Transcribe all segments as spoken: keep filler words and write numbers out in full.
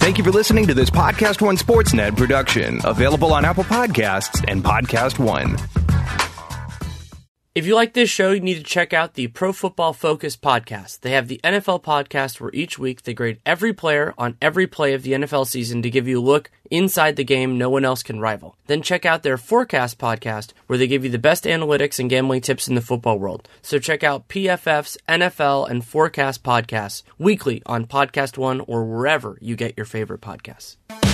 Thank you for listening to this Podcast One Sportsnet production, available on Apple Podcasts and Podcast One. If you like this show, you need to check out the Pro Football Focus podcast. They have the N F L podcast where each week they grade every player on every play of the N F L season to give you a look inside the game no one else can rival. Then check out their Forecast podcast where they give you the best analytics and gambling tips in the football world. So check out P F F's N F L and Forecast podcasts weekly on Podcast One or wherever you get your favorite podcasts.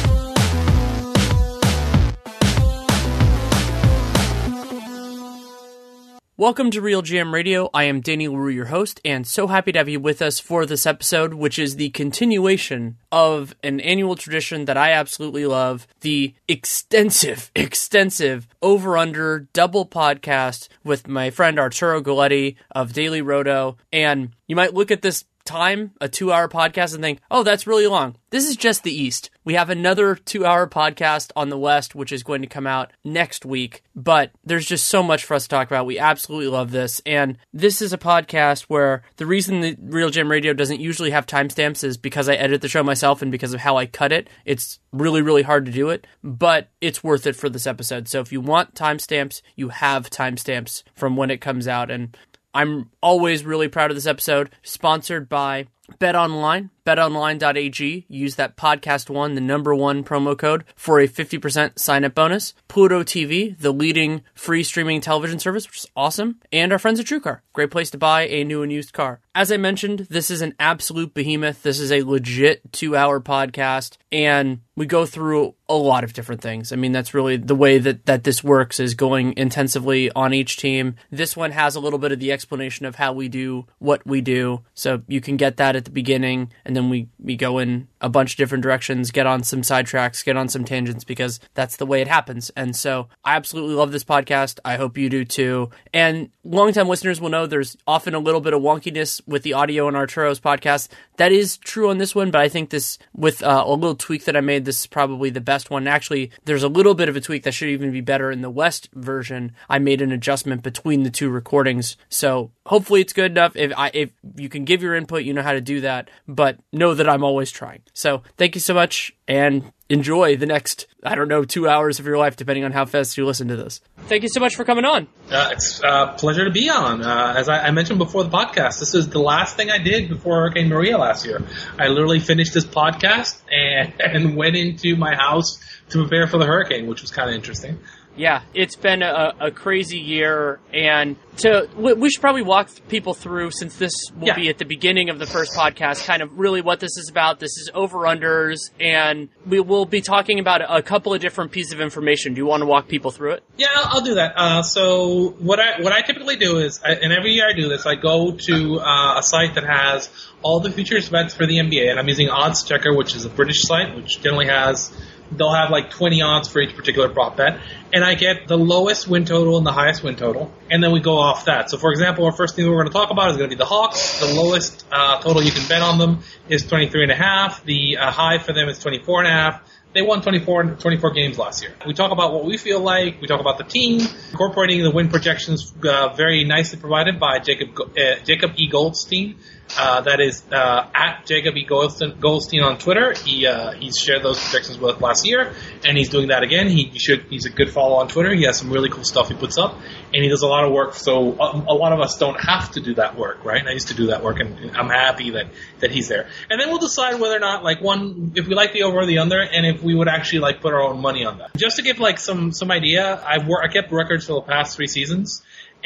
Welcome to Real G M Radio. I am Danny LaRue, your host, and so happy to have you with us for this episode, which is the continuation of an annual tradition that I absolutely love, the extensive, extensive over-under double podcast with my friend Arturo Galletti of Daily Roto. And you might look at this time, a two-hour podcast, and think, oh, that's really long. This is just the East. We have another two-hour podcast on the West, which is going to come out next week, but there's just so much for us to talk about. We absolutely love this, and this is a podcast where the reason that Real G M Radio doesn't usually have timestamps is because I edit the show myself and because of how I cut it. It's really, really hard to do it, but it's worth it for this episode. So if you want timestamps, you have timestamps from when it comes out, and I'm always really proud of this episode, sponsored by BetOnline, bet online dot a g. Use that podcast one, the number one promo code for a fifty percent sign-up bonus. Pluto T V, the leading free streaming television service, which is awesome. And our friends at TrueCar, great place to buy a new and used car. As I mentioned, this is an absolute behemoth. This is a legit two-hour podcast, and we go through a lot of different things. I mean, that's really the way that, that this works, is going intensively on each team. This one has a little bit of the explanation of how we do what we do, so you can get that at the beginning, and then we, we go in a bunch of different directions, get on some sidetracks, get on some tangents, because that's the way it happens. And so I absolutely love this podcast. I hope you do too. And longtime listeners will know there's often a little bit of wonkiness with the audio in Arturo's podcast. That is true on this one, but I think this, with uh, a little tweak that I made, this is probably the best one. Actually, there's a little bit of a tweak that should even be better in the West version. I made an adjustment between the two recordings, so hopefully it's good enough. If I, if you can give your input, you know how to do that, but know that I'm always trying. So thank you so much, and enjoy the next, I don't know, two hours of your life, depending on how fast you listen to this. Thank you so much for coming on. Uh, it's a pleasure to be on. Uh, as I, I mentioned before the podcast, this is the last thing I did before Hurricane Maria last year. I literally finished this podcast and, and went into my house to prepare for the hurricane, which was kind of interesting. Yeah, it's been a, a crazy year, and to we should probably walk people through, since this will yeah. be at the beginning of the first podcast, kind of really what this is about. This is over-unders, and we will be talking about a couple of different pieces of information. Do you want to walk people through it? Yeah, I'll, I'll do that. Uh, so what I what I typically do is, I, and every year I do this, I go to uh, a site that has all the futures bets for the N B A, and I'm using Odds Checker, which is a British site, which generally has, they'll have like twenty odds for each particular prop bet. And I get the lowest win total and the highest win total, and then we go off that. So, for example, our first thing we're going to talk about is going to be the Hawks. The lowest uh, total you can bet on them is twenty-three and a half. The uh, high for them is twenty-four and a half. They won twenty-four, twenty-four games last year. We talk about what we feel like. We talk about the team, incorporating the win projections uh, very nicely provided by Jacob uh, Jacob E. Goldstein. Uh, that is uh, at Jacob E. Goldstein, Goldstein on Twitter. He uh, he's shared those projections with us last year, and he's doing that again. He should he's a good follow on Twitter. He has some really cool stuff he puts up, and he does a lot of work. So a, a lot of us don't have to do that work, right? And I used to do that work, and I'm happy that, that he's there. And then we'll decide whether or not, like, one, if we like the over or the under, and if we would actually like put our own money on that. Just to give like some some idea, I wor- I kept records for the past three seasons.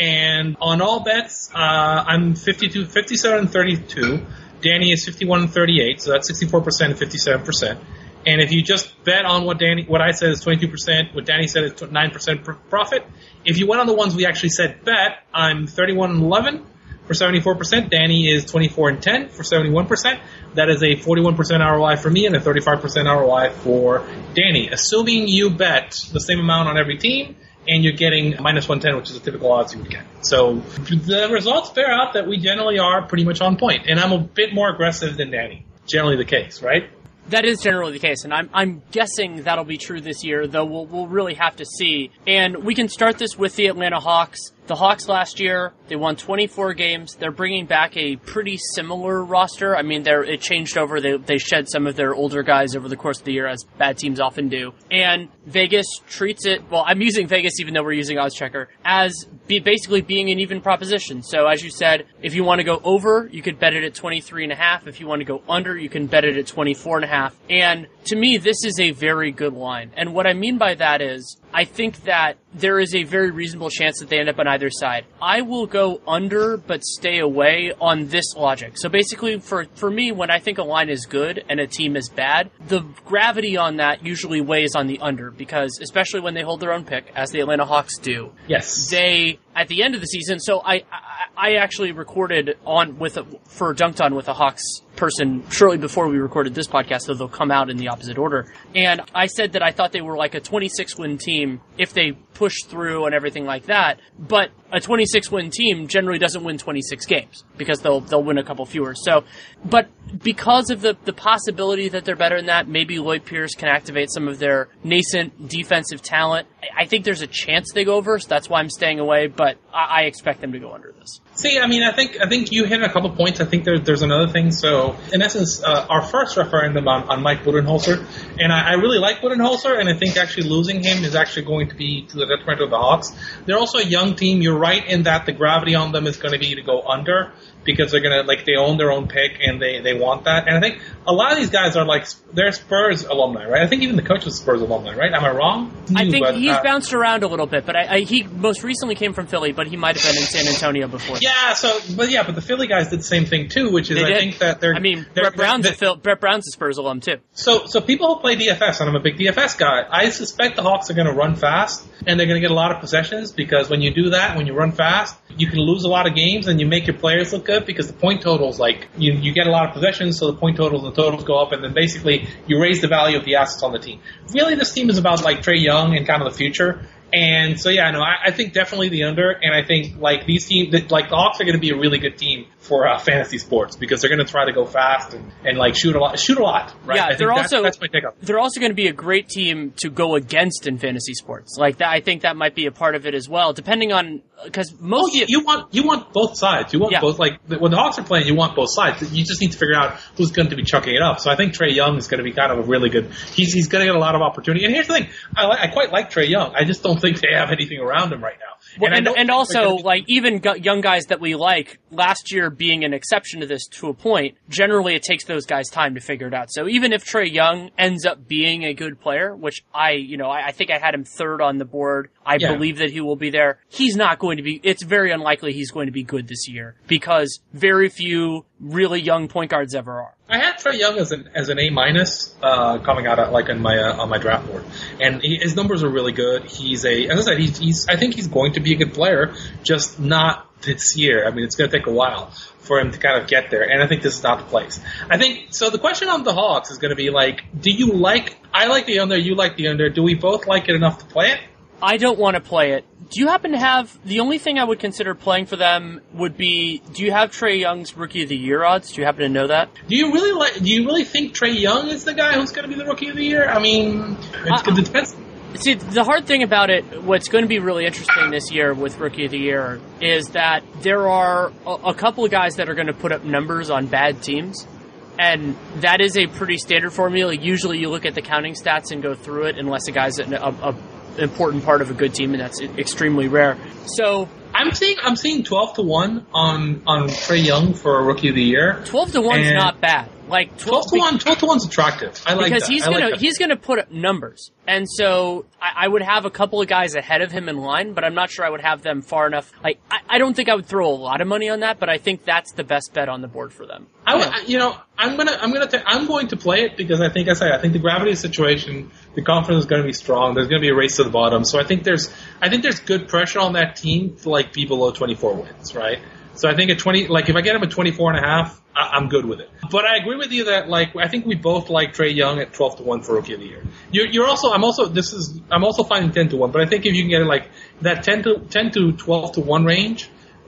And on all bets, uh, I'm fifty-two, fifty-seven and thirty-two. Danny is fifty-one and thirty-eight, so that's sixty-four percent and fifty-seven percent. And if you just bet on what Danny, what I said is twenty-two percent, what Danny said is nine percent profit. If you went on the ones we actually said bet, I'm thirty-one and eleven for seventy-four percent. Danny is twenty-four and ten for seventy-one percent. That is a forty-one percent R O I for me and a thirty-five percent R O I for Danny. Assuming you bet the same amount on every team, and you're getting minus one ten, which is a typical odds you would get. So the results bear out that we generally are pretty much on point. And I'm a bit more aggressive than Danny. Generally the case, right? That is generally the case, and I'm I'm guessing that'll be true this year, though we'll we'll really have to see. And we can start this with the Atlanta Hawks. the Hawks last year, they won twenty-four games. They're bringing back a pretty similar roster. I mean, they're, it changed over. They, they shed some of their older guys over the course of the year, as bad teams often do. And Vegas treats it, well, I'm using Vegas even though we're using OddsChecker, as be basically being an even proposition. So as you said, if you want to go over, you could bet it at twenty-three and a half. If you want to go under, you can bet it at twenty-four and a half. And to me, this is a very good line. And what I mean by that is, I think that there is a very reasonable chance that they end up on either side. I will go under, but stay away on this logic. So basically, for, for me, when I think a line is good and a team is bad, the gravity on that usually weighs on the under, because especially when they hold their own pick, as the Atlanta Hawks do, yes, they, at the end of the season, so I, I, I actually recorded on with a, for Dunked On with a Hawks person shortly before we recorded this podcast, so they'll come out in the opposite order. And I said that I thought they were like a twenty-six win team if they push through and everything like that. But a twenty-six win team generally doesn't win twenty-six games because they'll they'll win a couple fewer. So, but because of the, the possibility that they're better than that, maybe Lloyd Pierce can activate some of their nascent defensive talent. I think there's a chance they go over, so that's why I'm staying away, but I, I expect them to go under this. See, I mean, I think I think you hit a couple points. I think there, there's another thing. So, in essence, uh, our first referendum on, on Mike Budenholzer, and I, I really like Budenholzer, and I think actually losing him is actually going to be to the detriment of the Hawks. They're also a young team. You're right in that the gravity on them is going to be to go under, because they're going to, like, they own their own pick and they, they want that. And I think a lot of these guys are, like, they're Spurs alumni, right? I think even the coach is Spurs alumni, right? Am I wrong? I You, think but, he's uh, bounced around a little bit, but I, I, he most recently came from Philly, but he might have been in San Antonio before. Yeah, so, but yeah, but the Philly guys did the same thing too, which is They I did. think that they're. I mean, they're, Brett Brown's they're, a Phil, Brett Brown's a Spurs alum too. So, so people who play D F S, and I'm a big D F S guy, I suspect the Hawks are going to run fast, and they're going to get a lot of possessions, because when you do that, when you run fast, you can lose a lot of games, and you make your players look good, because the point totals, like, you, you get a lot of possessions, so the point totals and the totals go up, and then basically you raise the value of the assets on the team. Really, this team is about, like, Trae Young and kind of the future. And so, yeah, no, I, I think definitely the under, and I think, like, these teams, like, the Hawks are going to be a really good team for uh, fantasy sports, because they're going to try to go fast and, and, like, shoot a lot, shoot a lot, right? Yeah, I think they're that's, also, that's my take on it. they're also going to be a great team to go against in fantasy sports. Like, that, I think that might be a part of it as well, depending on, because most Oh, you, you want you want both sides. You want Yeah. both, like, when the Hawks are playing, you want both sides. You just need to figure out who's going to be chucking it up. So I think Trae Young is going to be kind of a really good. He's he's going to get a lot of opportunity. And here's the thing, I li- I quite like Trae Young. I just don't think they have anything around him right now. Well, I and, don't and think also, they're gonna be- like, even gu- young guys that we like, last year being an exception to this to a point, generally it takes those guys time to figure it out. So even if Trae Young ends up being a good player, which I, you know, I, I think I had him third on the board, I Yeah. believe that he will be there, he's not going to be, it's very unlikely he's going to be good this year, because very few really young point guards ever are. I had Trae Young as an as an A minus uh, coming out of, like on my uh, on my draft board, and he, his numbers are really good. He's a as I said, he's, he's I think he's going to be a good player, just not this year. I mean, it's going to take a while for him to kind of get there, and I think this is not the place. I think so. The question on the Hawks is going to be like, do you like? I like the under. You like the under. Do we both like it enough to play it? I don't want to play it. Do you happen to have, the only thing I would consider playing for them would be, do you have Trae Young's Rookie of the Year odds? Do you happen to know that? Do you really like? Do you really think Trae Young is the guy who's going to be the Rookie of the Year? I mean, it's, Uh, it depends. See, the hard thing about it, what's going to be really interesting this year with Rookie of the Year, is that there are a, a couple of guys that are going to put up numbers on bad teams. And that is a pretty standard formula. Usually you look at the counting stats and go through it, unless a guy's an a, a important part of a good team, and that's extremely rare. So I'm seeing I'm seeing twelve to one on on Trae Young for Rookie of the Year. twelve to one is And not bad. Like twelve to one, twelve to one's attractive. I like because that. he's I like gonna that. he's gonna put up numbers, and so I, I would have a couple of guys ahead of him in line, but I'm not sure I would have them far enough. Like I, I don't think I would throw a lot of money on that, but I think that's the best bet on the board for them. I would, I- you know, I'm gonna, I'm gonna, ta- I'm going to play it because I think, I say, I think the gravity of the situation, the confidence is going to be strong. There's going to be a race to the bottom, so I think there's, I think there's good pressure on that team to like be below twenty-four wins, right? So I think at twenty, like if I get him at twenty-four and a half, I, I'm good with it. But I agree with you that like I think we both like Trae Young at twelve to one for Rookie of the Year. You're, you're also, I'm also, this is, I'm also finding ten to one, but I think if you can get it like that ten to ten to twelve to one range.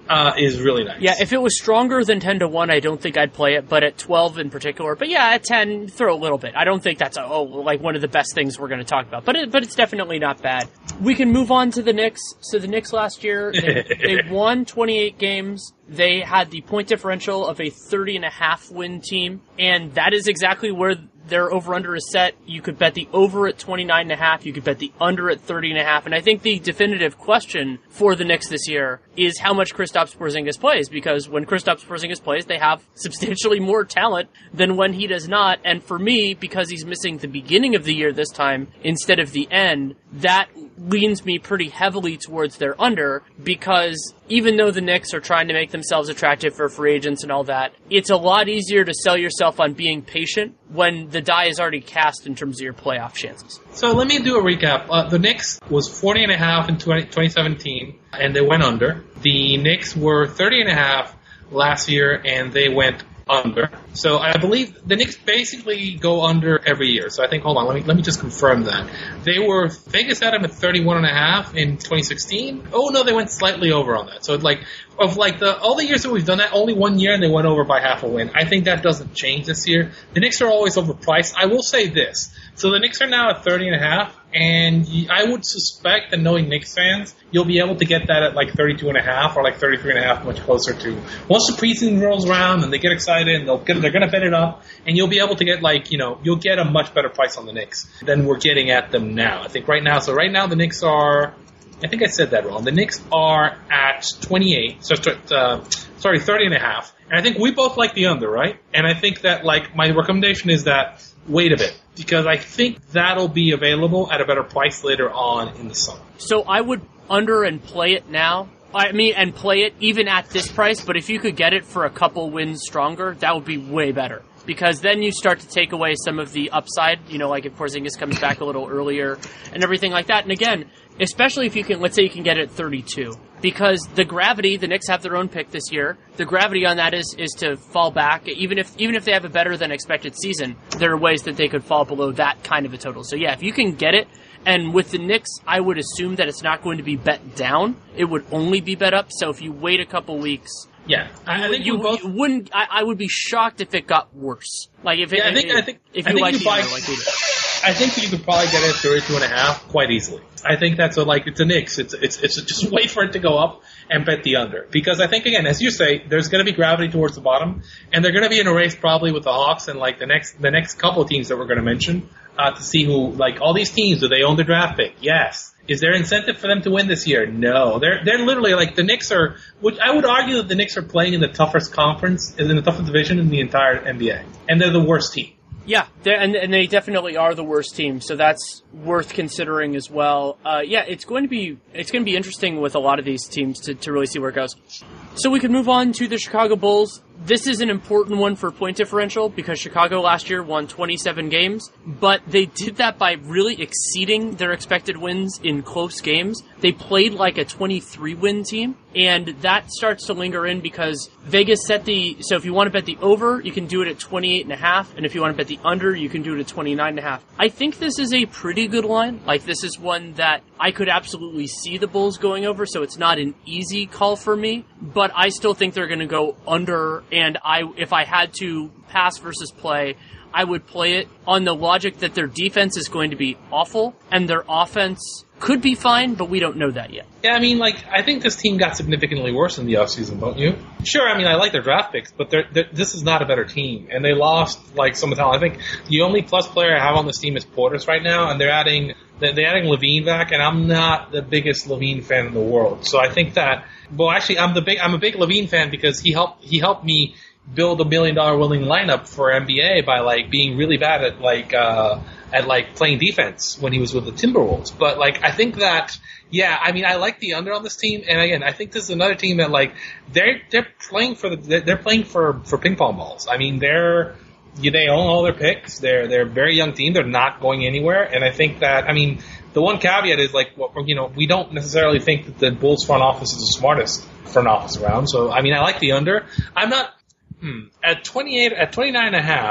uh, is really nice. Yeah, if it was stronger than ten to one, I don't think I'd play it, but at twelve in particular. But yeah, at ten, throw a little bit. I don't think that's, a, oh, like one of the best things we're going to talk about. But it, but it's definitely not bad. We can move on to the Knicks. So the Knicks last year, they, they won twenty-eight games. They had the point differential of a thirty and a half win team, and that is exactly where their over-under is set. You could bet the over at twenty-nine and a half. You could bet the under at thirty and a half. And I think the definitive question for the Knicks this year is how much Kristaps Porzingis plays, because when Kristaps Porzingis plays, they have substantially more talent than when he does not. And for me, because he's missing the beginning of the year this time instead of the end, that leans me pretty heavily towards their under, because even though the Knicks are trying to make themselves attractive for free agents and all that, it's a lot easier to sell yourself on being patient when the die is already cast in terms of your playoff chances. So let me do a recap. Uh, the Knicks was forty and a half in twenty seventeen, and they went under. The Knicks were thirty and a half last year, and they went under. So I believe the Knicks basically go under every year. So I think, hold on, let me let me just confirm that. They were, Vegas had them at thirty-one and a half in twenty sixteen. Oh no, they went slightly over on that. So like, of like the, all the years that we've done that, only one year and they went over by half a win. I think that doesn't change this year. The Knicks are always overpriced. I will say this. So the Knicks are now at thirty and a half, and I would suspect that, knowing Knicks fans, you'll be able to get that at like thirty-two and a half or like thirty-three and a half, much closer to, once the preseason rolls around and they get excited and they'll get, they're going to bet it up, and you'll be able to get like, you know, you'll get a much better price on the Knicks than we're getting at them now. I think right now, so right now the Knicks are, I think I said that wrong. The Knicks are at twenty-eight, so uh, sorry, thirty and a half. And I think we both like the under, right? And I think that, like, my recommendation is that wait a bit, because I think that'll be available at a better price later on in the summer. So I would under and play it now. I mean, and play it even at this price, but if you could get it for a couple wins stronger, that would be way better. Because then you start to take away some of the upside, you know, like if Porzingis comes back a little earlier and everything like that. And again, especially if you can, let's say you can get it at thirty-two. Because the gravity, the Knicks have their own pick this year. The gravity on that is, is to fall back. Even if even if they have a better than expected season, there are ways that they could fall below that kind of a total. So yeah, if you can get it, and with the Knicks, I would assume that it's not going to be bet down. It would only be bet up. So if you wait a couple weeks, yeah, I, I think you, we both you wouldn't. I, I would be shocked if it got worse. Like if it, yeah, I think if, I think if I you think like you the buy, under, like we do. I think you could probably get it at thirty-two and a half quite easily. I think that's a, like, it's a Knicks. It's it's it's just wait for it to go up and bet the under, because I think, again, as you say, there's going to be gravity towards the bottom, and they're going to be in a race probably with the Hawks and like the next the next couple of teams that we're going to mention uh, to see who, like, all these teams, do they own the draft pick? Yes. Is there incentive for them to win this year? No. They're they're literally like, the Knicks are, which I would argue that the Knicks are playing in the toughest conference, in the toughest division in the entire N B A, and they're the worst team. Yeah, and and they definitely are the worst team, so that's worth considering as well. Uh, yeah, it's going to be it's going to be interesting with a lot of these teams to, to really see where it goes. So we can move on to the Chicago Bulls. This is an important one for point differential because Chicago last year won twenty-seven games, but they did that by really exceeding their expected wins in close games. They played like a twenty-three win team, and that starts to linger in because Vegas set the, so if you want to bet the over, you can do it at twenty-eight and a half, and if you want to bet the under, you can do it at twenty-nine and a half. I think this is a pretty good line. Like, this is one that I could absolutely see the Bulls going over, so it's not an easy call for me, but I still think they're going to go under. And I, if I had to pass versus play, I would play it on the logic that their defense is going to be awful and their offense could be fine, but we don't know that yet. Yeah, I mean, like, I think this team got significantly worse in the offseason, don't you? Sure, I mean, I like their draft picks, but they're, they're, this is not a better team. And they lost, like, some of the talent. I think the only plus player I have on this team is Portis right now, and they're adding they're adding Levine back, and I'm not the biggest Levine fan in the world. So I think that, well, actually, I'm the big I'm a big Levine fan because he helped he helped me build a million dollar winning lineup for N B A by, like, being really bad at like uh at like playing defense when he was with the Timberwolves. But, like, I think that, yeah, I mean, I like the under on this team, and again, I think this is another team that, like, they're they're playing for the they're playing for for ping pong balls. I mean, they're they own all their picks. They're they're a very young team. They're not going anywhere, and I think that, I mean, the one caveat is, like, you know, we don't necessarily think that the Bulls front office is the smartest front office around. So, I mean, I like the under. I'm not hmm, at twenty-eight at twenty-nine and a half.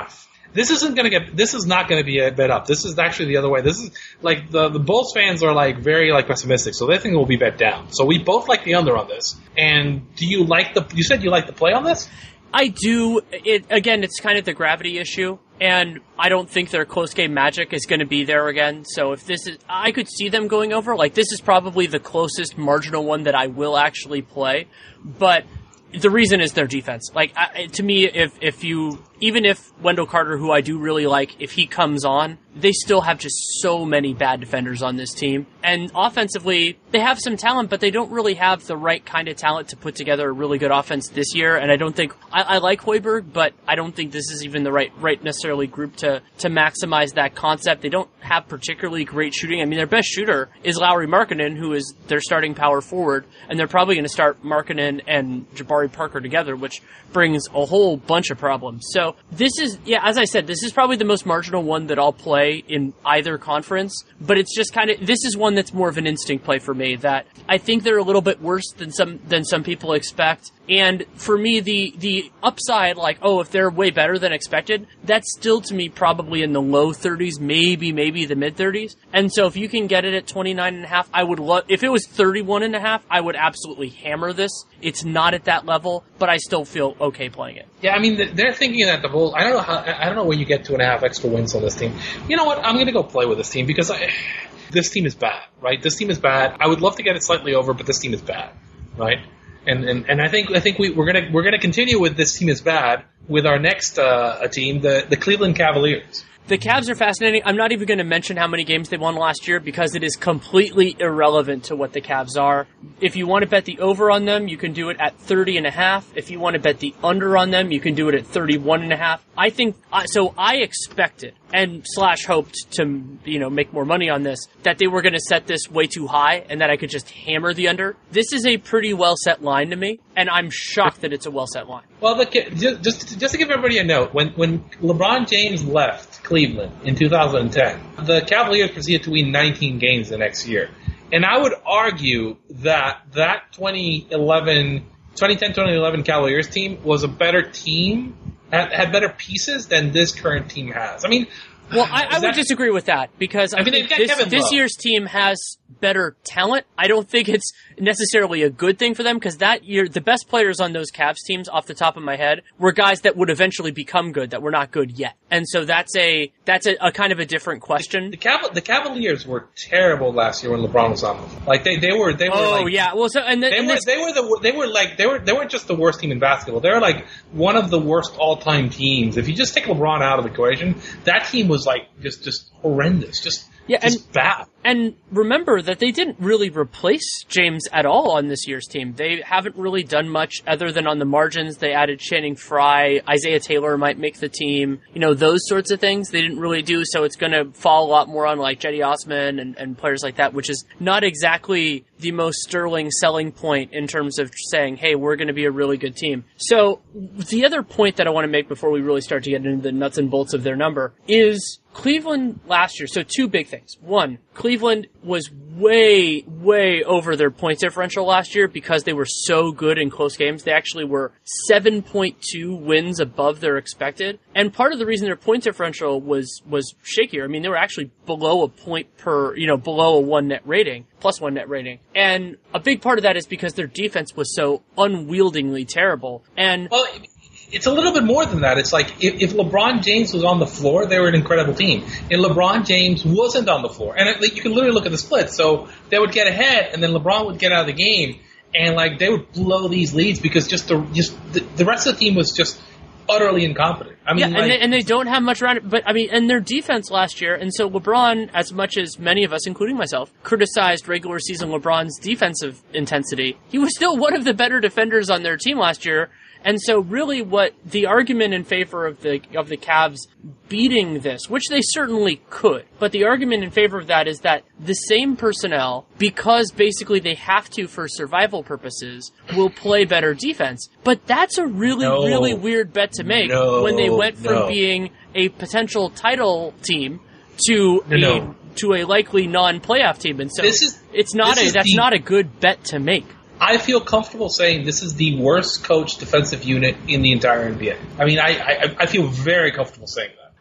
this isn't going to get, this is not going to be a bet up. This is actually the other way. This is like the, the Bulls fans are like very like pessimistic, so they think it will be bet down. So we both like the under on this. And do you like the, you said you like the play on this? I do. It again, it's kind of the gravity issue, and I don't think their close game magic is going to be there again. So if this is, I could see them going over. Like, this is probably the closest marginal one that I will actually play, but the reason is their defense. Like, I, to me, if if you, even if Wendell Carter, who I do really like, if he comes on, they still have just so many bad defenders on this team. And offensively, they have some talent, but they don't really have the right kind of talent to put together a really good offense this year. And I don't think, I, I like Hoiberg, but I don't think this is even the right, right necessarily group to, to maximize that concept. They don't have particularly great shooting. I mean, their best shooter is Lauri Markkanen, who is their starting power forward, and they're probably going to start Markkanen and Jabari Parker together, which brings a whole bunch of problems. So this is, yeah, as I said, this is probably the most marginal one that I'll play in either conference, but it's just kind of, this is one that's more of an instinct play for me, that I think they're a little bit worse than some than some people expect. And for me, the the upside, like, oh, if they're way better than expected, that's still to me probably in the low thirties, maybe, maybe the mid thirties. And so if you can get it at twenty-nine and a half, I would love, if it was thirty-one and a half, I would absolutely hammer this. It's not at that level, but I still feel okay playing it. Yeah, I mean, they're thinking that the Bulls, I don't know how, I don't know where you get two and a half extra wins on this team. You know what? I'm going to go play with this team because I, this team is bad, right? This team is bad. I would love to get it slightly over, but this team is bad, right? And and, and I think I think we, we're gonna we're gonna continue with this team is bad with our next uh, team, the the Cleveland Cavaliers. The Cavs are fascinating. I'm not even going to mention how many games they won last year because it is completely irrelevant to what the Cavs are. If you want to bet the over on them, you can do it at thirty and a half. If you want to bet the under on them, you can do it at thirty-one and a half. I think, so I expected and slash hoped to, you know, make more money on this, that they were going to set this way too high and that I could just hammer the under. This is a pretty well set line to me, and I'm shocked that it's a well set line. Well, the, just, just just to give everybody a note, when when LeBron James left Cleveland in two thousand ten, the Cavaliers proceeded to win nineteen games the next year. And I would argue that that twenty eleven, twenty ten twenty eleven Cavaliers team was a better team, had, had better pieces than this current team has. I mean, well, I, I would that, disagree with that because I, I mean, think this, this year's team has better talent. I don't think it's necessarily a good thing for them because that year, the best players on those Cavs teams, off the top of my head, were guys that would eventually become good, that were not good yet. And so that's a that's a, a kind of a different question. The, Caval- the Cavaliers were terrible last year when LeBron was on them. Like they, they were they were. Oh like, yeah, well so and, the, they and were this, they were the they were like they were they weren't just the worst team in basketball. They were like one of the worst all time teams. If you just take LeBron out of the equation, that team was like just just horrendous, just yeah, just and, bad. And remember that they didn't really replace James at all on this year's team. They haven't really done much other than on the margins. They added Channing Frye, Isaiah Taylor might make the team, you know, those sorts of things they didn't really do. So it's going to fall a lot more on like Cedi Osman and, and players like that, which is not exactly the most sterling selling point in terms of saying, hey, we're going to be a really good team. So the other point that I want to make before we really start to get into the nuts and bolts of their number is Cleveland last year. So two big things. One, Cleveland was way, way over their points differential last year because they were so good in close games. They actually were seven point two wins above their expected. And part of the reason their point differential was, was shakier, I mean, they were actually below a point per, you know, below a one net rating, plus one net rating. And a big part of that is because their defense was so unwieldingly terrible. And well, it's a little bit more than that. It's like if, if LeBron James was on the floor, they were an incredible team. And LeBron James wasn't on the floor. And it, like, you can literally look at the split. So they would get ahead, and then LeBron would get out of the game, and like they would blow these leads because just the just the, the rest of the team was just utterly incompetent. I mean, yeah, like, and, they, and they don't have much around it. But I mean, and their defense last year, and so LeBron, as much as many of us, including myself, criticized regular season LeBron's defensive intensity, he was still one of the better defenders on their team last year. And so really what the argument in favor of the of the Cavs beating this, which they certainly could, but the argument in favor of that is that the same personnel, because basically they have to for survival purposes, will play better defense. But that's a really, no, really weird bet to make no, when they went from no. being a potential title team to no, a no. to a likely non-playoff team. And so this is, it's not a that's the, not a good bet to make. I feel comfortable saying this is the worst coached defensive unit in the entire N B A. I mean, I, I, I feel very comfortable saying that.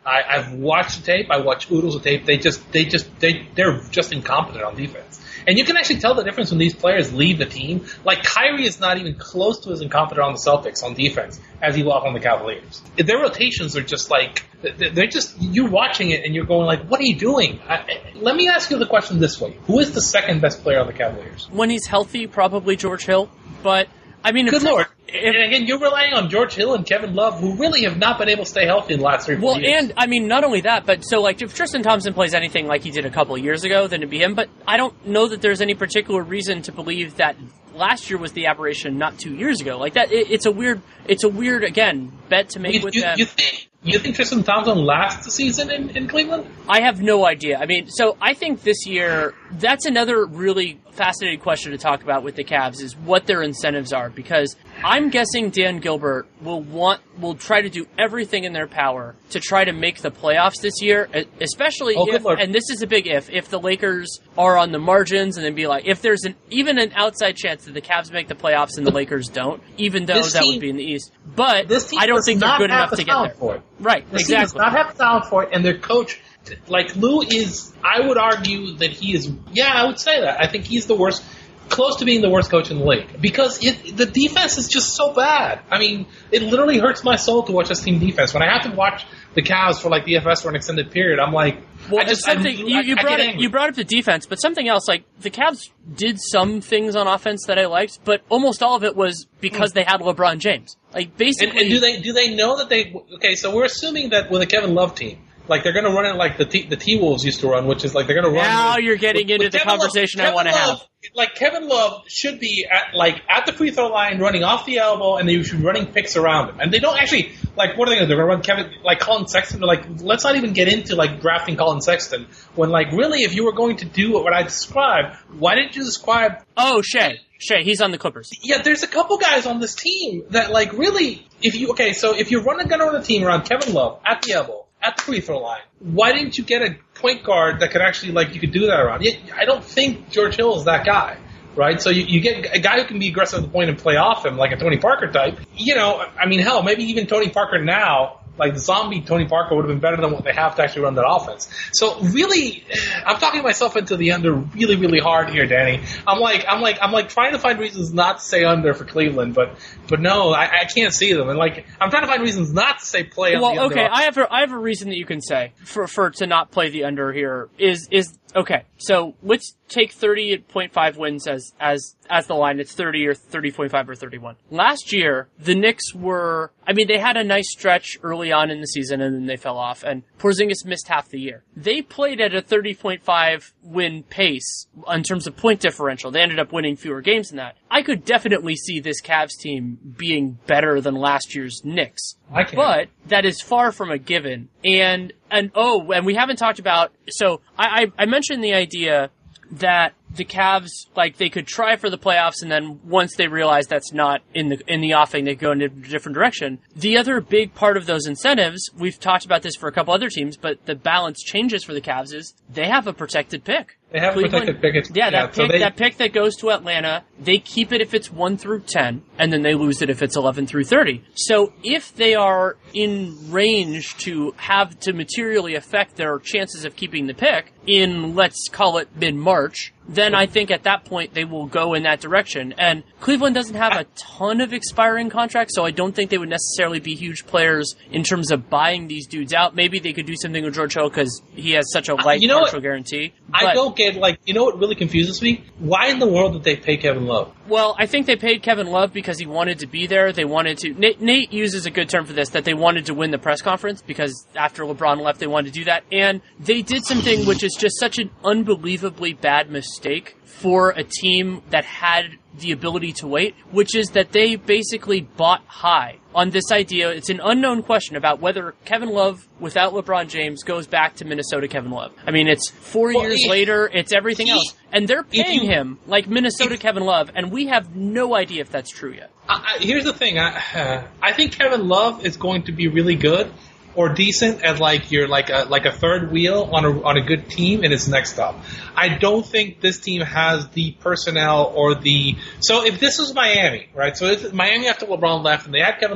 I, I've watched the tape. I watch oodles of tape. They just, they just, they, they're just incompetent on defense. And you can actually tell the difference when these players leave the team. Like, Kyrie is not even close to as incompetent on the Celtics on defense as he was on the Cavaliers. Their rotations are just like, they're just, you're watching it and you're going like, what are you doing? I, let me ask you the question this way. Who is the second best player on the Cavaliers? When he's healthy, probably George Hill. But, I mean... Good if, Lord. If, and again, you're relying on George Hill and Kevin Love, who really have not been able to stay healthy in the last three, four well, years. Well, and, I mean, not only that, but so, like, if Tristan Thompson plays anything like he did a couple of years ago, then it'd be him. But I don't know that there's any particular reason to believe that last year was the aberration, not two years ago. Like, that, it, it's a weird, it's a weird, again, bet to make you, with you, them. You think, you think Tristan Thompson lasts the season in, in Cleveland? I have no idea. I mean, so I think this year, that's another really fascinating question to talk about with the Cavs is what their incentives are, because I'm guessing Dan Gilbert will want will try to do everything in their power to try to make the playoffs this year, especially oh, if, and this is a big if, if the Lakers are on the margins and then be like, if there's an even an outside chance that the Cavs make the playoffs and the Lakers don't, even though this that team, would be in the East. But this team I don't think they're good enough the to get there. For it. Right, this exactly. Team does not have the talent for it, and their coach, like Lou is, I would argue that he is, yeah, I would say that. I think he's the worst, close to being the worst coach in the league, because it, the defense is just so bad. I mean, it literally hurts my soul to watch this team defense. When I have to watch the Cavs for like the F S for an extended period, I'm like, well, I just something I, you, you I, brought I it, you brought up the defense, but something else, like the Cavs did some things on offense that I liked, but almost all of it was because mm. they had LeBron James. Like basically, and, and do they do they know that they? Okay, so we're assuming that with a Kevin Love team, like they're going to run it like the T, the T Wolves used to run, which is like they're going to run. Now with, you're getting with, into with the Kevin conversation Love, I want to have. Like Kevin Love should be at like at the free throw line, running off the elbow, and they should be running picks around him. And they don't actually like what are they going to do? They're going to run Kevin like Colin Sexton. They're like, let's not even get into like drafting Colin Sexton when like really, if you were going to do what I described, why didn't you describe? Oh, Shea. Shea, he's on the Clippers. Yeah, there's a couple guys on this team that like really, if you okay, so if you're running gun on a team around Kevin Love at the elbow, at the free throw line, why didn't you get a point guard that could actually like you could do that around? I don't think George Hill is that guy, right? So you, you get a guy who can be aggressive at the point and play off him, like a Tony Parker type. You know, I mean, hell, maybe even Tony Parker now. Like the zombie Tony Parker would have been better than what they have to actually run that offense. So really, I'm talking myself into the under really, really hard here, Danny. I'm like, I'm like, I'm like trying to find reasons not to say under for Cleveland, but, but no, I, I can't see them. And like, I'm trying to find reasons not to say play on well, the under. Well, okay, I have a, I have a reason that you can say for, for to not play the under here is, is, okay, so let's take thirty point five wins as, as, as the line. It's thirty or thirty point five or thirty-one. Last year, the Knicks were, I mean, they had a nice stretch early on in the season and then they fell off, and Porzingis missed half the year. They played at a thirty point five win pace in terms of point differential. They ended up winning fewer games than that. I could definitely see this Cavs team being better than last year's Knicks. I can. But that is far from a given. And, and oh, and we haven't talked about, so I, I, I mentioned the idea that the Cavs, like, they could try for the playoffs, and then once they realize that's not in the in the offing, they go in a different direction. The other big part of those incentives, we've talked about this for a couple other teams, but the balance changes for the Cavs is they have a protected pick. They have Cleveland, a protected pick. It's, yeah, that yeah, pick, so they, that pick that goes to Atlanta, they keep it if it's one through ten, and then they lose it if it's eleven through thirty. So if they are in range to have to materially affect their chances of keeping the pick in, let's call it mid-March, then I think at that point they will go in that direction. And Cleveland doesn't have a ton of expiring contracts, so I don't think they would necessarily be huge players in terms of buying these dudes out. Maybe they could do something with George Hill because he has such a light you know partial what? guarantee. I But, don't get, like, you know what really confuses me? Why in the world did they pay Kevin Love? well, I think they paid Kevin Love because he wanted to be there. They wanted to. Nate, Nate uses a good term for this, that they wanted to win the press conference because after LeBron left, they wanted to do that. And they did something which is just such an unbelievably bad mistake for a team that had the ability to wait, which is that they basically bought high on this idea. It's an unknown question about whether Kevin Love without LeBron James goes back to Minnesota Kevin Love. I mean, it's four well, years he, later, it's everything he, else. And they're paying you, him like Minnesota if, Kevin Love, and we have no idea if that's true yet. I, I, here's the thing. I, uh, I think Kevin Love is going to be really good or decent as like you're like a like a third wheel on a on a good team in his next stop. I don't think this team has the personnel or the so if this was Miami, right? So if Miami after LeBron left and they had Kevin Love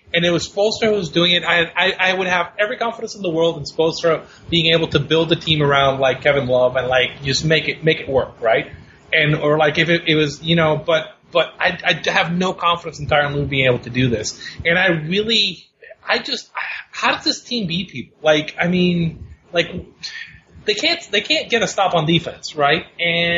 and it was Spoelstra who was doing it, I, I I would have every confidence in the world in Spoelstra being able to build a team around like Kevin Love and like just make it make it work, right? And or like if it, it was, you know, but but I, I have no confidence in Tyronn Lue being able to do this, and I really, I just, how does this team beat people? Like, I mean, like they can't they can't get a stop on defense, right?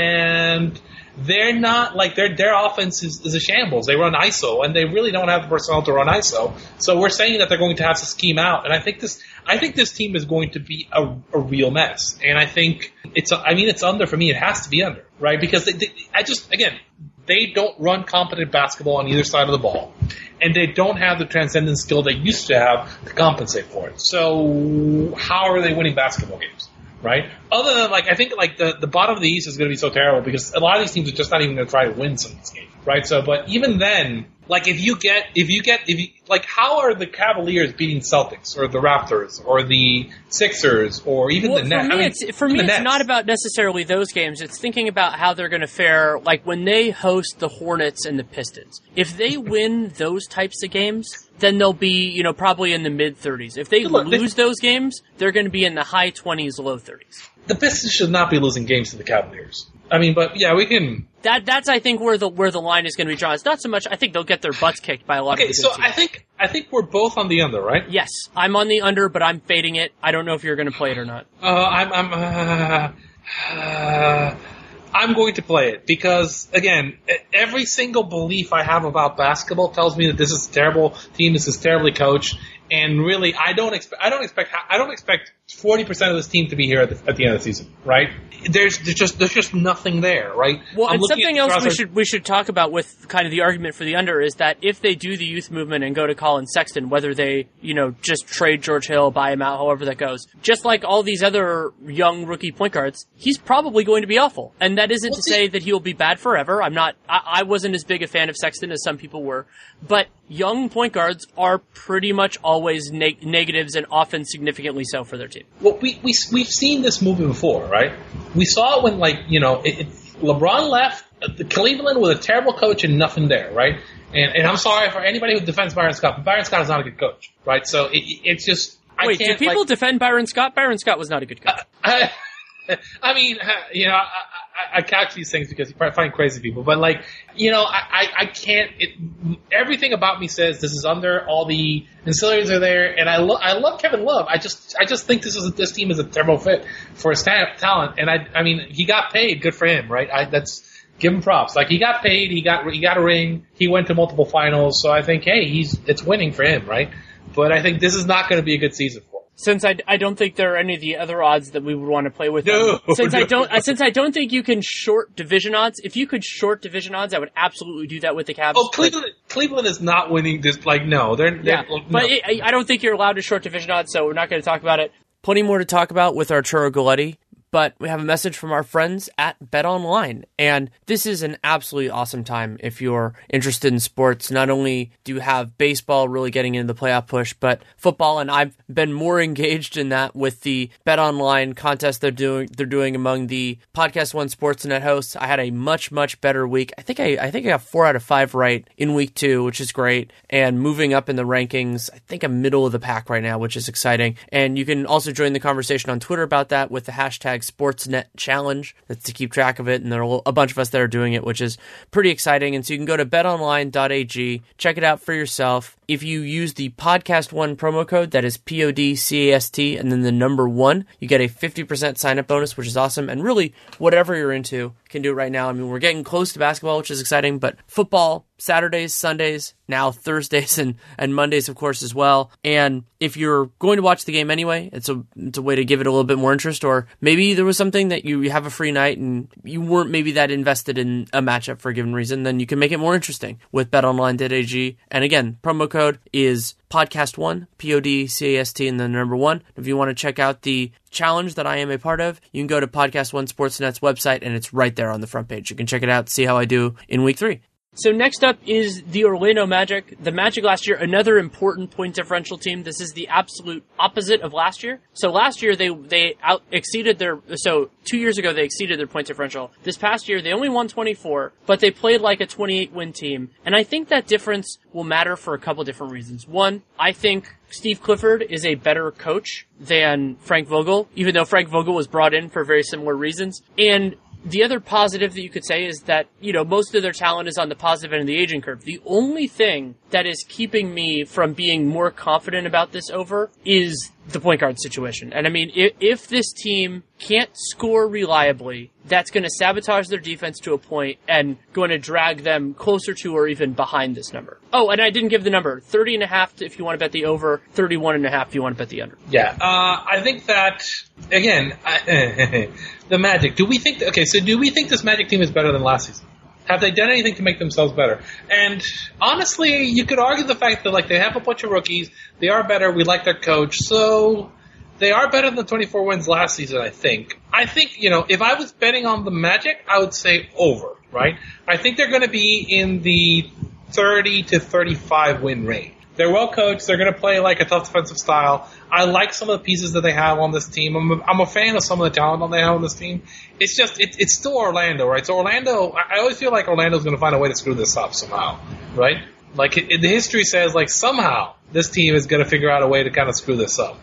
And they're not like their their offense is, is a shambles. They run I S O, and they really don't have the personnel to run I S O. So we're saying that they're going to have to scheme out, and I think this I think this team is going to be a, a real mess. And I think it's I mean it's under for me. It has to be under, right? Because they, they, I just again they don't run competent basketball on either side of the ball, and they don't have the transcendent skill they used to have to compensate for it. So how are they winning basketball games? Right? Other than, like, I think, like, the, the bottom of the East is going to be so terrible because a lot of these teams are just not even going to try to win some of these games. Right? So, but even then, like, if you get, if you get, if you, like, how are the Cavaliers beating Celtics or the Raptors or the Sixers or even well, the Nets? For me, I mean, it's, for me it's not about necessarily those games. It's thinking about how they're going to fare, like, when they host the Hornets and the Pistons. If they win those types of games, then they'll be, you know, probably in the mid-thirties. If they Look, lose they, those games, they're going to be in the high twenties, low thirties. The Pistons should not be losing games to the Cavaliers. I mean, but, yeah, we can... That That's, I think, where the where the line is going to be drawn. It's not so much, I think they'll get their butts kicked by a lot okay, of the so good teams. I think, I think we're both on the under, right? Yes, I'm on the under, but I'm fading it. I don't know if you're going to play it or not. Uh, I'm... I'm uh, uh, I'm going to play it because, again, every single belief I have about basketball tells me that this is a terrible team, this is terribly coached, and really, I don't expect, I don't expect, I don't expect forty percent of this team to be here at the, at the end of the season, right? There's, there's just, there's just nothing there, right? Well, I'm and something else we roster. should we should talk about with kind of the argument for the under is that if they do the youth movement and go to Colin Sexton, whether they, you know, just trade George Hill, buy him out, however that goes, just like all these other young rookie point guards, he's probably going to be awful. And that isn't well, to see, say that he'll be bad forever. I'm not, I, I wasn't as big a fan of Sexton as some people were, but young point guards are pretty much always neg- negatives and often significantly so for their team. Well, we, we, we've seen this movie before, right? We saw it when, like, you know, it, it, LeBron left the Cleveland with a terrible coach and nothing there, right? And, and I'm sorry for anybody who defends Byron Scott, but Byron Scott is not a good coach, right? So it, it's just, I Wait, can't, do people like, defend Byron Scott? Byron Scott was not a good coach. I, I, I mean, you know, I, I, I catch these things because you probably find crazy people, but like, you know, I, I, I can't. It, everything about me says this is under. All the ancillaries are there, and I love, I love Kevin Love. I just, I just think this is this team is a terrible fit for his ta- talent. And I, I mean, he got paid. Good for him, right? I, that's give him props. Like he got paid. He got, he got a ring. He went to multiple finals. So I think, hey, he's, it's winning for him, right? But I think this is not going to be a good season for him. Since I, I don't think there are any of the other odds that we would want to play with. No, since no. I don't uh, since I don't think you can short division odds. If you could short division odds, I would absolutely do that with the Cavs. Oh, Cleveland! But, Cleveland is not winning this. Like, no, they're, they're yeah. no. But it, I don't think you're allowed to short division odds, so we're not going to talk about it. Plenty more to talk about with Arturo Galletti. But we have a message from our friends at BetOnline, and this is an absolutely awesome time if you're interested in sports. Not only do you have baseball really getting into the playoff push, but football, and I've been more engaged in that with the BetOnline contest they're doing. They're doing among the Podcast One Sportsnet hosts. I had a much much better week. I think I I think I got four out of five right in week two, which is great, and moving up in the rankings. I think I'm middle of the pack right now, which is exciting. And you can also join the conversation on Twitter about that with the hashtag Sportsnet Challenge. That's to keep track of it, and there are a bunch of us that are doing it, which is pretty exciting. And so you can go to bet online dot a g, check it out for yourself. If you use the Podcast One promo code, that is P O D C A S T, and then the number one, you get a fifty percent sign-up bonus, which is awesome. And really, whatever you're into, can do it right now. I mean, we're getting close to basketball, which is exciting, but football, Saturdays, Sundays, now Thursdays and, and Mondays, of course, as well. And if you're going to watch the game anyway, it's a it's a way to give it a little bit more interest. Or maybe there was something that you have a free night and you weren't maybe that invested in a matchup for a given reason, then you can make it more interesting with bet online dot a g. And again, promo code is podcast one, P O D C A S T, and then number one. If you want to check out the challenge that I am a part of, you can go to Podcast One Sportsnet's website, and it's right there on the front page. You can check it out, see how I do in week three. So next up is the Orlando Magic. The Magic last year, another important point differential team. This is the absolute opposite of last year. So last year they they out exceeded their so two years ago they exceeded their point differential. This past year they only won twenty-four, but they played like a twenty-eight win team. And I think that difference will matter for a couple different reasons. One, I think Steve Clifford is a better coach than Frank Vogel, even though Frank Vogel was brought in for very similar reasons. And the other positive that you could say is that, you know, most of their talent is on the positive end of the aging curve. The only thing that is keeping me from being more confident about this over is the point guard situation. And I mean, if, if this team can't score reliably, that's going to sabotage their defense to a point and going to drag them closer to or even behind this number. Oh, and I didn't give the number. thirty and a half if you want to bet the over, thirty-one and a half if you want to bet the under. Yeah, uh, I think that, again, I, the Magic, do we think, okay, so do we think this Magic team is better than last season? Have they done anything to make themselves better? And honestly, you could argue the fact that, like, they have a bunch of rookies, they are better, we like their coach, so they are better than the twenty-four wins last season, I think. I think, you know, if I was betting on the Magic, I would say over, right? I think they're going to be in the thirty to thirty-five win range. They're well coached. They're going to play like a tough defensive style. I like some of the pieces that they have on this team. I'm a, I'm a fan of some of the talent that they have on this team. It's just, it, it's still Orlando, right? So Orlando, I always feel like Orlando's going to find a way to screw this up somehow, right? Like it, it, the history says, like somehow this team is going to figure out a way to kind of screw this up.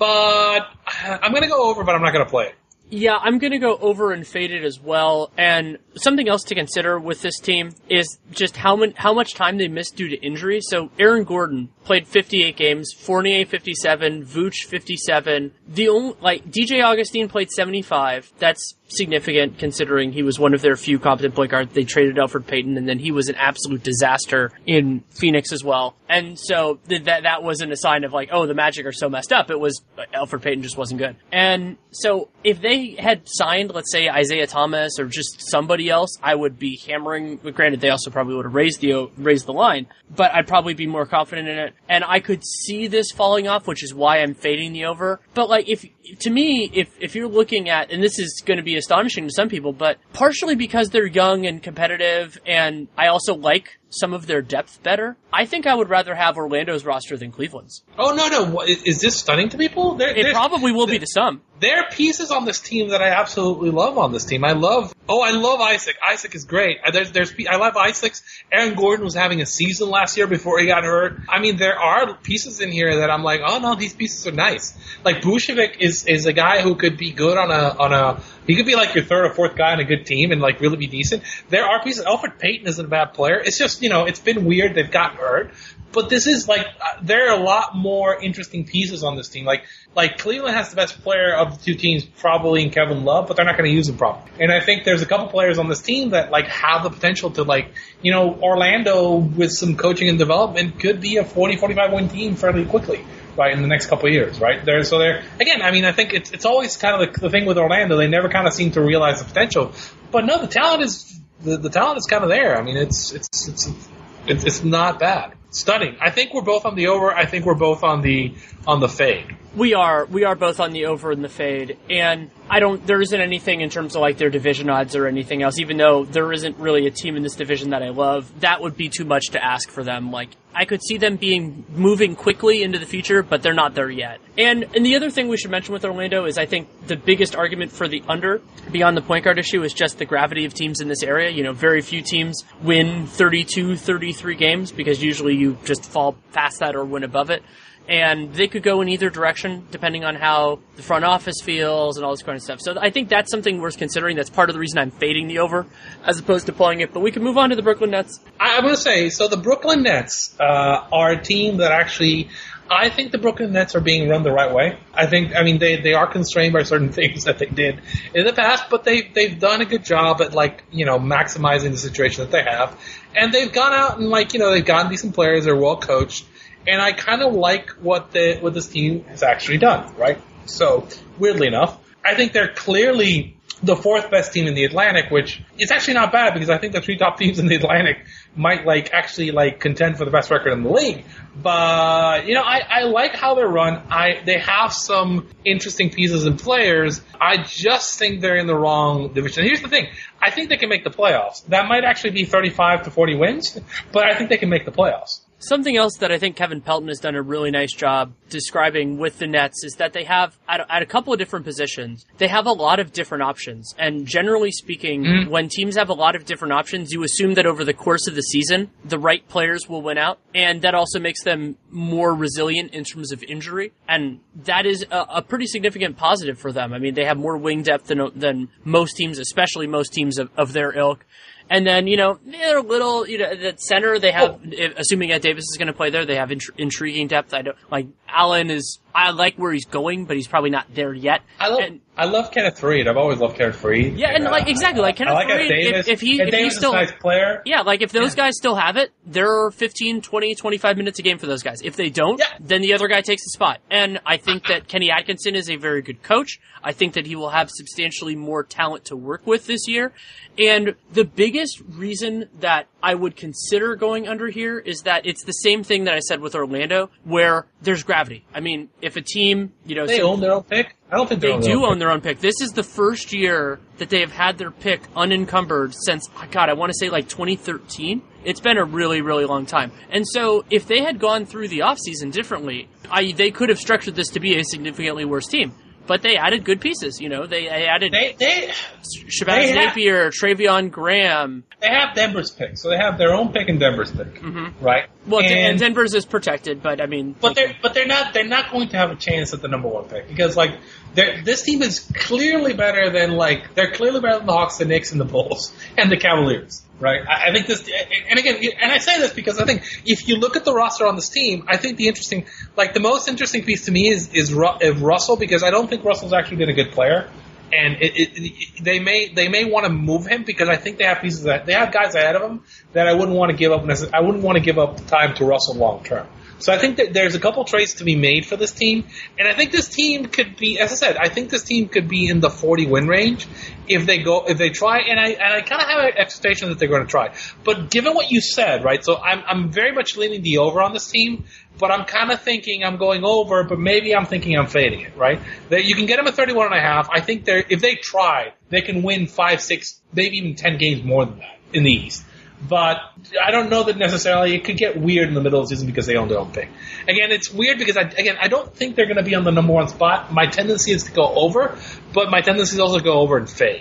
But I'm going to go over, but I'm not going to play it. Yeah, I'm going to go over and faded as well. And something else to consider with this team is just how, mon- how much time they missed due to injury. So Aaron Gordon played fifty-eight games, Fournier fifty-seven, Vooch fifty-seven. The only, like, D J Augustine played seventy-five. That's significant considering he was one of their few competent point guards. They traded Elfrid Payton, and then he was an absolute disaster in Phoenix as well. And so th- that that wasn't a sign of like, oh, the Magic are so messed up. It was Elfrid Payton just wasn't good. And so if they had signed, let's say, Isaiah Thomas or just somebody else, I would be hammering. Granted, they also probably would have raised the raised the line, but I'd probably be more confident in it. And I could see this falling off, which is why I'm fading the over. But like, if to me, if if you're looking at, and this is going to be astonishing to some people, but partially because they're young and competitive, and I also like some of their depth better, I think I would rather have Orlando's roster than Cleveland's. Oh, no, no. Is this stunning to people? There, it probably will be to some. There are pieces on this team that I absolutely love on this team. I love, oh, I love Isaac. Isaac is great. There's, there's, I love Isaac's. Aaron Gordon was having a season last year before he got hurt. I mean, there are pieces in here that I'm like, oh, no, these pieces are nice. Like, Vucevic is, is a guy who could be good on a, on a, he could be like your third or fourth guy on a good team and like really be decent. There are pieces. Elfrid Payton isn't a bad player. It's just, you know, it's been weird. They've gotten hurt. But this is like, uh, there are a lot more interesting pieces on this team. Like, like Cleveland has the best player of the two teams probably in Kevin Love, but they're not going to use him properly. And I think there's a couple players on this team that like have the potential to like, you know, Orlando with some coaching and development could be a forty, forty-five win team fairly quickly, right, in the next couple of years, right? There, so there, again, I mean, I think it's it's always kind of the, the thing with Orlando. They never kind of seem to realize the potential. But no, the talent is, the, the talent is kind of there. I mean, it's, it's, it's, it's, it's not bad. Stunning. I think we're both on the over. I think we're both on the on the fade. We are. We are both on the over and the fade. And I don't, there isn't anything in terms of like their division odds or anything else, even though there isn't really a team in this division that I love. That would be too much to ask for them. Like, I could see them being moving quickly into the future, but they're not there yet. And and the other thing we should mention with Orlando is I think the biggest argument for the under beyond the point guard issue is just the gravity of teams in this area. You know, very few teams win thirty-two, thirty-three games because usually you just fall past that or win above it. And they could go in either direction depending on how the front office feels and all this kind of stuff. So I think that's something worth considering. That's part of the reason I'm fading the over as opposed to pulling it. But we can move on to the Brooklyn Nets. I'm going to say, so the Brooklyn Nets uh, are a team that actually, I think the Brooklyn Nets are being run the right way. I think, I mean, they, they are constrained by certain things that they did in the past, but they, they've done a good job at, like, you know, maximizing the situation that they have. And they've gone out and, like, you know, they've gotten decent players. They're well coached. And I kind of like what the what this team has actually done, right? So, weirdly enough, I think they're clearly the fourth best team in the Atlantic, which is actually not bad because I think the three top teams in the Atlantic might like actually like contend for the best record in the league. But you know, I, I like how they're run. I they have some interesting pieces and players. I just think they're in the wrong division. Here's the thing: I think they can make the playoffs. That might actually be thirty-five to forty wins, but I think they can make the playoffs. Something else that I think Kevin Pelton has done a really nice job describing with the Nets is that they have, at a, at a couple of different positions, they have a lot of different options. And generally speaking, mm-hmm. when teams have a lot of different options, you assume that over the course of the season, the right players will win out. And that also makes them more resilient in terms of injury. And that is a, a pretty significant positive for them. I mean, they have more wing depth than, than most teams, especially most teams of, of their ilk. And then, you know, they're a little, you know, at center, they have, oh. assuming Ed Davis is going to play there, they have int- intriguing depth. I don't, like, Allen is, I like where he's going, but he's probably not there yet. I love, and, I love Kenneth Faried. I've always loved Kenneth Faried. Yeah, and, and like, exactly, like Kenneth I like Faried, Davis. if, if he, Ed if Davis he's still, is a nice player. Yeah, like, if those yeah. guys still have it, there are fifteen, twenty, twenty-five minutes a game for those guys. If they don't, yeah. then the other guy takes the spot. And I think that Kenny Atkinson is a very good coach. I think that he will have substantially more talent to work with this year. And the biggest reason that I would consider going under here is that it's the same thing that I said with Orlando, where there's gravity. I mean, if a team, you know... They so, own their own pick? I don't think they own do own pick. their own pick. This is the first year that they have had their pick unencumbered since, God, I want to say like twenty thirteen. It's been a really, really long time. And so if they had gone through the offseason differently, I, they could have structured this to be a significantly worse team. But they added good pieces, you know. They, they added they, they, Shabazz Napier, Travion Graham. They have Denver's pick, so they have their own pick and Denver's pick, mm-hmm. right? Well, and, and Denver's is protected, but I mean, but they're but they're not they're not going to have a chance at the number one pick because like this team is clearly better than like they're clearly better than the Hawks, the Knicks, and the Bulls and the Cavaliers. Right, I, I think this, and again, and I say this because I think if you look at the roster on this team, I think the interesting, like the most interesting piece to me is is, Ru- is Russell because I don't think Russell's actually been a good player, and it, it, it, they may they may want to move him because I think they have pieces that they have guys ahead of him that I wouldn't want to give up. I wouldn't want to give up time to Russell long term. So I think that there's a couple trades to be made for this team, and I think this team could be, as I said, I think this team could be in the forty win range if they go, if they try, and I and I kind of have an expectation that they're going to try. But given what you said, right? So I'm I'm very much leaning the over on this team, but I'm kind of thinking I'm going over, but maybe I'm thinking I'm fading it, right? That you can get them at thirty-one and a half. I think they're if they try, they can win five, six, maybe even ten games more than that in the East. But I don't know that necessarily. It could get weird in the middle of the season because they own their own pick. Again, it's weird because, I, again, I don't think they're going to be on the number one spot. My tendency is to go over, but my tendency is also to go over and fade.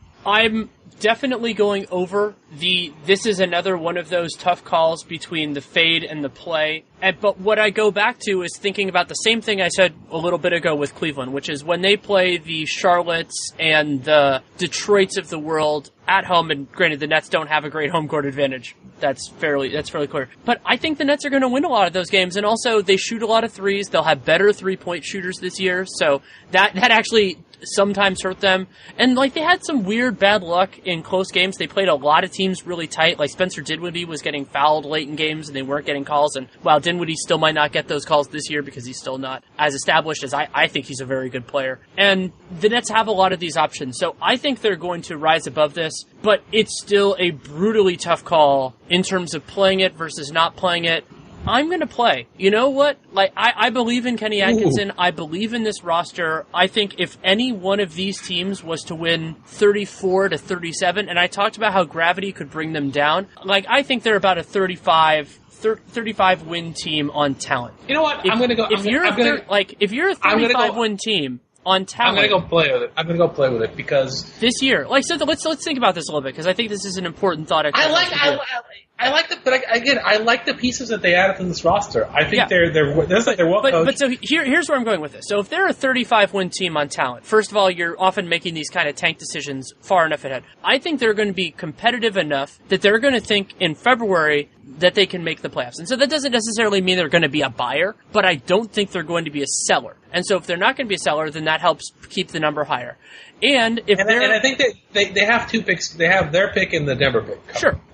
I'm definitely going over. The This is another one of those tough calls between the fade and the play. And, but what I go back to is thinking about the same thing I said a little bit ago with Cleveland, which is when they play the Charlottes and the Detroits of the world at home, and granted the Nets don't have a great home court advantage. That's fairly that's fairly clear. But I think the Nets are going to win a lot of those games, and also they shoot a lot of threes. They'll have better three-point shooters this year, so that that actually sometimes hurt them. And like they had some weird bad luck in close games. They played a lot of teams really tight. Like Spencer Dinwiddie was getting fouled late in games, and they weren't getting calls. And while Dinwiddie still might not get those calls this year because he's still not as established as I, I think he's a very good player. And the Nets have a lot of these options, so I think they're going to rise above this. But it's still a brutally tough call in terms of playing it versus not playing it. I'm going to play. You know what? Like, I, I believe in Kenny Atkinson. Ooh. I believe in this roster. I think if any one of these teams was to win thirty-four to thirty-seven, and I talked about how gravity could bring them down, like, I think they're about a thirty-five, thirty-five win team on talent. You know what? If, I'm going to go. If I'm you're gonna, a thir- gonna, like, if you're a thirty-five win team on talent, I'm going to go play with it. I'm going to go play with it because this year, like, so let's let's think about this a little bit because I think this is an important thought. I like. I, I, I like the, but I, again, I like the pieces that they added to this roster. I think yeah. they're they're they're, but, they're well but, coached. But so here here's where I'm going with this. So if they're a thirty-five win team on talent, first of all, you're often making these kind of tank decisions far enough ahead. I think they're going to be competitive enough that they're going to think in February that they can make the playoffs. And so that doesn't necessarily mean they're going to be a buyer, but I don't think they're going to be a seller. And so if they're not going to be a seller, then that helps keep the number higher. And if and, they're, and I think that they, they have two picks. They have their pick and the Denver pick. Sure.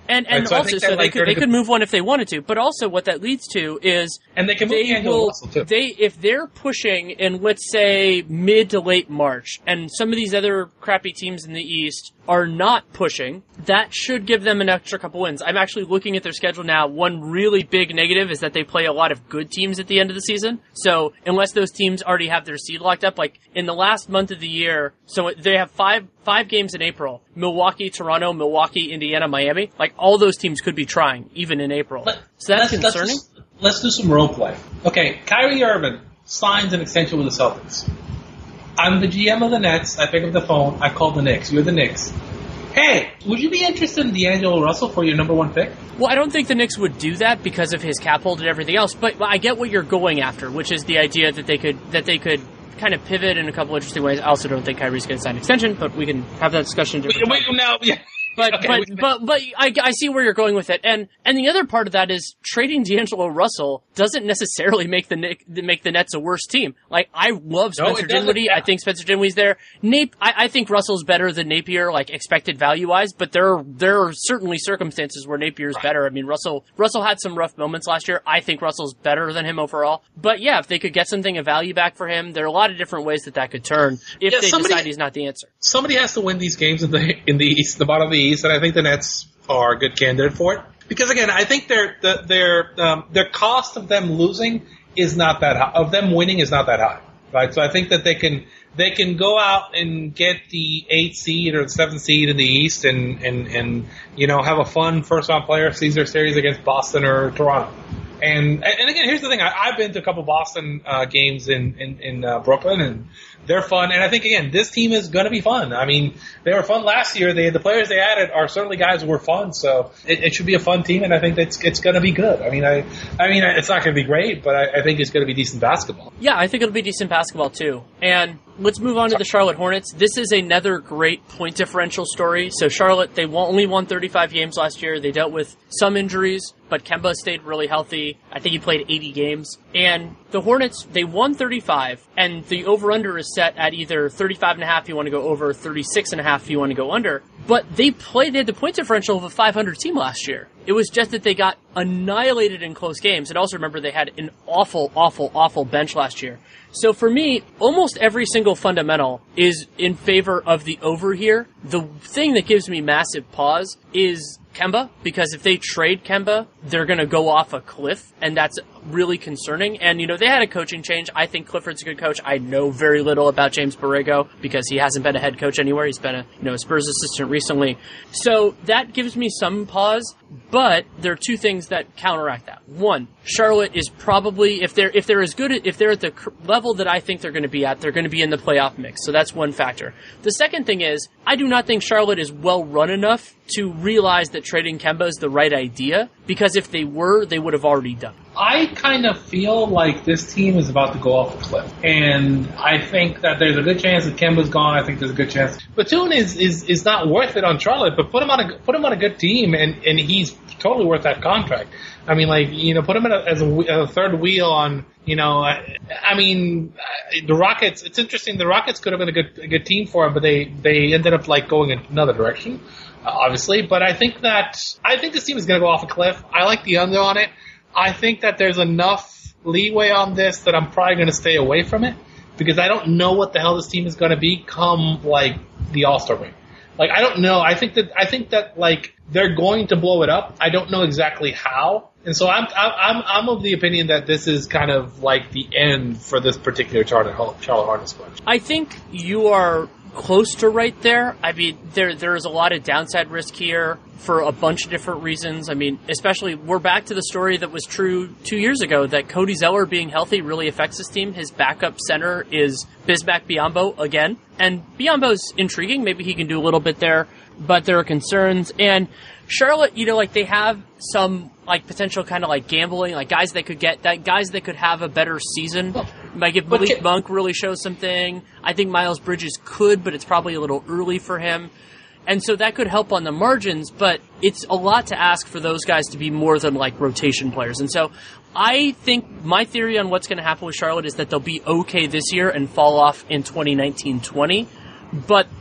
And and right, so also, so they like could they could move one if they wanted to. But also, what that leads to is and they can move they D'Angelo will Russell too. they if they're pushing in, let's say, mid to late March, and some of these other crappy teams in the East are not pushing, that should give them an extra couple wins. I'm actually looking at their schedule now. One really big negative is that they play a lot of good teams at the end of the season. So unless those teams already have their seed locked up, like in the last month of the year, so they have five five games in April: Milwaukee, Toronto, Milwaukee, Indiana, Miami. Like all those teams could be trying even in April. Let, so that's let's, concerning. Let's, just, let's do some role play. Okay, Kyrie Irving signs an extension with the Celtics. I'm the G M of the Nets. I pick up the phone. I call the Knicks. You're the Knicks. Hey, would you be interested in D'Angelo Russell for your number one pick? Well, I don't think the Knicks would do that because of his cap hold and everything else. But I get what you're going after, which is the idea that they could that they could kind of pivot in a couple interesting ways. I also don't think Kyrie's going to sign an extension, but we can have that discussion. Wait, wait, no, yeah. But okay, but, but but I, I see where you're going with it, and and the other part of that is trading D'Angelo Russell doesn't necessarily make the Nick, make the Nets a worse team. Like I love Spencer no, Dinwiddie, yeah. I think Spencer Dinwiddie's there. Nape, I, I think Russell's better than Napier, like expected value wise, but there are, there are certainly circumstances where Napier's right. better. I mean Russell Russell had some rough moments last year. I think Russell's better than him overall. But yeah, if they could get something of value back for him, there are a lot of different ways that that could turn if yeah, they somebody, decide he's not the answer. Somebody has to win these games in the in the East, the bottom of the East, and I think the Nets are a good candidate for it. Because again, I think their the, their um, their cost of them losing is not that high. Of them winning is not that high, right? So I think that they can they can go out and get the eighth seed or the seventh seed in the East and and and you know have a fun first round player Caesar series against Boston or Toronto. And and again, here's the thing: I, I've been to a couple Boston uh, games in in, in uh, Brooklyn, and they're fun. And I think again, this team is going to be fun. I mean, they were fun last year. They the players they added are certainly guys who were fun. So it, it should be a fun team, and I think it's it's going to be good. I mean, I I mean, it's not going to be great, but I, I think it's going to be decent basketball. Yeah, I think it'll be decent basketball too. And let's move on to the Charlotte Hornets. This is another great point differential story. So Charlotte, they only won thirty-five games last year. They dealt with some injuries, but Kemba stayed really healthy. I think he played eighty games. And the Hornets, they won thirty-five, and the over-under is set at either thirty-five and a half if you want to go over, thirty-six and a half if you want to go under. But they played, they had the point differential of a five hundred team last year. It was just that they got annihilated in close games. And also remember, they had an awful, awful, awful bench last year. So for me, almost every single fundamental is in favor of the over here. The thing that gives me massive pause is Kemba, because if they trade Kemba, they're going to go off a cliff, and that's really concerning. And, you know, they had a coaching change. I think Clifford's a good coach. I know very little about James Borrego because he hasn't been a head coach anywhere. He's been a, you know, a Spurs assistant recently. So that gives me some pause, but there are two things that counteract that. One, Charlotte is probably, if they're if they're as good, if they're at the level that I think they're going to be at, they're going to be in the playoff mix. So that's one factor. The second thing is, I do not think Charlotte is well run enough to realize that trading Kemba is the right idea, because if they were, they would have already done it. I kind of feel like this team is about to go off a cliff, and I think that there's a good chance that Kemba's gone. I think there's a good chance Batum is, is, is not worth it on Charlotte, but put him on a put him on a good team, and, and he's totally worth that contract. I mean, like, you know, put him in a, as, a, as a third wheel on, you know, I, I mean, the Rockets. It's interesting. The Rockets could have been a good a good team for him, but they they ended up like going in another direction, uh, obviously. But I think that I think this team is going to go off a cliff. I like the under on it. I think that there's enough leeway on this that I'm probably going to stay away from it, because I don't know what the hell this team is going to be come like the All-Star break. Like, I don't know. I think that I think that like they're going to blow it up. I don't know exactly how, and so I'm I'm I'm of the opinion that this is kind of like the end for this particular Charlotte Charlotte Hornets squad. I think you are close to right there. I mean, there there is a lot of downside risk here for a bunch of different reasons. I mean, especially, we're back to the story that was true two years ago, that Cody Zeller being healthy really affects this team. His backup center is Bismack Biyombo again. And Biyombo's intriguing. Maybe he can do a little bit there, but there are concerns. And Charlotte, you know, like, they have some, like, potential kind of, like, gambling, like, guys that could get, that guys that could have a better season. Like, if Malik can- Monk really shows something, I think Miles Bridges could, but it's probably a little early for him. And so that could help on the margins, but it's a lot to ask for those guys to be more than, like, rotation players. And so I think my theory on what's going to happen with Charlotte is that they'll be okay this year and fall off in twenty nineteen twenty. But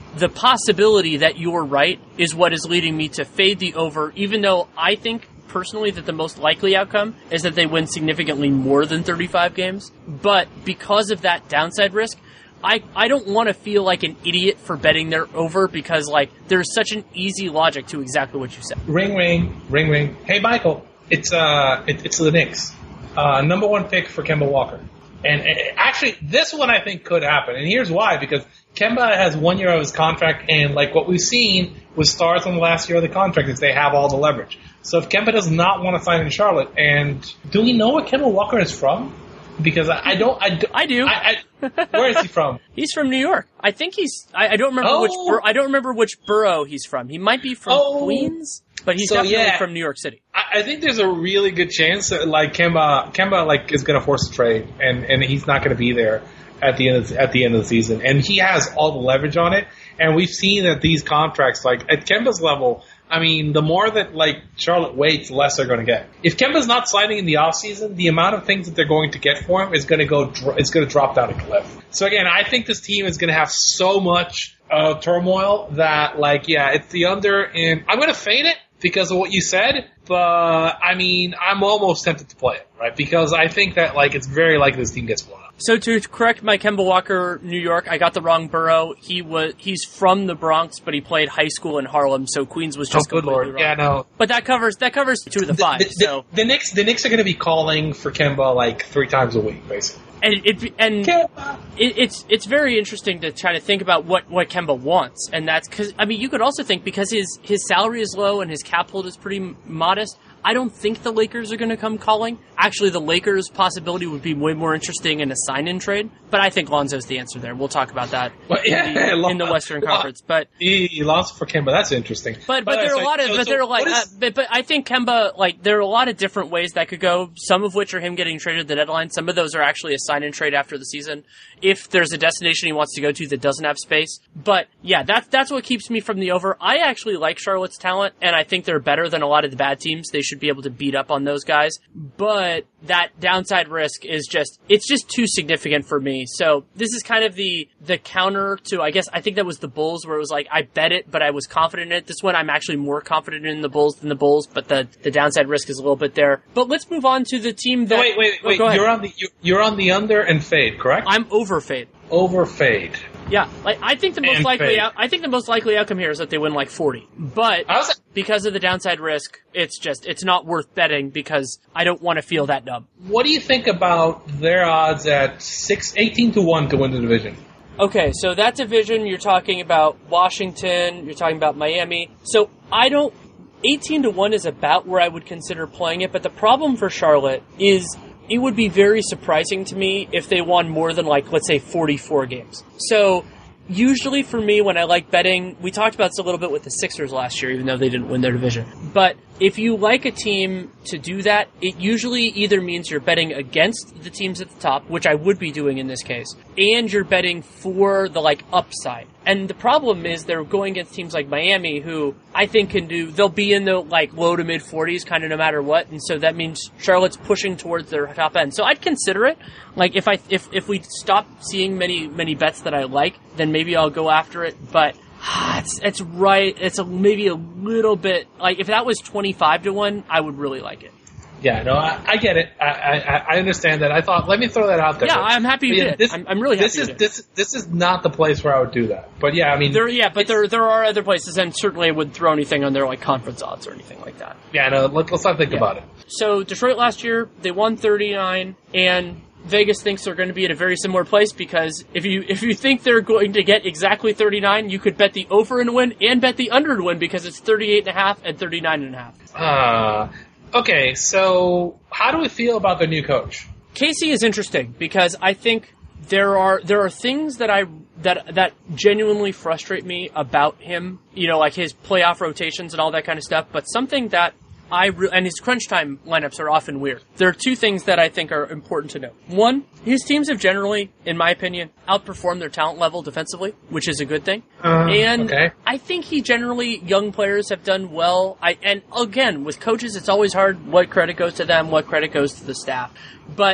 the possibility that you're right is what is leading me to fade the over, even though I think personally that the most likely outcome is that they win significantly more than thirty-five games. But because of that downside risk, I, I don't want to feel like an idiot for betting their over because, like, there's such an easy logic to exactly what you said. Ring, ring, ring, ring. Hey, Michael, it's uh, it, it's the Knicks. Uh, number one pick for Kemba Walker. And, and actually, this one I think could happen. And here's why, because Kemba has one year of his contract, and like what we've seen with stars on the last year of the contract is they have all the leverage. So if Kemba does not want to sign in Charlotte, and do we know where Kemba Walker is from? Because I, I don't, I do. I do. I, I, where is he from? He's from New York. I think he's. I, I don't remember oh. which. Bur- I don't remember which borough he's from. He might be from oh. Queens, but he's so, definitely yeah. from New York City. I, I think there's a really good chance that like Kemba, Kemba like is going to force a trade, and, and he's not going to be there at the end of the, at the end of the season, and he has all the leverage on it. And we've seen that these contracts, like at Kemba's level. I mean, the more that, like, Charlotte waits, the less they're going to get. If Kemba's not signing in the offseason, the amount of things that they're going to get for him is going to go, it's going to drop down a cliff. So again, I think this team is going to have so much uh, turmoil that, like, yeah, it's the under, and I'm going to fade it because of what you said, but, I mean, I'm almost tempted to play it, right? Because I think that, like, it's very likely this team gets blown up. So to correct my Kemba Walker, New York, I got the wrong borough. He was he's from the Bronx, but he played high school in Harlem, so Queens was just oh, good completely Lord. wrong. Yeah, no. But that covers that covers two of the five. The, the, so the, the Knicks the Knicks are going to be calling for Kemba like three times a week, basically. And it and it, it's it's very interesting to try to think about what, what Kemba wants, and that's because I mean you could also think because his his salary is low and his cap hold is pretty modest. I don't think the Lakers are going to come calling. Actually, the Lakers' possibility would be way more interesting in a sign-in trade. But I think Lonzo's the answer there. We'll talk about that well, yeah, in, the, Lon- in the Western Conference. But he Lonzo for Kemba, that's interesting. But but, but there are a lot of so, but so there are like is, uh, but, but I think Kemba like there are a lot of different ways that could go. Some of which are him getting traded at the deadline. Some of those are actually a sign-in trade after the season. If there's a destination he wants to go to that doesn't have space. But yeah, that's that's what keeps me from the over. I actually like Charlotte's talent, and I think they're better than a lot of the bad teams. They should be able to beat up on those guys, but that downside risk is just, it's just too significant for me. So this is kind of the, the counter to, I guess, I think that was the Bulls where it was like, I bet it, but I was confident in it. This one, I'm actually more confident in the Bulls than the Bulls, but the, the downside risk is a little bit there. But let's move on to the team that... Wait, wait, wait, oh, you're on the, you're on the under and fade, correct? I'm over fade. Over fade. Yeah, like I think the most and likely out, I think the most likely outcome here is that they win like forty. But because of the downside risk, it's just it's not worth betting because I don't want to feel that dumb. What do you think about their odds at six eighteen to one to win the division? Okay, so that division you're talking about Washington, you're talking about Miami. So I don't eighteen to one is about where I would consider playing it, but the problem for Charlotte is it would be very surprising to me if they won more than, like, let's say forty-four games. So, usually for me, when I like betting, we talked about this a little bit with the Sixers last year, even though they didn't win their division. But if you like a team to do that, it usually either means you're betting against the teams at the top, which I would be doing in this case, and you're betting for the, like, upside. And the problem is they're going against teams like Miami, who I think can do, they'll be in the, like, low to mid forties kind of no matter what, and so that means Charlotte's pushing towards their top end. So I'd consider it. Like, if I, if, if we stop seeing many, many bets that I like, then maybe I'll go after it, but ah, it's, it's right, it's a, maybe a little bit, like, if that was twenty-five to one, I would really like it. Yeah, no, I, I get it. I, I I understand that. I thought, let me throw that out there. Yeah, I'm happy you yeah, did. This, I'm, I'm really happy this you is, did. This this is not the place where I would do that. But yeah, I mean, there, yeah, but there there are other places, and certainly I wouldn't throw anything on their like conference odds or anything like that. Yeah, no, let, let's not think yeah. about it. So Detroit last year they won thirty-nine, and Vegas thinks they're going to be at a very similar place because if you if you think they're going to get exactly thirty-nine, you could bet the over and win and bet the under and win because it's thirty-eight and a half and thirty-nine and a half. Ah. Uh, Okay, so how do we feel about the new coach? Casey is interesting because I think there are there are things that I that that genuinely frustrate me about him. You know, like his playoff rotations and all that kind of stuff. But something that I re- and his crunch time lineups are often weird. There are two things that I think are important to note. One, his teams have generally, in my opinion, outperformed their talent level defensively, which is a good thing. Uh, and okay. I think he generally, young players have done well. I and again, with coaches, it's always hard what credit goes to them, what credit goes to the staff. But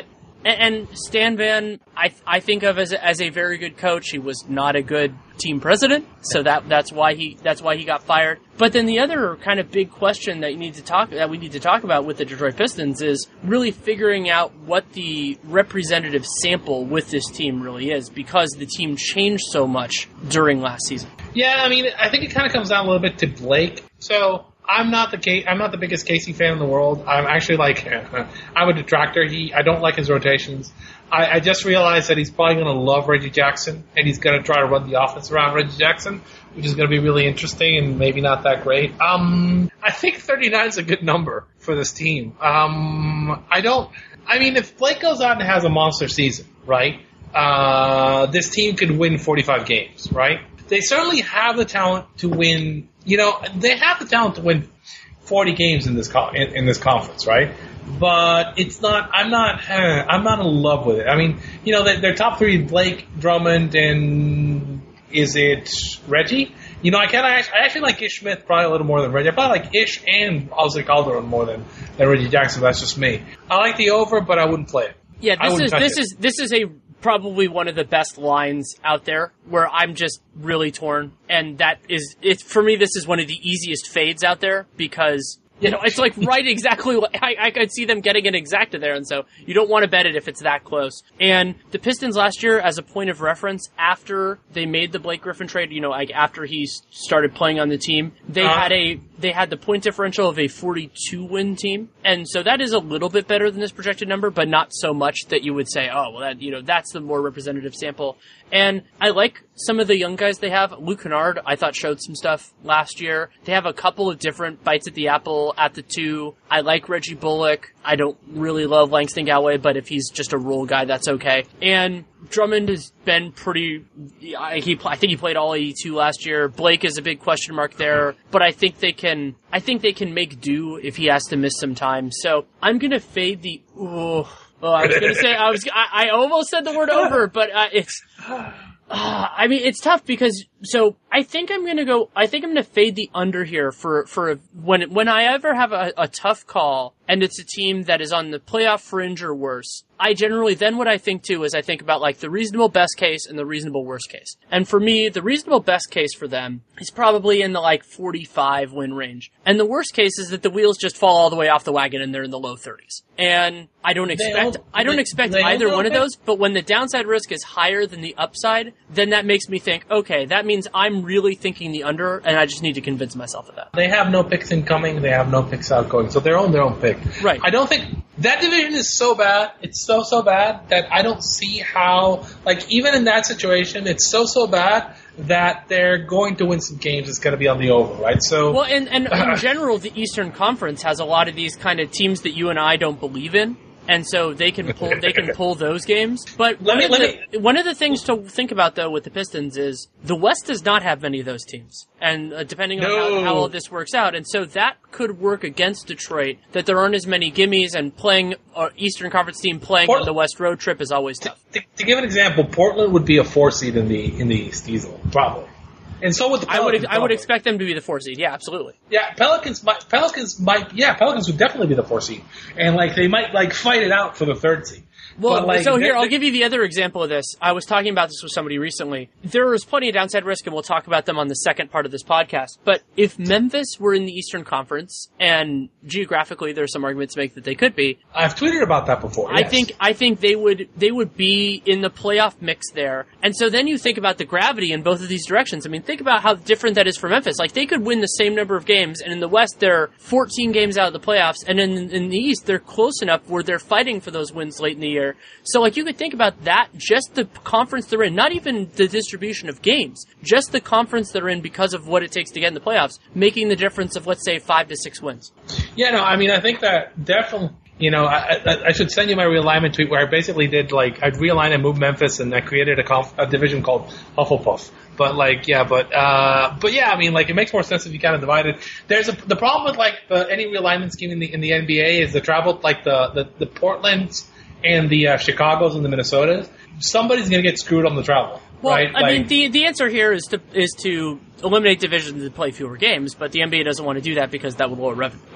And, and Stan Van, I I think of as a, as a very good coach. He was not a good team president, so that that's why he that's why he got fired. But then the other kind of big question that you need to talk that we need to talk about with the Detroit Pistons is really figuring out what the representative sample with this team really is, because the team changed so much during last season. Yeah, I mean, I think it kind of comes down a little bit to Blake. So I'm not the K- I'm not the biggest Casey fan in the world. I'm actually like I'm a detractor. He I don't like his rotations. I, I just realized that he's probably going to love Reggie Jackson, and he's going to try to run the offense around Reggie Jackson, which is going to be really interesting and maybe not that great. Um, I think thirty-nine is a good number for this team. Um, I don't. I mean, if Blake goes out and has a monster season, right? Uh, this team could win forty-five games, right? They certainly have the talent to win. You know, they have the talent to win forty games in this co- in, in this conference, right? But it's not. I'm not. Uh, I'm not in love with it. I mean, you know, their, their top three: Blake, Drummond, and is it Reggie? You know, I kind of. I actually like Ish Smith probably a little more than Reggie. I probably like Ish and Ozzy Calderon more than, than Reggie Jackson. That's just me. I like the over, but I wouldn't play it. Yeah, this is this it. is this is a probably one of the best lines out there where I'm just really torn, and that is it's for me. This is one of the easiest fades out there because. You know, it's like right exactly what I, I could see them getting an exacta there, and so you don't want to bet it if it's that close. And the Pistons last year, as a point of reference, after they made the Blake Griffin trade, you know, like after he started playing on the team, they uh, had a they had the point differential of a forty-two win team, and so that is a little bit better than this projected number, but not so much that you would say, oh, well, that you know, that's the more representative sample. And I like some of the young guys they have. Luke Kennard, I thought, showed some stuff last year. They have a couple of different bites at the apple at the two. I like Reggie Bullock. I don't really love Langston Galway, but if he's just a role guy, that's okay. And Drummond has been pretty, I, he, I think he played all eighty-two last year. Blake is a big question mark there, but I think they can, I think they can make do if he has to miss some time. So I'm gonna fade the, ooh, Oh, I was gonna say I was. I, I almost said the word over, but uh, it's. Uh, I mean, it's tough because so I think I'm gonna go. I think I'm gonna fade the under here for for a, when when I ever have a, a tough call and it's a team that is on the playoff fringe or worse. I generally, then what I think too is I think about like the reasonable best case and the reasonable worst case. And for me, the reasonable best case for them is probably in the like forty-five win range. And the worst case is that the wheels just fall all the way off the wagon and they're in the low thirties. And I don't expect, I don't expect either one of those, but when the downside risk is higher than the upside, then that makes me think, okay, that means I'm really thinking the under and I just need to convince myself of that. They have no picks incoming, they have no picks outgoing, so they're on their own pick. Right. I don't think, that division is so bad, it's so, so bad, that I don't see how, like, even in that situation, it's so, so bad that they're going to win some games. It's going to be on the over, right? So, well, and, and in general, the Eastern Conference has a lot of these kind of teams that you and I don't believe in. And so they can pull they can pull those games. But one, me, of the, me... one of the things to think about, though, with the Pistons is the West does not have many of those teams. And uh, depending on no. how, how all this works out. And so that could work against Detroit, that there aren't as many gimmies, and playing uh, Eastern Conference team playing Port- on the West road trip is always tough. To, to, to give an example, Portland would be a four seed in the in the East easily, probably. And so would the Pelicans. I would I would expect them to be the four seed. Yeah, absolutely. Yeah, Pelicans might Pelicans might yeah, Pelicans would definitely be the four seed. And like they might like fight it out for the third seed. Well, but, like, so here, I'll give you the other example of this. I was talking about this with somebody recently. There is plenty of downside risk, and we'll talk about them on the second part of this podcast. But if Memphis were in the Eastern Conference, and geographically there's some argument to make that they could be. I've tweeted about that before, yes. I think I think they would they would be in the playoff mix there. And so then you think about the gravity in both of these directions. I mean, think about how different that is for Memphis. Like, they could win the same number of games, and in the West they're fourteen games out of the playoffs, and in, in the East they're close enough where they're fighting for those wins late in the year. So, like, you could think about that, just the conference they're in, not even the distribution of games, just the conference they're in because of what it takes to get in the playoffs, making the difference of, let's say, five to six wins. Yeah, no, I mean, I think that definitely, you know, I, I, I should send you my realignment tweet where I basically did, like, I'd realign and move Memphis, and I created a, conf, a division called Hufflepuff. But, like, yeah, but, uh, but yeah, I mean, like, it makes more sense if you kind of divide it. There's a, the problem with, like, the, any realignment scheme in the, in the N B A is the travel, like, the, the, the Portlands and the uh, Chicagos and the Minnesotas, somebody's going to get screwed on the travel, well, right? I like, mean, the the answer here is to is to eliminate divisions and play fewer games, but the N B A doesn't want to do that because that would lower revenue. Like,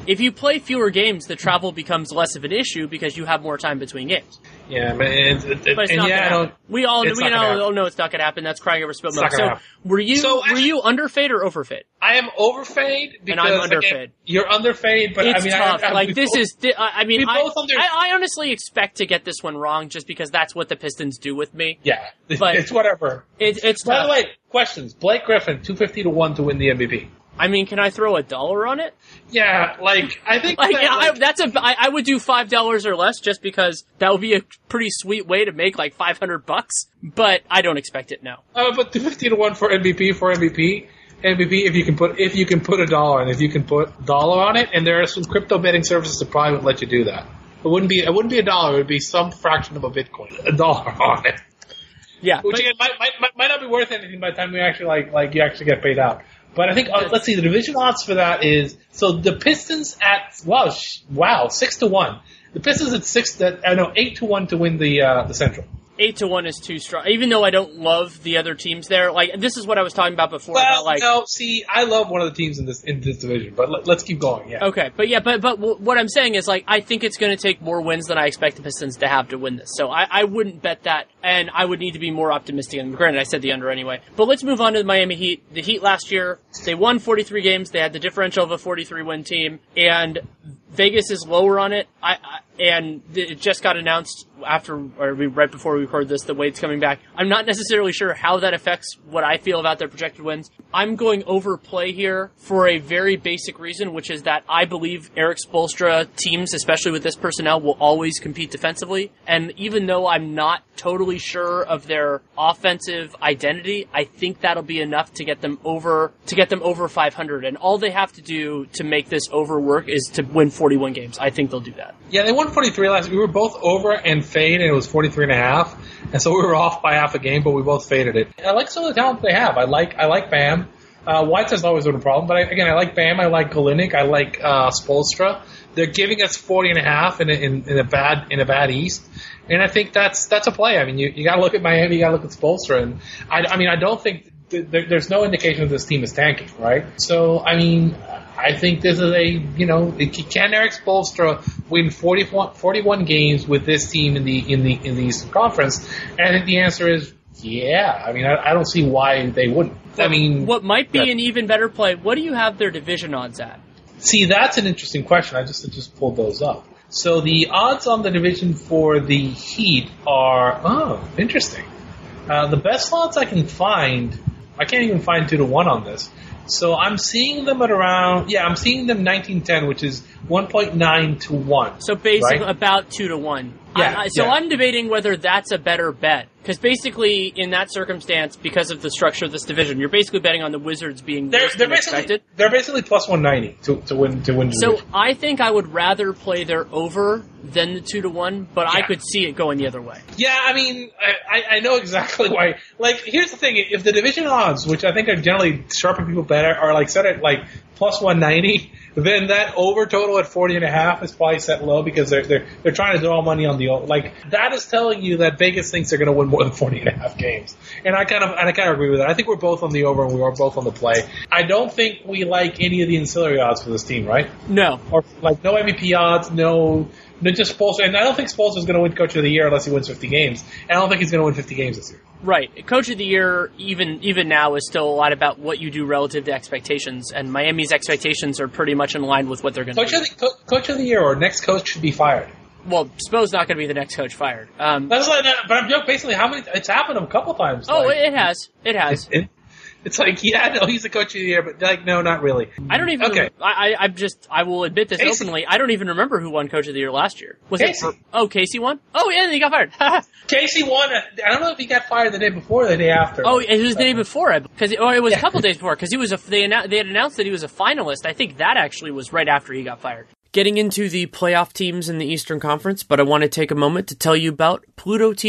if you play fewer games, the travel becomes less of an issue because you have more time between games. Yeah, but it's, it, but it's and not yeah, gonna happen. We all it's we not all know it's not going to happen. That's crying over spilled milk. It's not So gonna were you So, were you underfade or overfade? I am overfade because And I'm underfade. Again, you're underfade, but It's I mean, tough. I, I, like we this both, is. Di- I I mean, we I, both under- I, I honestly expect to get this one wrong just because that's what the Pistons do with me. Yeah, But- it's whatever. It, it's By tough. the way, questions. Blake Griffin, two fifty to one to win the M V P. I mean, can I throw a dollar on it? Yeah, like I think Like, that, yeah, I, like, that's a. I, I would do five dollars or less just because that would be a pretty sweet way to make like five hundred bucks. But I don't expect it now. uh, but two fifty to one for M V P for M V P. M V P if you can put if you can put a dollar and if you can put dollar on it, and there are some crypto betting services that probably would let you do that. It wouldn't be it wouldn't be a dollar. It would be some fraction of a Bitcoin. A dollar on it. Yeah, Which but- again might, might might not be worth anything by the time you actually like like you actually get paid out. But I think uh, let's see the division odds for that is so the Pistons at wow sh- wow six to one. The Pistons at six that I know eight to one to win the uh, the Central. Eight to one is too strong. Even though I don't love the other teams there, like this is what I was talking about before. Well, about, like, no, see, I love one of the teams in this in this division, but let, let's keep going. Yeah. okay, but yeah, but but w- what I'm saying is like I think it's going to take more wins than I expect the Pistons to have to win this. So I, I wouldn't bet that, and I would need to be more optimistic. And granted, I said the under anyway. But let's move on to the Miami Heat. The Heat last year they won forty-three games. They had the differential of a forty-three win team, and Vegas is lower on it. I, I and it just got announced after or right before we record this that Wade's coming back. I'm not necessarily sure how that affects what I feel about their projected wins. I'm going overplay here for a very basic reason, which is that I believe Eric Spoelstra teams, especially with this personnel, will always compete defensively. And even though I'm not totally sure of their offensive identity, I think that'll be enough to get them over to get them over five hundred. And all they have to do to make this over work is to win forty-one games. I think they'll do that. Yeah, they won forty-three last. We were both over and fade, and it was forty-three and a half, and so we were off by half a game, but we both faded it. I like some of the talent they have. I like I like Bam. Uh, Whiteside's always been a problem, but I, again, I like Bam. I like Golinnik. I like uh, Spoelstra. They're giving us forty and a half in a, in, in a bad in a bad East, and I think that's that's a play. I mean, you you got to look at Miami. You got to look at Spoelstra, and I, I mean, I don't think th- there, there's no indication that this team is tanking, right? So I mean. I think this is a, you know, can Eric Spoelstra win forty-one, forty-one games with this team in the in the in the Eastern Conference? And I think the answer is yeah. I mean, I, I don't see why they wouldn't. I mean, what might be yeah. an even better play? What do you have their division odds at? See, that's an interesting question. I just I just pulled those up. So the odds on the division for the Heat are oh, interesting. Uh, the best odds I can find, I can't even find two to one on this. So I'm seeing them at around, yeah, I'm seeing them nineteen ten, which is one point nine to one. So basically right? about two to one. Yeah, I, I, so yeah. I'm debating whether that's a better bet. Because basically, in that circumstance, because of the structure of this division, you're basically betting on the Wizards being They're, worse they're than basically expected. they're basically plus one ninety to to win to win the So division. I think I would rather play their over than the two to one, but I Yeah. could see it going the other way. Yeah, I mean, I, I- I know exactly why. Like, here's the thing: if the division odds, which I think are generally sharping people better, are like set at like plus one ninety, then that over total at forty and a half is probably set low because they're they're they're trying to draw money on the over. Like that is telling you that Vegas thinks they're going to win more than forty and a half games, and I kind of and I kind of agree with that. I think we're both on the over and we are both on the play. I don't think we like any of the ancillary odds for this team, right? No. Or like no M V P odds, no. No, just Spoelstra, and I don't think Spoelstra is going to win Coach of the Year unless he wins fifty games. And I don't think he's going to win fifty games this year. Right. Coach of the Year, even even now, is still a lot about what you do relative to expectations, and Miami's expectations are pretty much in line with what they're going to Coach do. of, the, Co- Coach of the Year or next coach should be fired. Well, Spo's not going to be the next coach fired. Um, That's like, but I'm joking. Basically, how many? It's happened a couple times. oh, like, it has. It has. It, it's like, yeah, no, he's the Coach of the Year, but like, no, not really. I don't even. Okay. I, I, I'm just. I will admit this Casey. openly. I don't even remember who won Coach of the Year last year. Was Casey. it? For, oh, Casey won. Oh, yeah, and he got fired. Casey won. I don't know if he got fired the day before or the day after. oh, it was the day before, because or it was Yeah. a couple days before, because he was a. They annou- they had announced that he was a finalist. I think that actually was right after he got fired. Getting into the playoff teams in the Eastern Conference, but I want to take a moment to tell you about Pluto T V.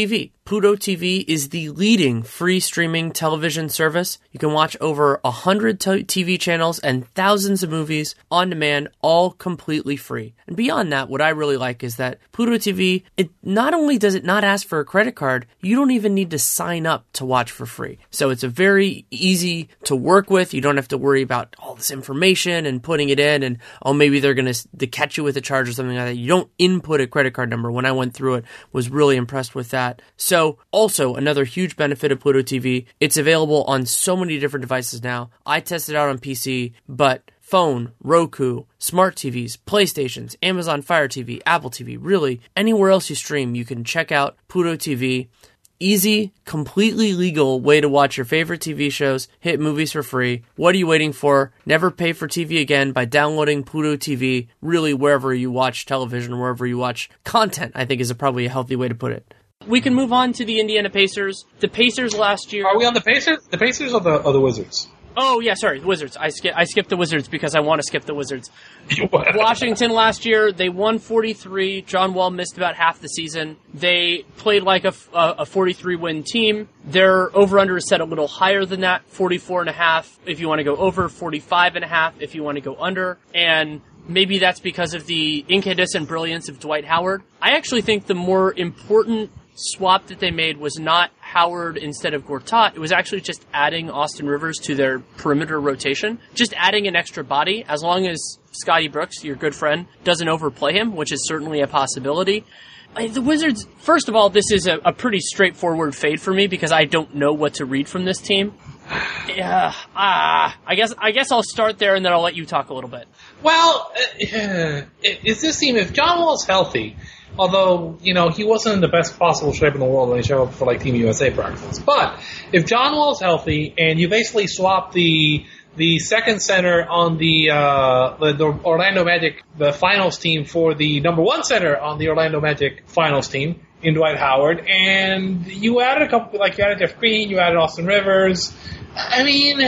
Pluto T V is the leading free streaming television service. You can watch over one hundred T V channels and thousands of movies on demand, all completely free. And beyond that, what I really like is that Pluto T V, it not only does it not ask for a credit card, you don't even need to sign up to watch for free. So it's a very easy to work with. You don't have to worry about all this information and putting it in and, oh, maybe they're going to catch you with a charge or something like that. You don't input a credit card number. When I went through it, was really impressed with that. So also another huge benefit of Pluto T V, it's available on so many different devices now. I tested it out on P C, but phone, Roku, smart T Vs, PlayStations, Amazon Fire T V, Apple T V, really anywhere else you stream, you can check out Pluto T V. Easy, completely legal way to watch your favorite T V shows, hit movies for free. What are you waiting for? Never pay for T V again by downloading Pluto T V, really wherever you watch television, wherever you watch content, I think is a, probably a healthy way to put it. We can move on to the Indiana Pacers. The Pacers last year... Are we on the Pacers? The Pacers or the, or the Wizards? Oh, yeah, sorry, the Wizards. I, sk- I skipped the Wizards because I want to skip the Wizards. Washington last year, they won forty-three. John Wall missed about half the season. They played like a, a forty-three win team. Their over-under is set a little higher than that, forty-four and a half if you want to go over, forty-five and a half if you want to go under. And maybe that's because of the incandescent brilliance of Dwight Howard. I actually think the more important swap that they made was not Howard instead of Gortat. It was actually just adding Austin Rivers to their perimeter rotation. Just adding an extra body, as long as Scotty Brooks, your good friend, doesn't overplay him, which is certainly a possibility. The Wizards, first of all, this is a, a pretty straightforward fade for me because I don't know what to read from this team. Yeah, ah, I guess I guess I'll start there and then I'll let you talk a little bit. Well, uh, is this team, if John Wall's healthy, although, you know, he wasn't in the best possible shape in the world when he showed up for, like, Team U S A practices. But if John Wall's healthy and you basically swap the the second center on the, uh, the, the Orlando Magic, the finals team, for the number one center on the Orlando Magic finals team in Dwight Howard, and you added a couple, like, you added Jeff Green, you added Austin Rivers. I mean,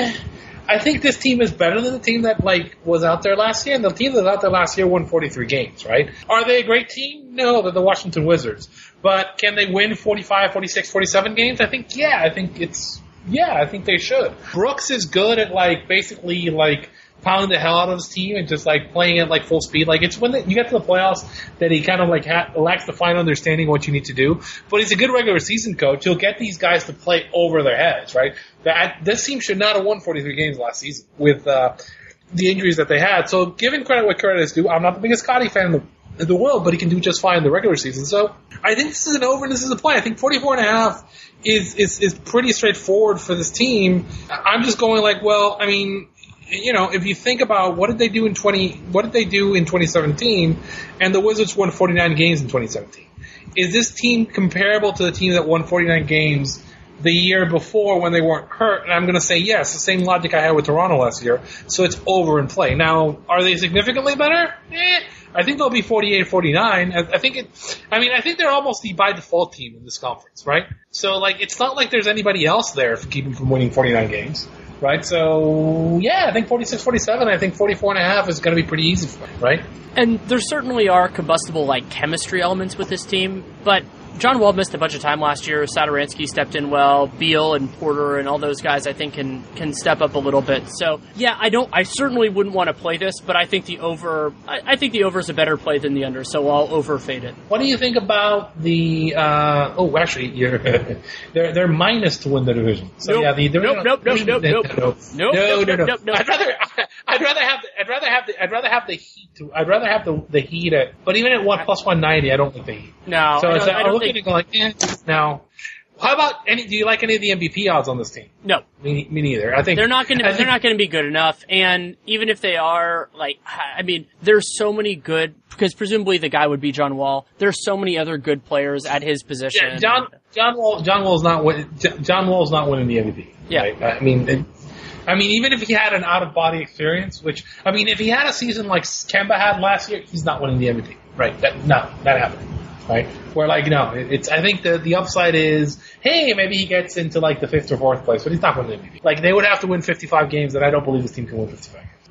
I think this team is better than the team that, like, was out there last year, and the team that was out there last year won forty-three games, right? Are they a great team? No, they're the Washington Wizards. But can they win forty-five, forty-six, forty-seven games? I think, yeah, I think it's, yeah, I think they should. Brooks is good at, like, basically, like, pounding the hell out of his team and just, like, playing at, like, full speed. Like, it's when the, you get to the playoffs that he kind of, like, ha- lacks the fine understanding of what you need to do. But he's a good regular season coach. He'll get these guys to play over their heads, right? That, this team should not have won forty-three games last season with uh, the injuries that they had. So, giving credit what credit is due, I'm not the biggest Scotty fan in the in the world, but he can do just fine in the regular season. So I think this is an over and this is a play. I think forty-four and a half is, is, is pretty straightforward for this team. I'm just going like, well, I mean, you know, if you think about what did they do in twenty, what did they do in twenty seventeen, and the Wizards won forty-nine games in twenty seventeen. Is this team comparable to the team that won forty-nine games the year before when they weren't hurt? And I'm going to say yes, the same logic I had with Toronto last year. So it's over in play. Now, are they significantly better? Eh. I think they'll be forty-eight forty-nine. I, I think it, I mean, I think they're almost the by default team in this conference, right? So, like, it's not like there's anybody else there to keep them from winning forty-nine games, right? So, yeah, I think forty-six forty-seven, I think forty-four and a half is going to be pretty easy for them, right? And there certainly are combustible, like, chemistry elements with this team, but John Wall missed a bunch of time last year. Satoransky stepped in well. Beal and Porter and all those guys, I think, can can step up a little bit. So, yeah, I don't. I certainly wouldn't want to play this, but I think the over. I, I think the over is a better play than the under. So I'll overfade it. What do you think about the? Uh, oh, actually, you're they're they're minus to win the division. So nope. yeah, the nope, nope, nope, nope, nope, nope, nope, no, nope, no, no, nope, nope. I'd rather I'd rather have the, I'd rather have the I'd rather have the Heat. To, I'd rather have the the Heat at. But even at one plus one ninety, I don't like the Heat. No, so I it's don't, like, I don't I'm looking think. at like, eh, now. How about any? Do you like any of the M V P odds on this team? No, me, me neither. I think they're not going to. They're think, not going to be good enough. And even if they are, like, I mean, there's so many good. Because presumably the guy would be John Wall. There's so many other good players at his position. Yeah, John John Wall. John Wall's not win, John Wall's not winning the M V P. Yeah, right? I mean. It, I mean, even if he had an out-of-body experience, which, I mean, if he had a season like Kemba had last year, he's not winning the M V P, right? That, no, that happened, right? Where, like, no, it, it's, I think the, the upside is, hey, maybe he gets into, like, the fifth or fourth place, but he's not winning the M V P. Like, they would have to win fifty-five games, and I don't believe this team can win fifty-five games.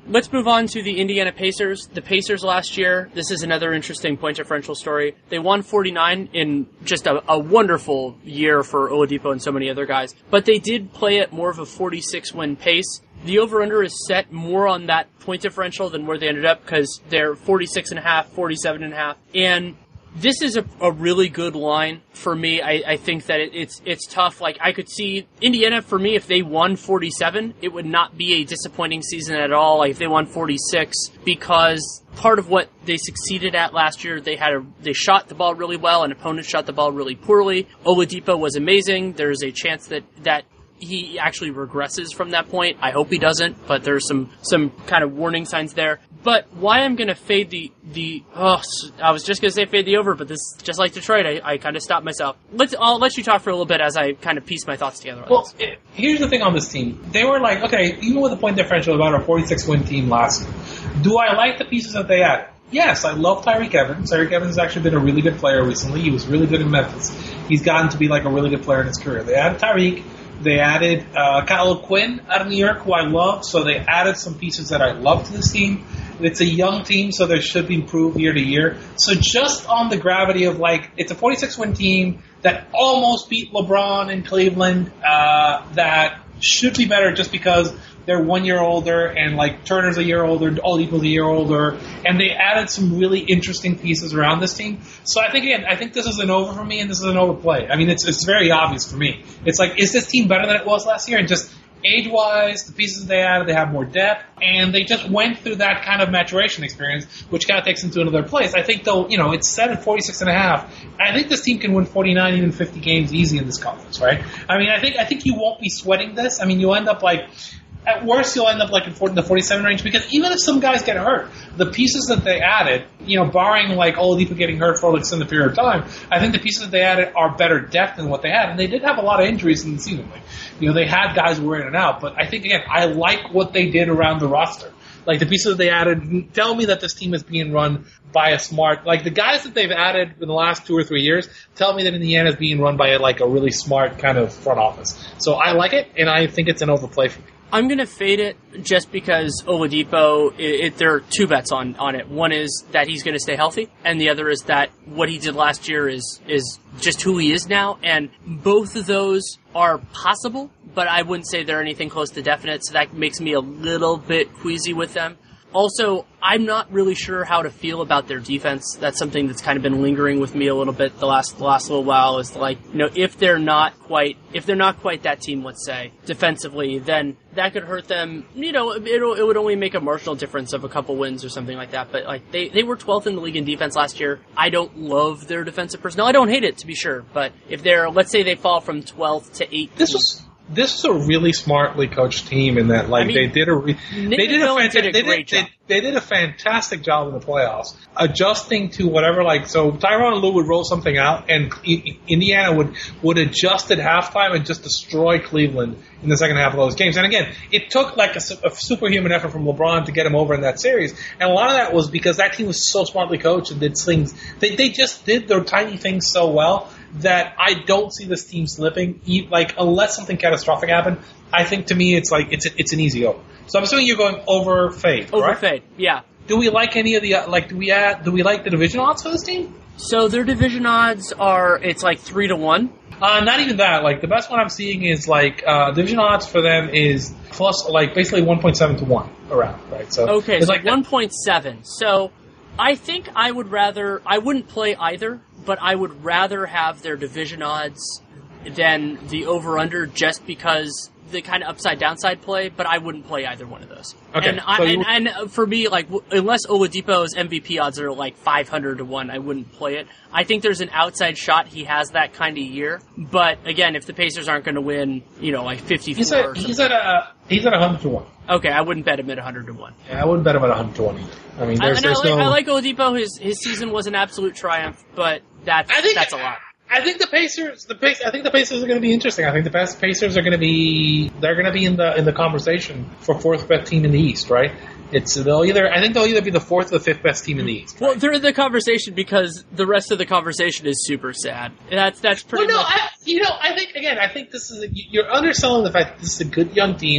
let's move on to the Indiana Pacers. The Pacers last year, this is another interesting point differential story. They won forty-nine in just a, a wonderful year for Oladipo and so many other guys, but they did play at more of a forty-six win pace. The over-under is set more on that point differential than where they ended up because they're forty-six and a half, forty-seven and a half, and this is a, a really good line for me. I, I think that it, it's it's tough. Like, I could see Indiana, for me, if they won forty-seven, it would not be a disappointing season at all. Like, if they won forty-six, because part of what they succeeded at last year, they had a they shot the ball really well, and opponents shot the ball really poorly. Oladipo was amazing. There's a chance that that he actually regresses from that point. I hope he doesn't, but there's some some kind of warning signs there. But why I'm going to fade the, the, oh, I was just going to say fade the over, but this, just like Detroit, I, I kind of stopped myself. Let's, I'll let you talk for a little bit as I kind of piece my thoughts together. Well, it, here's the thing on this team. They were like, okay, even with a point differential, about a forty-six win team last year. Do I like the pieces that they added? Yes, I love Tyreke Evans. Tyreke Evans has actually been a really good player recently. He was really good in Memphis. He's gotten to be like a really good player in his career. They added Tyreke. They added uh, Kyle Quinn out of New York, who I love. So they added some pieces that I love to this team. It's a young team, so there should be improved year to year. So just on the gravity of, like, it's a forty-six win team that almost beat LeBron in Cleveland, uh, that should be better just because they're one year older and, like, Turner's a year older, Oladipo's a year older, and they added some really interesting pieces around this team. So I think, again, I think this is an over for me and this is an overplay. I mean, it's it's very obvious for me. It's like, is this team better than it was last year? And just age-wise, the pieces they added, they have more depth, and they just went through that kind of maturation experience, which kind of takes them to another place. I think, though, you know, it's set at forty-six and a half. I think this team can win forty-nine, even fifty games easy in this conference, right? I mean, I think I think you won't be sweating this. I mean, you end up like, at worst, you'll end up like in the forty-seven range, because even if some guys get hurt, the pieces that they added, you know, barring like Oladipo getting hurt for an extended period of time, I think the pieces that they added are better depth than what they had. And they did have a lot of injuries in the season. Like, you know, they had guys who were in and out. But I think, again, I like what they did around the roster. Like, the pieces that they added tell me that this team is being run by a smart, like, the guys that they've added in the last two or three years tell me that Indiana is being run by, like, a really smart kind of front office. So I like it, and I think it's an overplay for me. I'm going to fade it just because Oladipo, it, it, there are two bets on, on it. One is that he's going to stay healthy, and the other is that what he did last year is is just who he is now, and both of those are possible, but I wouldn't say they're anything close to definite, so that makes me a little bit queasy with them. Also, I'm not really sure how to feel about their defense. That's something that's kind of been lingering with me a little bit the last the last little while. Is like, you know, if they're not quite if they're not quite that team, let's say defensively, then that could hurt them. You know, it it would only make a marginal difference of a couple wins or something like that. But like they they were twelfth in the league in defense last year. I don't love their defensive personnel. I don't hate it, to be sure. But if they're, let's say they fall from twelfth to eighth, this was. This is a really smartly coached team in that, like, I mean, they did a re- they did a, fanta- did a they did, they, they did a fantastic job in the playoffs, adjusting to whatever. Like, so Tyronn Lue would roll something out, and Indiana would would adjust at halftime and just destroy Cleveland in the second half of those games. And again, it took like a, a superhuman effort from LeBron to get him over in that series, and a lot of that was because that team was so smartly coached and did things. They they just did their tiny things so well that I don't see this team slipping. Like, unless something catastrophic happened, I think to me it's like it's a, it's an easy over. So I'm assuming you're going over fade, over right? fade, yeah. Do we like any of the like? Do we add? Do we like the division odds for this team? So their division odds are it's like three to one. Uh, not even that. Like, the best one I'm seeing is like uh, division odds for them is plus like basically one point seven to one around, right? So okay, it's so like one point seven. So I think I would rather I wouldn't play either. But I would rather have their division odds than the over-under just because the kind of upside-downside play, but I wouldn't play either one of those. Okay. And, I, so you... and, and for me, like, unless Oladipo's M V P odds are like five hundred to one, I wouldn't play it. I think there's an outside shot he has that kind of year. But, again, if the Pacers aren't going to win, you know, like fifty-four he's at, or something. He's at, a, he's at one hundred to one. Okay, I wouldn't bet him at one hundred to one. Yeah, I wouldn't bet him at one hundred to one either. I mean, there's, I, there's I, like, no... I like Oladipo. His, his season was an absolute triumph, but that's, I think, that's a lot. I think the Pacers, the Pacers, I think the Pacers are going to be interesting. I think the best Pacers are going to be, they're going to be in the in the conversation for fourth best team in the East, right? It's they'll either, I think they'll either be the fourth or the fifth best team in the East. Right? Well, they're in the conversation because the rest of the conversation is super sad. That's that's pretty. Well, no, much... I, you know, I think again, I think this is a, you're underselling the fact that this is a good young team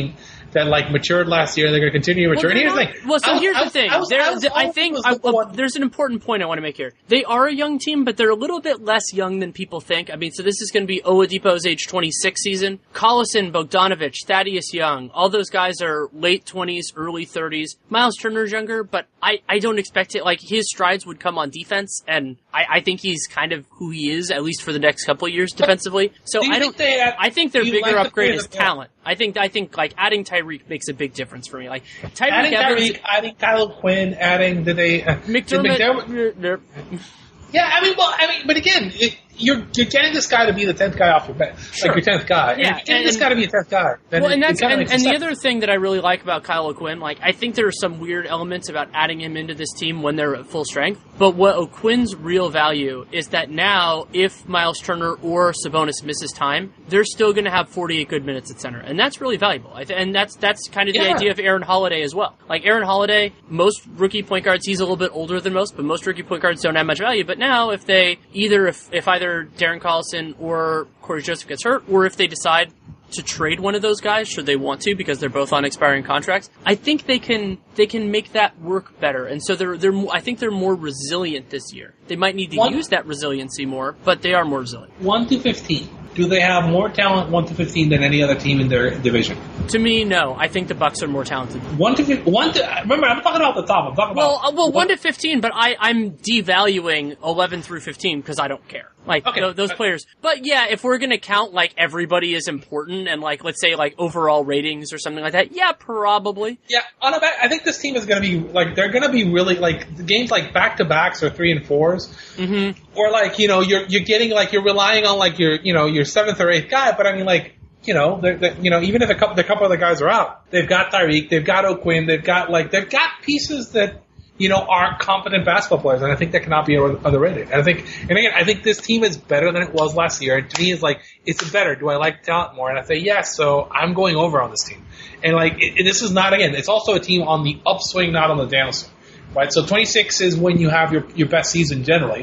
that like matured last year. They're going to continue to mature. Well, and here's not, the thing. well, so I was, here's I the was, thing. I, was, There, I, was, I think was I, the one- there's an important point I want to make here. They are a young team, but they're a little bit less young than people think. I mean, so this is going to be Oladipo's age twenty-six season. Collison, Bogdanovich, Thaddeus Young, all those guys are late twenties, early thirties. Miles Turner's younger, but I, I don't expect it. Like, his strides would come on defense, and I, I think he's kind of who he is, at least for the next couple of years defensively. So do I don't. They had, I think their bigger like upgrade is the talent. I think I think like adding Tyreek makes a big difference for me. Like Tyreek adding Evans, Tyreek, adding Kyle Quinn, adding did they uh, McDermott. did McDermott yeah, I mean, well, I mean, but again, it, you're you're getting this guy to be the tenth guy off your bench, Sure. like your tenth guy. Yeah, and if you're getting and- this guy to be a tenth guy. Then Well, it, and that's it kinda and, makes and the sense. other thing that I really like about Kyle O'Quinn, like I think there are some weird elements about adding him into this team when they're at full strength. But what O'Quinn's real value is that now, if Miles Turner or Sabonis misses time, they're still going to have forty-eight good minutes at center, and that's really valuable. I th- and that's that's kind of the Yeah. idea of Aaron Holiday as well. Like Aaron Holiday, most rookie point guards, he's a little bit older than most, but most rookie point guards don't have much value. But now, if they either if if either Darren Collison or Corey Joseph gets hurt, or if they decide to trade one of those guys should they want to because they're both on expiring contracts, I think they can they can make that work better. And so they're they're I think they're more resilient this year. They might need to One- use that resiliency more, but they are more resilient. one to fifteen. Do they have more talent one to fifteen than any other team in their division? To me, no. I think the Bucks are more talented. One to fif- one to remember, I'm talking about the top. I'm talking Well, about uh, well, one to fifteen, but I I'm devaluing eleven through fifteen because I don't care. Like Okay. th- those players. But yeah, if we're gonna count like everybody is important and like let's say like overall ratings or something like that, yeah, probably. Yeah, on a back, I think this team is going to be like they're going to be really like the games like back to backs or three and fours, Mm-hmm. or like you know you're you're getting like you're relying on like your you know your seventh or eighth guy, but I mean like you know they're, they're, you know even if a couple the couple of the guys are out, they've got Tyreek, they've got O'Quinn, they've got like they've got pieces that you know are competent basketball players, and I think that cannot be underrated. And I think and again I think this team is better than it was last year. And to me, it's like it's better. Do I like talent more? And I say yes, so I'm going over on this team. And like it, it, this is not again. It's also a team on the upswing, not on the downswing, right? So twenty-six is when you have your your best season generally.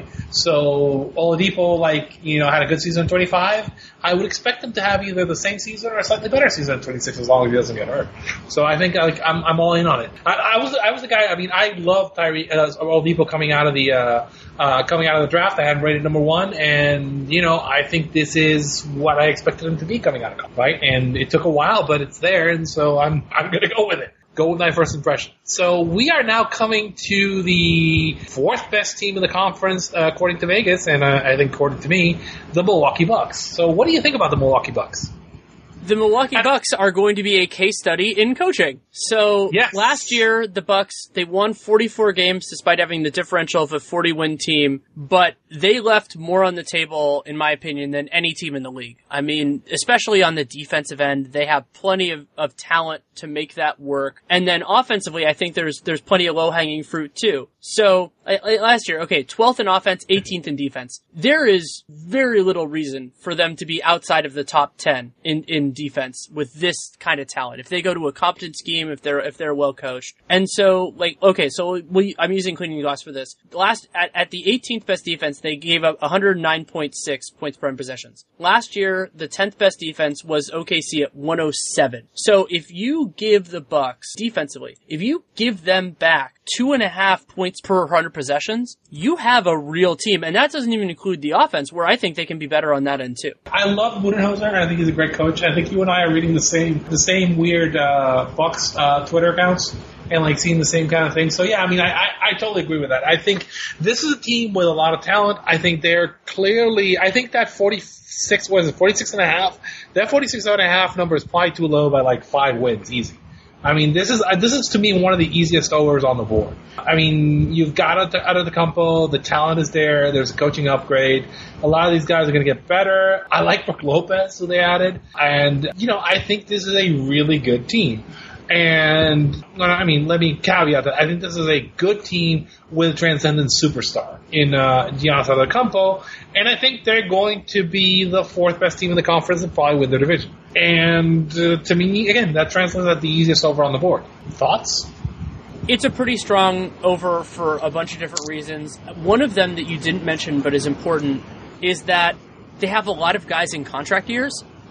So Oladipo, like you know, had a good season in twenty-five. I would expect him to have either the same season or a slightly better season in twenty-six, as long as he doesn't get hurt. So I think like I'm I'm all in on it. I, I was I was the guy. I mean, I love Tyree uh, Oladipo coming out of the uh, uh, coming out of the draft. I had him rated number one, and you know I think this is what I expected him to be coming out of college, right? And it took a while, but it's there, and so I'm I'm gonna go with it. Go with my first impression. So we are now coming to the fourth best team in the conference, uh, according to Vegas, and uh, I think according to me, the Milwaukee Bucks. So what do you think about the Milwaukee Bucks? The Milwaukee Bucks are going to be a case study in coaching. So Yes. last year, the Bucks, they won forty-four games despite having the differential of a forty-win team, but they left more on the table, in my opinion, than any team in the league. I mean, especially on the defensive end, they have plenty of, of talent to make that work. And then offensively, I think there's there's plenty of low-hanging fruit too. So I, I, last year, okay, twelfth in offense, eighteenth in defense. There is very little reason for them to be outside of the top ten in, in defense with this kind of talent. If they go to a competent scheme, if they're if they're well coached, and so like okay, so we, I'm using cleaning glass for this. Last at, at the eighteenth best defense, they gave up one hundred nine point six points per possessions. Last year, the tenth best defense was O K C at one oh seven. So if you give the Bucks defensively, if you give them back two and a half points per one hundred possessions, you have a real team, and that doesn't even include the offense, where I think they can be better on that end too. I love Budenholzer, and I think he's a great coach. I think you and I are reading the same the same weird uh, Bucks uh, Twitter accounts and like seeing the same kind of thing. So yeah, I mean, I, I, I totally agree with that. I think this is a team with a lot of talent. I think they're clearly. I think that forty-six was it forty-six and a half. That forty-six and a half number is probably too low by like five wins, easy. I mean, this is this is to me one of the easiest overs on the board. I mean, you've got out of the Campo, the talent is there. There's a coaching upgrade. A lot of these guys are going to get better. I like Brook Lopez, who they added, and you know, I think this is a really good team. And I mean, let me caveat that I think this is a good team with a transcendent superstar in uh, Giannis Antetokounmpo, and I think they're going to be the fourth best team in the conference and probably win their division. And uh, to me, again, that translates at the easiest over on the board. Thoughts? It's a pretty strong over for a bunch of different reasons. One of them that you didn't mention but is important is that they have a lot of guys in contract years.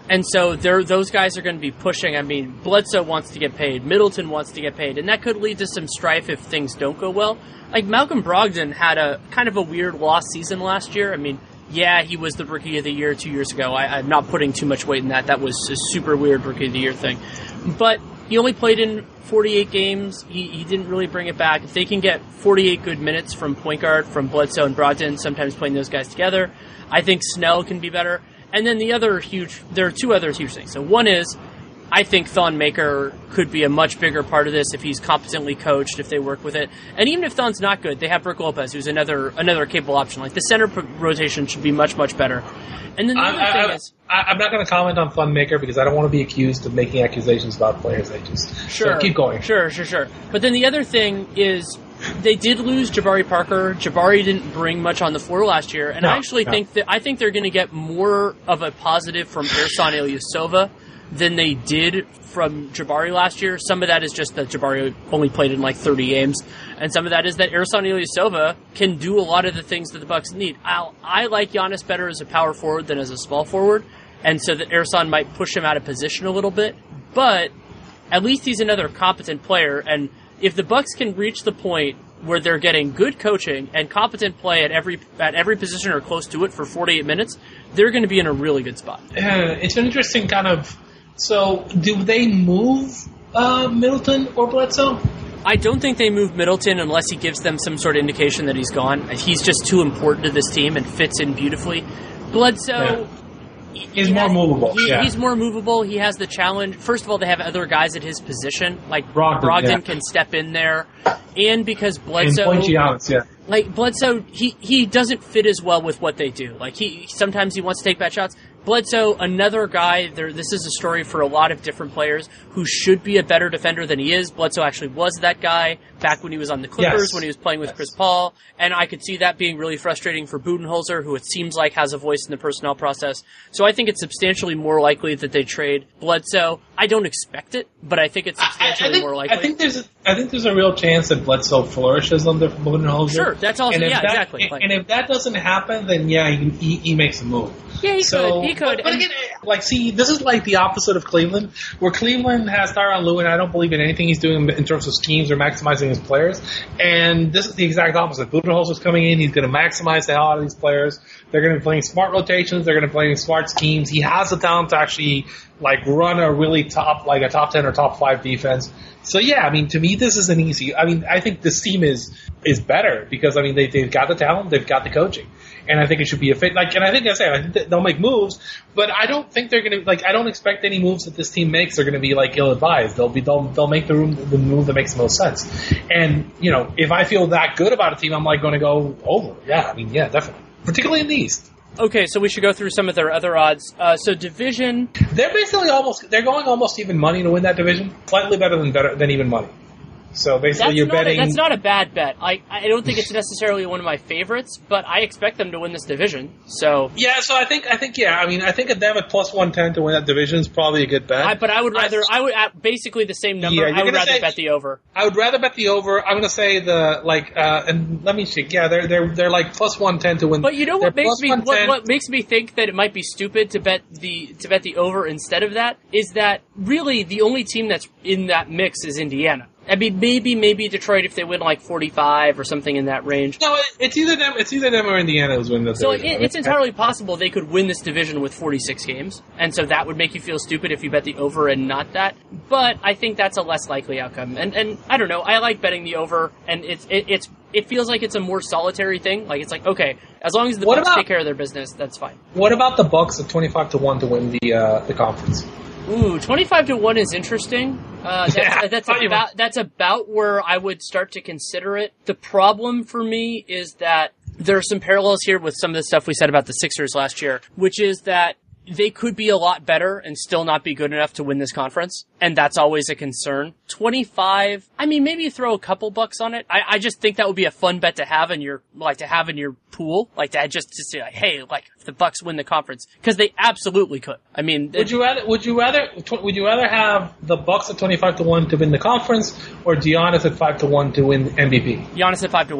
And so they're, those guys are going to be pushing. I mean, Bledsoe wants to get paid. Middleton wants to get paid. And that could lead to some strife if things don't go well. Like, Malcolm Brogdon had a kind of a weird lost season last year. I mean, yeah, he was the Rookie of the Year two years ago. I, I'm not putting too much weight in that. That was a super weird Rookie of the Year thing. But he only played in forty-eight games. He, he didn't really bring it back. If they can get forty-eight good minutes from point guard, from Bledsoe and Brogdon, sometimes playing those guys together, I think Snell can be better. And then the other huge, there are two other huge things. So one is, I think Thon Maker could be a much bigger part of this if he's competently coached, if they work with it. And even if Thon's not good, they have Brook Lopez, who's another another capable option. Like, the center p- rotation should be much, much better. And then the I, other I, thing I, is... I, I'm not going to comment on Thon Maker because I don't want to be accused of making accusations about players' ages. Sure. So keep going. Sure, sure, sure. But then the other thing is, they did lose Jabari Parker. Jabari didn't bring much on the floor last year. And no, I actually no. think that I think they're going to get more of a positive from Ersan Ilyasova than they did from Jabari last year. Some of that is just that Jabari only played in like thirty games, and some of that is that Ersan Ilyasova can do a lot of the things that the Bucks need. I'll, I like Giannis better as a power forward than as a small forward, and so that Ersan might push him out of position a little bit, but at least he's another competent player, and if the Bucks can reach the point where they're getting good coaching and competent play at every at every position or close to it for forty-eight minutes, they're going to be in a really good spot. Uh, it's an interesting kind of... So, do they move uh, Middleton or Bledsoe? I don't think they move Middleton unless he gives them some sort of indication that he's gone. He's just too important to this team and fits in beautifully. Bledsoe... Yeah. He's he more has, movable. He, yeah. He's more movable. He has the challenge. First of all, they have other guys at his position. Like, Brogdon, Brogdon yeah. can step in there. And because Bledsoe... And Giannis, yeah. Like, Bledsoe, he, he doesn't fit as well with what they do. Like, he sometimes he wants to take bad shots. Bledsoe, another guy, there, this is a story for a lot of different players who should be a better defender than he is. Bledsoe actually was that guy back when he was on the Clippers, yes. when he was playing with yes. Chris Paul. And I could see that being really frustrating for Budenholzer, who it seems like has a voice in the personnel process. So I think it's substantially more likely that they trade Bledsoe. I don't expect it, but I think it's substantially I, I think, more likely. I think there's a, I think there's a real chance that Bledsoe flourishes under Budenholzer. Sure, that's also, yeah, that, exactly. And, like, and if that doesn't happen, then yeah, he, he, he makes a move. Yeah, he so, could. He could. But, but and, again, like, see, this is like the opposite of Cleveland, where Cleveland has Tyronn Lue, and I don't believe in anything he's doing in terms of schemes or maximizing his players. And this is the exact opposite. Budenholzer's coming in. He's going to maximize the hell out of these players. They're going to be playing smart rotations. They're going to be playing smart schemes. He has the talent to actually, like, run a really top, like a top ten or top five defense. So, yeah, I mean, to me, this is an easy. I mean, I think this team is is better because, I mean, they, they've got the talent. They've got the coaching. And I think it should be a fit. Like, and I think I said, I think they'll make moves, but I don't think they're going to, like, I don't expect any moves that this team makes are going to be, like, ill-advised. They'll be, they'll, they'll make the room, the move that makes the most sense. And, you know, if I feel that good about a team, I'm, like, going to go over. Yeah, I mean, yeah, definitely. Particularly in the East. Okay, so we should go through some of their other odds. Uh, so division. They're basically almost, they're going almost even money to win that division. Slightly better than better than even money. So basically, that's you're not betting. A, that's not a bad bet. I I don't think it's necessarily one of my favorites, but I expect them to win this division. So yeah, so I think I think yeah, I mean I think at them at plus one ten to win that division is probably a good bet. I, but I would rather I, I would at basically the same number. Yeah, I would rather say, bet the over. I would rather bet the over. I'm going to say the like uh, and let me check. Yeah, they're they're they're like plus one ten to win. But you know what they're makes me what, what makes me think that it might be stupid to bet the to bet the over instead of that is that really the only team that's in that mix is Indiana. I mean, maybe maybe Detroit if they win like forty-five or something in that range. No, it's either them. It's either them or Indiana who's winning the so division. So it, it's entirely possible they could win this division with forty-six games, and so that would make you feel stupid if you bet the over and not that. But I think that's a less likely outcome. And and I don't know. I like betting the over, and it's it, it's it feels like it's a more solitary thing. Like it's like okay, as long as the Bucks take care of their business, that's fine. What about the Bucks at twenty-five to one to win the uh, the conference? Ooh, twenty-five to one is interesting. Uh, that's, yeah, that's about that's about where I would start to consider it. The problem for me is that there are some parallels here with some of the stuff we said about the Sixers last year, which is that they could be a lot better and still not be good enough to win this conference, and that's always a concern. twenty-five, I mean, maybe you throw a couple bucks on it. I, I just think that would be a fun bet to have in your, like, to have in your pool, like, to just to say, like, hey, like, if the Bucks win the conference, because they absolutely could. I mean, would you rather, would you rather, would you rather have the Bucks at twenty-five to one to win the conference, or Giannis at five to one to win M V P? Giannis at five to one.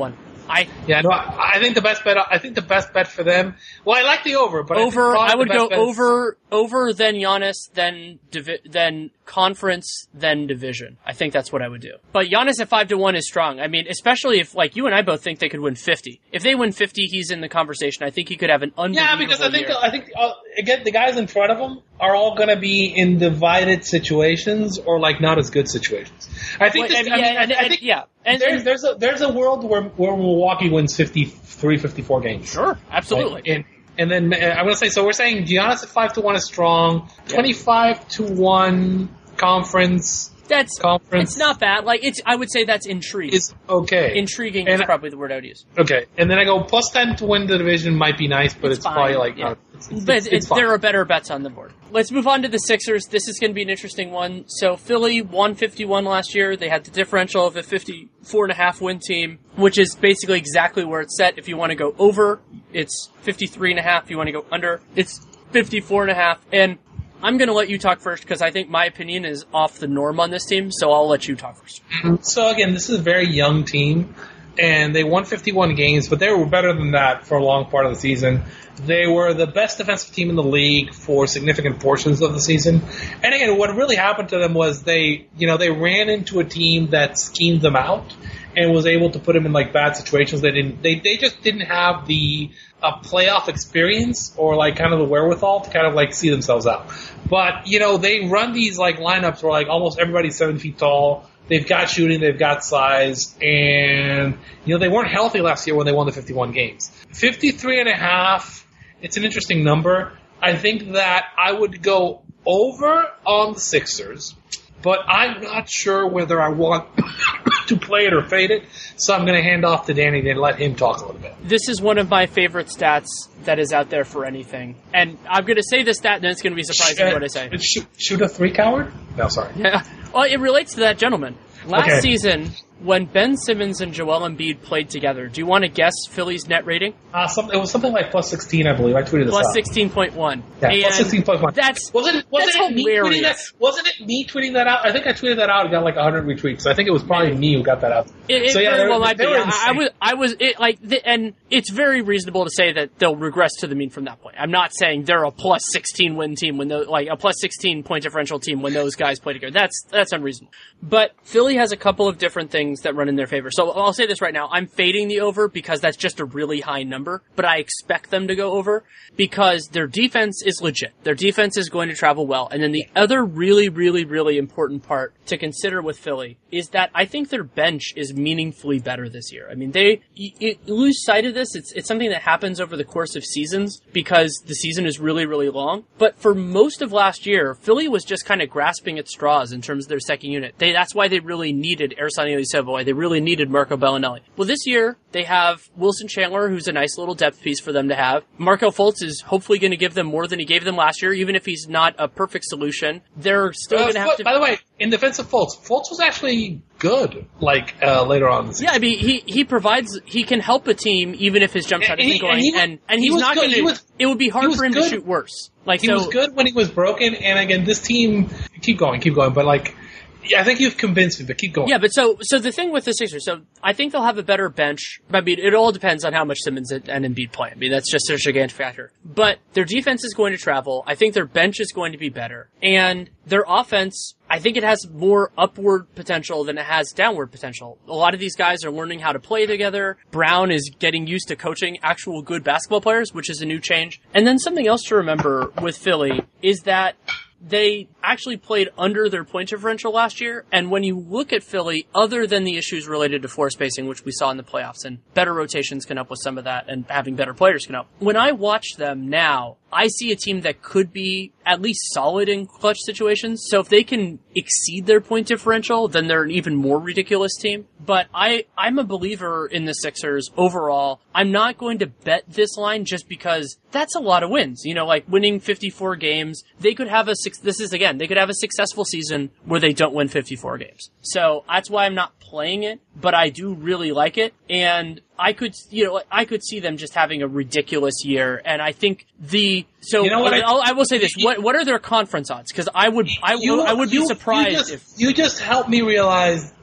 I yeah, no, I, I think the best bet. I think the best bet for them. Well, I like the over, but over. I, I would go bet over, over, then Giannis, then divi- then conference, then division. I think that's what I would do. But Giannis at five to one is strong. I mean, especially if like you and I both think they could win fifty. If they win fifty, he's in the conversation. I think he could have an unbelievable Yeah, because I think year. I think uh, again the guys in front of him are all going to be in divided situations or like not as good situations. I think. Well, this, and, I, mean, yeah, I, and, I and, think yeah, and, there's and, there's a there's a world where where Milwaukee wins fifty-three, fifty-four games. sure, absolutely. Right? And, and then uh, I'm going to say so. We're saying Giannis at five to one is strong. Twenty-five to one conference. That's Conference. It's not bad. Like it's, I would say that's intriguing. Is okay. Intriguing And is probably the word I would use. Okay, and then I go plus ten to win the division might be nice, but It's it's, fine, probably like yeah. uh, it's, it's, But it's, it's, it's fine. there are better bets on the board. Let's move on to the Sixers. This is going to be an interesting one. So Philly won fifty-one last year. They had the differential of a fifty-four and a half win team, which is basically exactly where it's set. If you want to go over, it's fifty-three and a half. If you want to go under, it's fifty-four and a half. And I'm going to let you talk first because I think my opinion is off the norm on this team, so I'll let you talk first. So again, this is a very young team, and they won fifty-one games, but they were better than that for a long part of the season. They were the best defensive team in the league for significant portions of the season. And again, what really happened to them was they, you know, they ran into a team that schemed them out and was able to put them in like bad situations. They didn't, they, they just didn't have the uh, playoff experience or like kind of the wherewithal to kind of like see themselves out. But, you know, they run these like lineups where like almost everybody's seven feet tall. They've got shooting, they've got size, and, you know, they weren't healthy last year when they won the fifty-one games. fifty-three and a half, it's an interesting number. I think that I would go over on the Sixers, but I'm not sure whether I want to play it or fade it, so I'm going to hand off to Danny and let him talk a little bit. This is one of my favorite stats that is out there for anything. And I'm going to say this stat, and then it's going to be surprising Sh- what I say. Shoot, shoot a three coward? No, sorry. Yeah. Well, it relates to that gentleman. Last Okay. season, when Ben Simmons and Joel Embiid played together, do you want to guess Philly's net rating? Uh, some, it was something like plus sixteen, I believe. I tweeted this Plus out. sixteen point one. Yeah, And plus sixteen point one. That's, Wasn't it, wasn't that's it me tweeting that? hilarious. Wasn't it me tweeting that out? I think I tweeted that out and got like one hundred retweets. I think it was probably me who got that out. It, it so yeah, very they well were- might they be. were I, I insane. was, I was, it, like, the, and it's very reasonable to say that they'll regress to the mean from that point. I'm not saying they're a plus sixteen win team when those, like, a plus sixteen point differential team when those guys play together. That's, that's unreasonable. But Philly has a couple of different things that run in their favor. So I'll say this right now. I'm fading the over because that's just a really high number, but I expect them to go over because their defense is legit. Their defense is going to travel well. And then the other really, really, really important part to consider with Philly is that I think their bench is meaningfully better this year. I mean, they, you, you lose sight of this. It's, it's something that happens over the course of seasons because the season is really, really long. But for most of last year, Philly was just kind of grasping at straws in terms of their second unit. They, that's why they really needed Ersan Ilyasova. They really needed Marco Bellinelli. Well, this year, they have Wilson Chandler, who's a nice little depth piece for them to have. Marco Fultz is hopefully going to give them more than he gave them last year, even if he's not a perfect solution. They're still Uh, going to have Fultz- to... By the way, in defense of Fultz, Fultz was actually good, like, uh, later on in the season. Yeah, I mean, he, he provides, he can help a team even if his jump shot And isn't he- going, and he was- and, and he he's was not good. going He to, was- it would be he hard was for him to good. shoot worse. Like, He so, was good when he was broken, and again, this team, keep going, keep going, but like, yeah, I think you've convinced me, but keep going. Yeah, but so so the thing with the Sixers, so I think they'll have a better bench. I mean, it all depends on how much Simmons and Embiid play. I mean, that's just a gigantic factor. But their defense is going to travel. I think their bench is going to be better. And their offense, I think it has more upward potential than it has downward potential. A lot of these guys are learning how to play together. Brown is getting used to coaching actual good basketball players, which is a new change. And then something else to remember with Philly is that they actually played under their point differential last year, and when you look at Philly, other than the issues related to floor spacing, which we saw in the playoffs, and better rotations can help with some of that, and having better players can help. When I watch them now, I see a team that could be at least solid in clutch situations, so if they can exceed their point differential, then they're an even more ridiculous team. But I, I'm a believer in the Sixers overall. I'm not going to bet this line just because that's a lot of wins. You know, like winning fifty-four games, they could have a six, this is again, they could have a successful season where they don't win fifty-four games. So that's why I'm not playing it, but I do really like it. And I could, you know, I could see them just having a ridiculous year. And I think the, so You know what I- I'll, I will say this, what, what are their conference odds? Cause I would, I, You- I would be you- surprised you just, if, you just helped me realize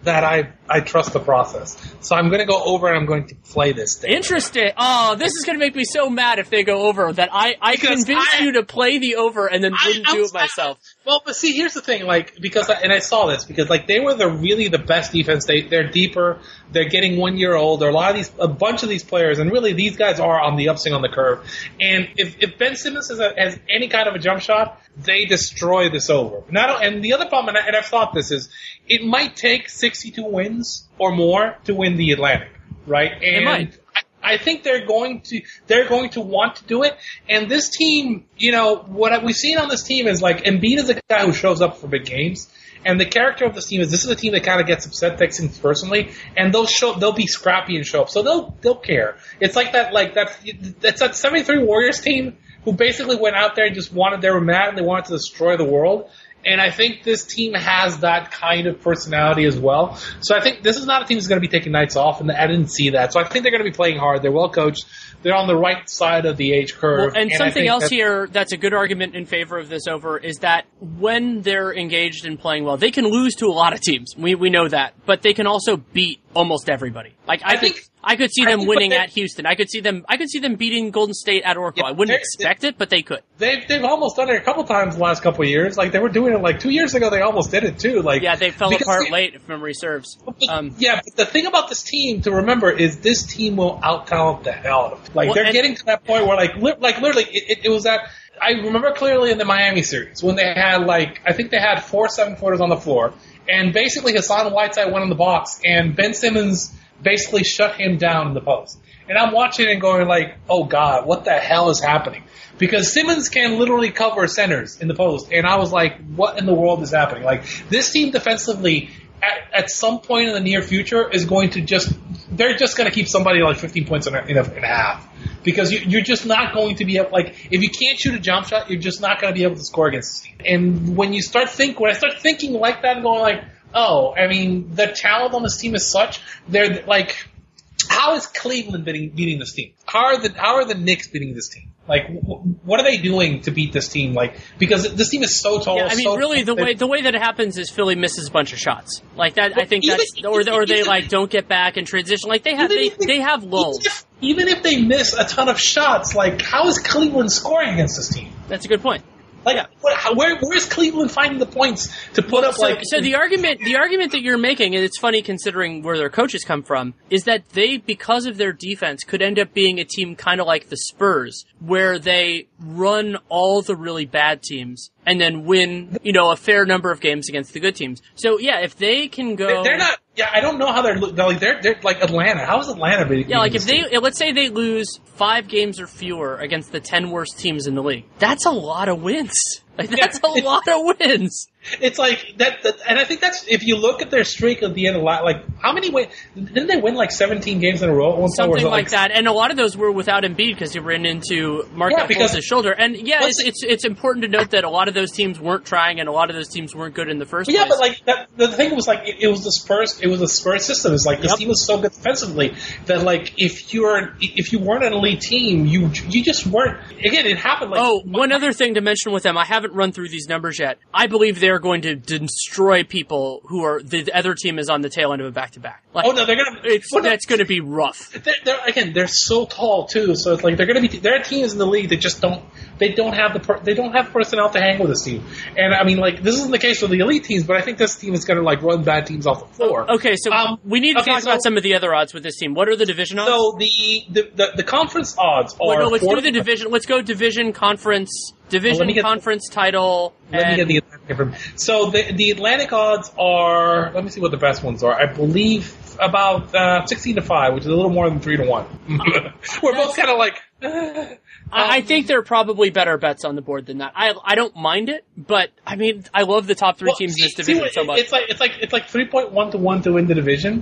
that I, I trust the process. So I'm going to go over and I'm going to play this thing. Interesting. Oh, this is going to make me so mad if they go over that I, I convinced I, you to play the over and then wouldn't I, do it myself. I, well, but see, here's the thing, like, because, I, and I saw this, because, like, they were the really the best defense. They, they're deeper. They're getting one year older. A lot of these, a bunch of these players, and really these guys are on the upswing on the curve. And if, if Ben Simmons has, a, has any kind of a jump shot, they destroy this over. Not, and the other problem, and, I, and I've thought this, is it might take sixty-two wins or more to win the Atlantic, right? And it might. I think they're going to they're going to want to do it. And this team, you know, what we've seen on this team is like Embiid is a guy who shows up for big games. And the character of this team is this is a team that kind of gets upset, takes things personally, and they'll show they'll be scrappy and show up. So they'll they'll care. It's like that like that that's that seventy-three Warriors team who basically went out there and just wanted they were mad and they wanted to destroy the world. And I think this team has that kind of personality as well. So I think this is not a team that's going to be taking nights off, and I didn't see that. So I think they're going to be playing hard. They're well coached. They're on the right side of the age curve. Well, and, and something else here that's a good argument in favor of this over is that when they're engaged in playing well, they can lose to a lot of teams. We we know that. But they can also beat almost everybody. Like I, I think could, I could see them think, winning at Houston. I could see them I could see them beating Golden State at Oracle. Yeah, I wouldn't expect it, but they could. They've they've almost done it a couple times the last couple of years. Like they were doing it like two years ago. They almost did it too. Like yeah, they fell apart they, late if memory serves. But, um, yeah, but the thing about this team to remember is this team will out talent the hell out of them. Like well, they're getting to that point where like li- like literally it, it, it was that. I remember clearly in the Miami series when they had like I think they had four seven footers on the floor, and basically Hassan Whiteside went in the box and Ben Simmons basically shut him down in the post. And I'm watching and going like, oh God, what the hell is happening? Because Simmons can literally cover centers in the post, and I was like, what in the world is happening? Like this team defensively at, at some point in the near future is going to just they're just going to keep somebody like fifteen points in a, in a, in a half. Because you, you're just not going to be able, like, if you can't shoot a jump shot, you're just not going to be able to score against this team. And when you start think, when I start thinking like that and going like, oh, I mean, the talent on this team is such, they're like, how is Cleveland beating, beating this team? How are the, how are the Knicks beating this team? Like, wh- what are they doing to beat this team? Like, because this team is so tall. Yeah, I mean, so really, the way the way that it happens is Philly misses a bunch of shots. Like that, I think that's, or or they like don't get back and transition. Like they have they, they have lulls. If, even if they miss a ton of shots, like how is Cleveland scoring against this team? That's a good point. Like, yeah. what, how, where where's Cleveland finding the points to put well, up? So, like, so the argument, the argument that you're making, and it's funny considering where their coaches come from, is that they, because of their defense, could end up being a team kind of like the Spurs, where they run all the really bad teams and then win, you know, a fair number of games against the good teams. So yeah, if they can go, they're not. Yeah, I don't know how they're, they're like. They're they're like Atlanta. How is Atlanta beating? Yeah, like if they team? let's say they lose five games or fewer against the ten worst teams in the league, that's a lot of wins. Like that's yeah, a lot of wins. It's like that, that, and I think that's if you look at their streak at the end of the like how many win? Didn't they win like seventeen games in a row? At one Something like, like that, and a lot of those were without Embiid because he ran into Markelle yeah, Fultz's shoulder. And yeah, it's, it's it's important to note that a lot of those teams weren't trying, and a lot of those teams weren't good in the first yeah, place. Yeah, but like that, the thing was like it, it was the Spurs. It was a Spurs system. It's like this yep. team was so good defensively that like if you're if you weren't an elite team, you you just weren't. Again, it happened. Like oh, one other thing to mention with them, I haven't run through these numbers yet. I believe they're going to destroy people who are the other team is on the tail end of a back to back. Oh no, they're gonna. It's well, that's going to be rough. They're, they're, again, they're so tall too, so it's like they're going to be. There are teams in the league that just don't. They don't have the. Per, they don't have personnel to hang with this team. And I mean, like this isn't the case with the elite teams, but I think this team is going to like run bad teams off the floor. Okay, so um, we need to okay, talk so, about some of the other odds with this team. What are the division odds? So the the, the, the conference odds are. Wait, no, let's do the division. Let's go division, conference, division, well, conference, the, title. Let and, me get the Atlantic information. So the the Atlantic odds are. Let me see what the best ones are. I believe about uh, sixteen to five, which is a little more than three to one. We're both kind of like. Uh, I think there are probably better bets on the board than that. I I don't mind it, but I mean I love the top three well, teams see, in this division see, so much. It's like it's like it's like three point one to one to win the division,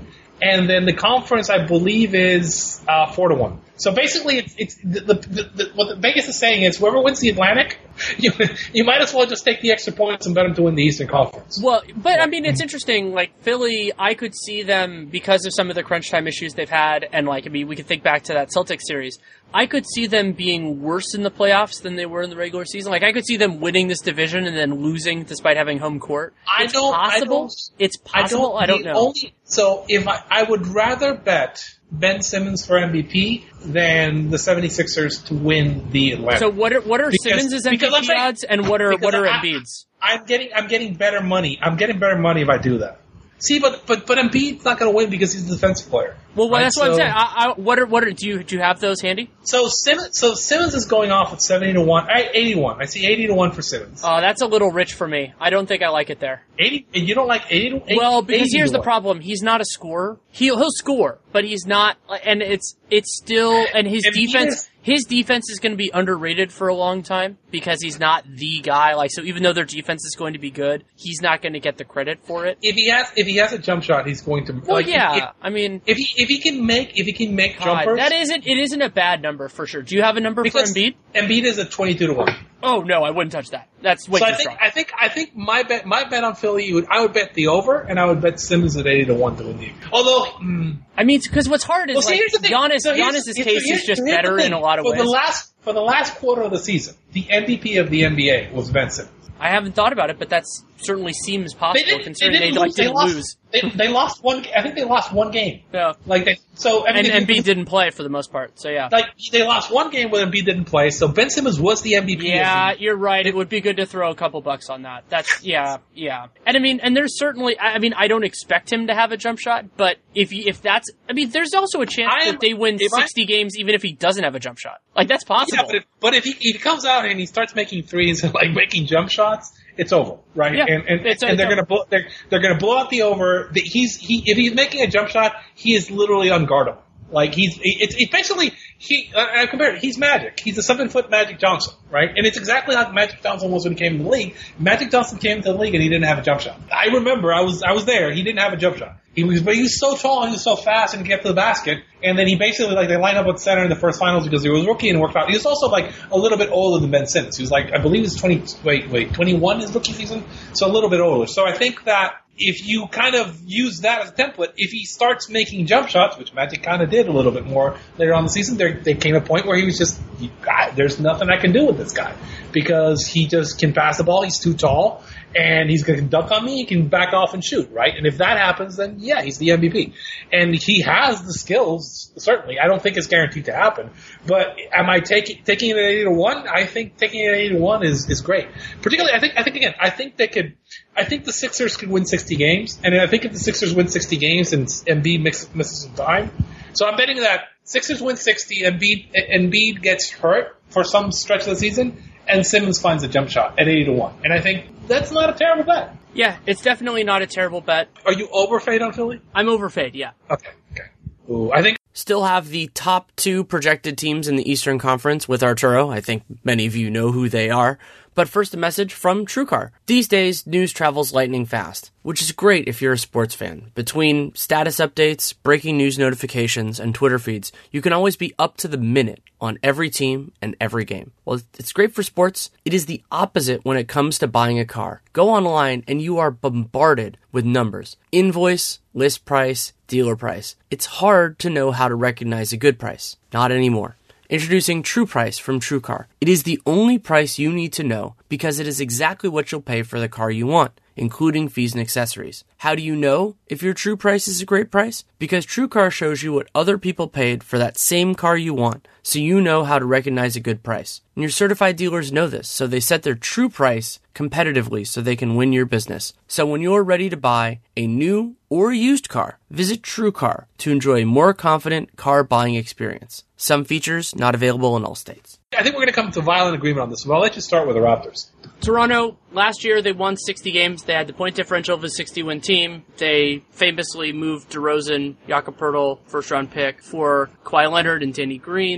and then the conference, I believe, is uh, four to one. So basically, it's it's the, the, the, the, what the Vegas is saying is whoever wins the Atlantic, you you might as well just take the extra points and bet them to win the Eastern Conference. Well, but I mean, it's interesting. Like Philly, I could see them because of some of the crunch time issues they've had, and like I mean, we could think back to that Celtics series. I could see them being worse in the playoffs than they were in the regular season. Like I could see them winning this division and then losing despite having home court. I It's don't. possible. I don't, It's possible. I don't, I don't know. Only, so if I, I would rather bet Ben Simmons for M V P than the 76ers to win the Atlantic. So what are what are Because- Simmons' M V because I'm P saying- odds and what are what are I- Embiid's? I'm getting I'm getting better money. I'm getting better money if I do that. See, but but but Embiid's not going to win because he's a defensive player. Well, well right? that's what I'm So- saying. I, I, what are what are do you do you have those handy? So Simmons, so Simmons is going off at seventy to one, eighty to one. I see eighty to one for Simmons. Oh, that's a little rich for me. I don't think I like it there. eighty, and you don't like eighty to eighty? Well, because eighty here's to the one. problem: he's not a scorer. He'll he'll score, but he's not. And it's it's still and his Embiid defense. is- His defense is going to be underrated for a long time because he's not the guy. Like so, even though their defense is going to be good, he's not going to get the credit for it. If he has if he has a jump shot, he's going to. Well, like, yeah. If, I mean, if he if he can make if he can make God, jumpers, that isn't it. Isn't a bad number for sure. Do you have a number because for Embiid? Embiid is at twenty-two to one. Oh no, I wouldn't touch that. That's way So too I think strong. I think I think my bet my bet on Philly would I would bet the over and I would bet Simmons at eighty to one to win the. Although. Mm, I mean, because what's hard is Well, see, like here's the thing. Giannis. So here's- Giannis's so case here's- is just here's the better thing. in a lot of for ways. The last, for the last quarter of the season, the M V P of the N B A was Ben Simmons. I haven't thought about it, but that certainly seems They possible didn't, considering they they, didn't like lose. They didn't lost, lose. They, they lost one. I think they lost one game. Yeah. Like they. So I mean, And if you- Embiid didn't play for the most part, so yeah. Like they lost one game where Embiid didn't play. So Ben Simmons was the M V P. Yeah, of the, you're right. It would be good to throw a couple bucks on that. That's yeah, yeah. And I mean, and there's certainly. I I mean, I don't expect him to have a jump shot, but if he, if that's, I mean, there's also a chance I am- that they win if I- sixty games even if he doesn't have a jump shot. Like that's yeah, possible. but if, but if he, if he comes out and he starts making threes and like making jump shots, it's over, right? Yeah, and and, it's- and it's they're over. gonna blow, they're they're gonna blow out the over. The, he's he if he's making a jump shot, he is literally unguardable. Like he's it's, it's basically he. Uh, I compare it. He's Magic. He's a seven foot Magic Johnson, right? And it's exactly how Magic Johnson was when he came into the league. Magic Johnson came into the league and he didn't have a jump shot. I remember I was I was there. He didn't have a jump shot. He was but he was so tall, he was so fast, and he get to the basket. And then he basically like they lined up at center in the first finals because he was a rookie and worked out. He was also like a little bit older than Ben Simmons. He was like I believe he was twenty. Wait, wait, twenty-one his rookie season, so a little bit older. So I think that. If you kind of use that as a template, if he starts making jump shots, which Magic kind of did a little bit more later on in the season, there, there came a point where he was just, God, there's nothing I can do with this guy because he just can pass the ball. He's too tall, and he's going to dunk on me. He can back off and shoot, right? And if that happens, then yeah, he's the M V P, and he has the skills. Certainly, I don't think it's guaranteed to happen, but am I taking taking it at eighty to one? I think taking it at eighty to one is is great. Particularly, I think I think again, I think they could. I think the Sixers could win sixty games, and I think if the Sixers win sixty games and Embiid mix, misses some time, so I'm betting that Sixers win sixty, Embiid Embiid gets hurt for some stretch of the season, and Simmons finds a jump shot at eighty to one, and I think that's not a terrible bet. Yeah, it's definitely not a terrible bet. Are you overfade on Philly? I'm overfade, yeah. Okay, okay. Ooh, I think. Still have the top two projected teams in the Eastern Conference with Arturo. I think many of you know who they are. But first, a message from TrueCar. These days, news travels lightning fast, which is great if you're a sports fan. Between status updates, breaking news notifications, and Twitter feeds, you can always be up to the minute on every team and every game. Well, it's great for sports. It is the opposite when it comes to buying a car. Go online and you are bombarded with numbers. Invoice, list price, dealer price. It's hard to know how to recognize a good price. Not anymore. Introducing True Price from TrueCar. It is the only price you need to know because it is exactly what you'll pay for the car you want, including fees and accessories. How do you know if your True Price is a great price? Because TrueCar shows you what other people paid for that same car you want, so you know how to recognize a good price. And your certified dealers know this, so they set their true price competitively so they can win your business. So when you're ready to buy a new or used car, visit TrueCar to enjoy a more confident car buying experience. Some features not available in all states. I think we're going to come to violent agreement on this, but I'll let you start with the Raptors. Toronto, last year they won sixty games. They had the point differential of a sixty-win team. They famously moved DeRozan, Jakob Poeltl, first-round pick, for Kawhi Leonard and Danny Green.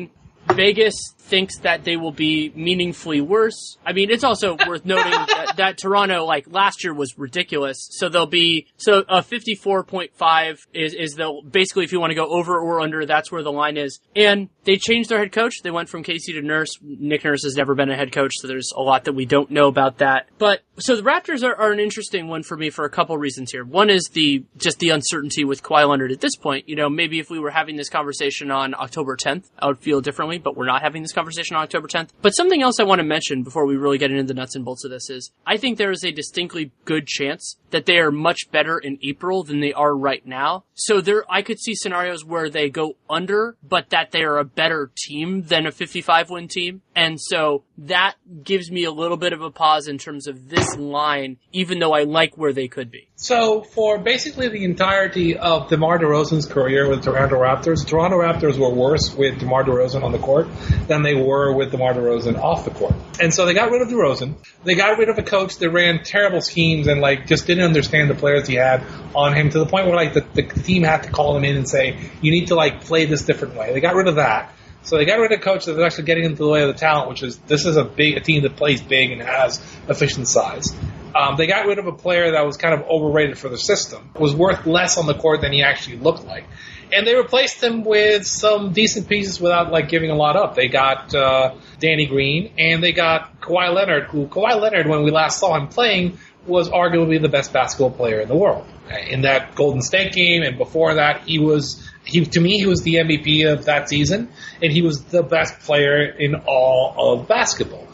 Vegas thinks that they will be meaningfully worse. I mean, it's also worth noting that, that Toronto, like, last year was ridiculous. So they'll be, so a fifty-four point five is, is the, basically if you want to go over or under, that's where the line is. And they changed their head coach. They went from Casey to Nurse. Nick Nurse has never been a head coach, so there's a lot that we don't know about that. But, so the Raptors are, are an interesting one for me for a couple reasons here. One is the, just the uncertainty with Kawhi Leonard at this point. You know, maybe if we were having this conversation on October tenth, I would feel differently, but we're not having this conversation on October tenth. But something else I want to mention before we really get into the nuts and bolts of this is I think there is a distinctly good chance that they are much better in April than they are right now. So there, I could see scenarios where they go under, but that they are a better team than a fifty-five win team. And so that gives me a little bit of a pause in terms of this line, even though I like where they could be. So for basically the entirety of DeMar DeRozan's career with the Toronto Raptors, Toronto Raptors were worse with DeMar DeRozan on the court than they were with DeMar DeRozan off the court. And so they got rid of DeRozan. They got rid of a coach that ran terrible schemes and like just didn't understand the players he had on him to the point where like the, the team had to call him in and say, you need to like play this different way. They got rid of that. So they got rid of a coach that was actually getting into the way of the talent, which is this is a big a team that plays big and has efficient size. Um, they got rid of a player that was kind of overrated for the system, was worth less on the court than he actually looked like. And they replaced him with some decent pieces without like giving a lot up. They got uh, Danny Green and they got Kawhi Leonard, who Kawhi Leonard, when we last saw him playing, was arguably the best basketball player in the world. In that Golden State game and before that, he was he to me he was the M V P of that season, and he was the best player in all of basketball.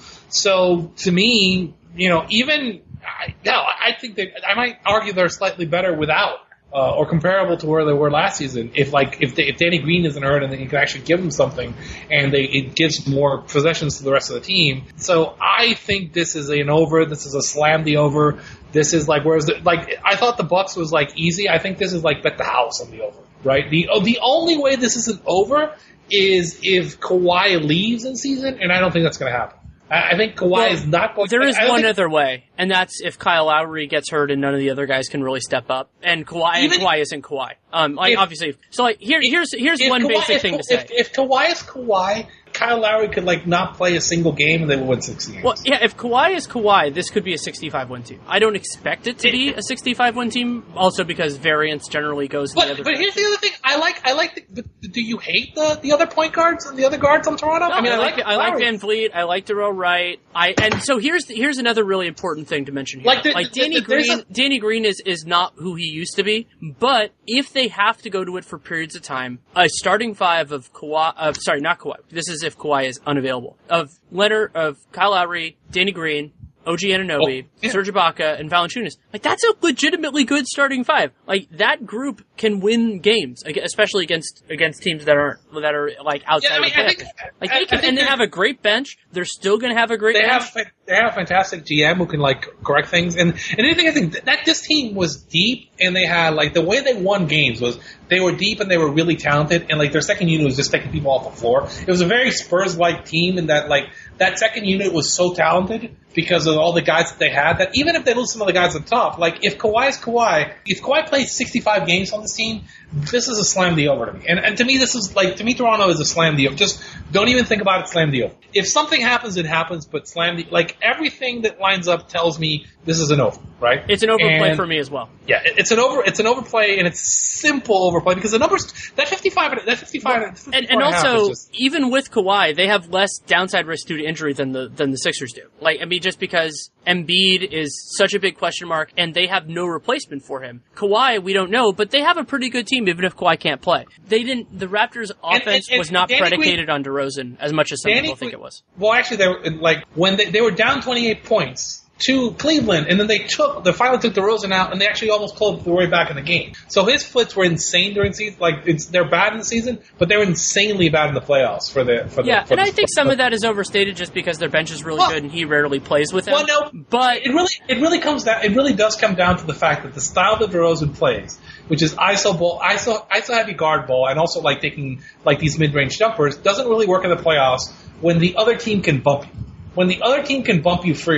So to me, you know, even now I think that I might argue they're slightly better without. Uh, or comparable to where they were last season, if like if they, if Danny Green isn't hurt and they can actually give them something, and they it gives more possessions to the rest of the team. So I think this is an over. This is a slam the over. This is like whereas the, like I thought the Bucks was like easy. I think this is like bet the house on the over. Right. The oh, the only way this isn't over is if Kawhi leaves in season, and I don't think that's going to happen. I think Kawhi well, is not going to... There is I one think, other way, and that's if Kyle Lowry gets hurt and none of the other guys can really step up, and Kawhi and Kawhi isn't Kawhi. Um, like, if, obviously... So, like, here, here's here's one Kawhi, basic if, thing if, to say. If, if Kawhi is Kawhi, Kyle Lowry could, like, not play a single game and they would win sixty games. Well, yeah, if Kawhi is Kawhi, this could be a sixty-five win team. I don't expect it to it, be a sixty-five win team, also because variance generally goes but, in the other But direction. here's the other thing. I like... I like. The, but do you hate the, the other point guards and the other guards on Toronto? No, I mean, I, I like, like I like Van Vliet. I like Darrell Wright. I And so here's here's another really important thing to mention here. Like, the, like the, Danny the, Green, a, Danny Green is, is not who he used to be, but if they have to go to it for periods of time, a starting five of Kawhi, of, sorry, not Kawhi, this is if Kawhi is unavailable, of Leonard, of Kyle Lowry, Danny Green, O G Anunoby, oh, yeah. Serge Ibaka, and Valanciunas. Like, that's a legitimately good starting five. Like, that group can win games, especially against against teams that aren't that are like outside yeah, I mean, of the playoffs. Like, they can, and they have a great bench. They're still going to have a great they bench. Have, they have a fantastic G M who can like correct things. And and anything I think that this team was deep, and they had like the way they won games was they were deep and they were really talented, and like their second unit was just taking people off the floor. It was a very Spurs-like team, in that like that second unit was so talented because of all the guys that they had, that even if they lose some of the guys at the top, like if Kawhi is Kawhi, if Kawhi plays sixty-five games on this team, this is a slam the over to me. And, and to me, this is like, to me, Toronto is a slam the over. Just don't even think about it, slam the over. If something happens, it happens, but slam the, like everything that lines up tells me this is an over, right? It's an overplay and, for me as well. Yeah, it's an over, it's an overplay, and it's simple overplay because the numbers, that fifty-five, that fifty-five, well, fifty-four and, and also, just, even with Kawhi, they have less downside risk due to injury than the, than the Sixers do. Like, I mean, just because Embiid is such a big question mark, and they have no replacement for him. Kawhi, we don't know, but they have a pretty good team, even if Kawhi can't play. They didn't. The Raptors' offense and, and, and was not Danny predicated Green, on DeRozan as much as some Danny people think Green, it was. Well, actually, they were like when they, they were down twenty-eight points to Cleveland, and then they took, they finally took DeRozan out, and they actually almost pulled the way back in the game. So his splits were insane during the season. Like, it's, they're bad in the season, but they were insanely bad in the playoffs for the, for the, yeah, for and the, I think some of that is overstated just because their bench is really well, good and he rarely plays with them. Well, no, but it really, it really comes down, it really does come down to the fact that the style that DeRozan plays, which is I S O ball, I S O, I S O heavy guard ball, and also like taking like these mid-range jumpers, doesn't really work in the playoffs when the other team can bump you. When the other team can bump you freely.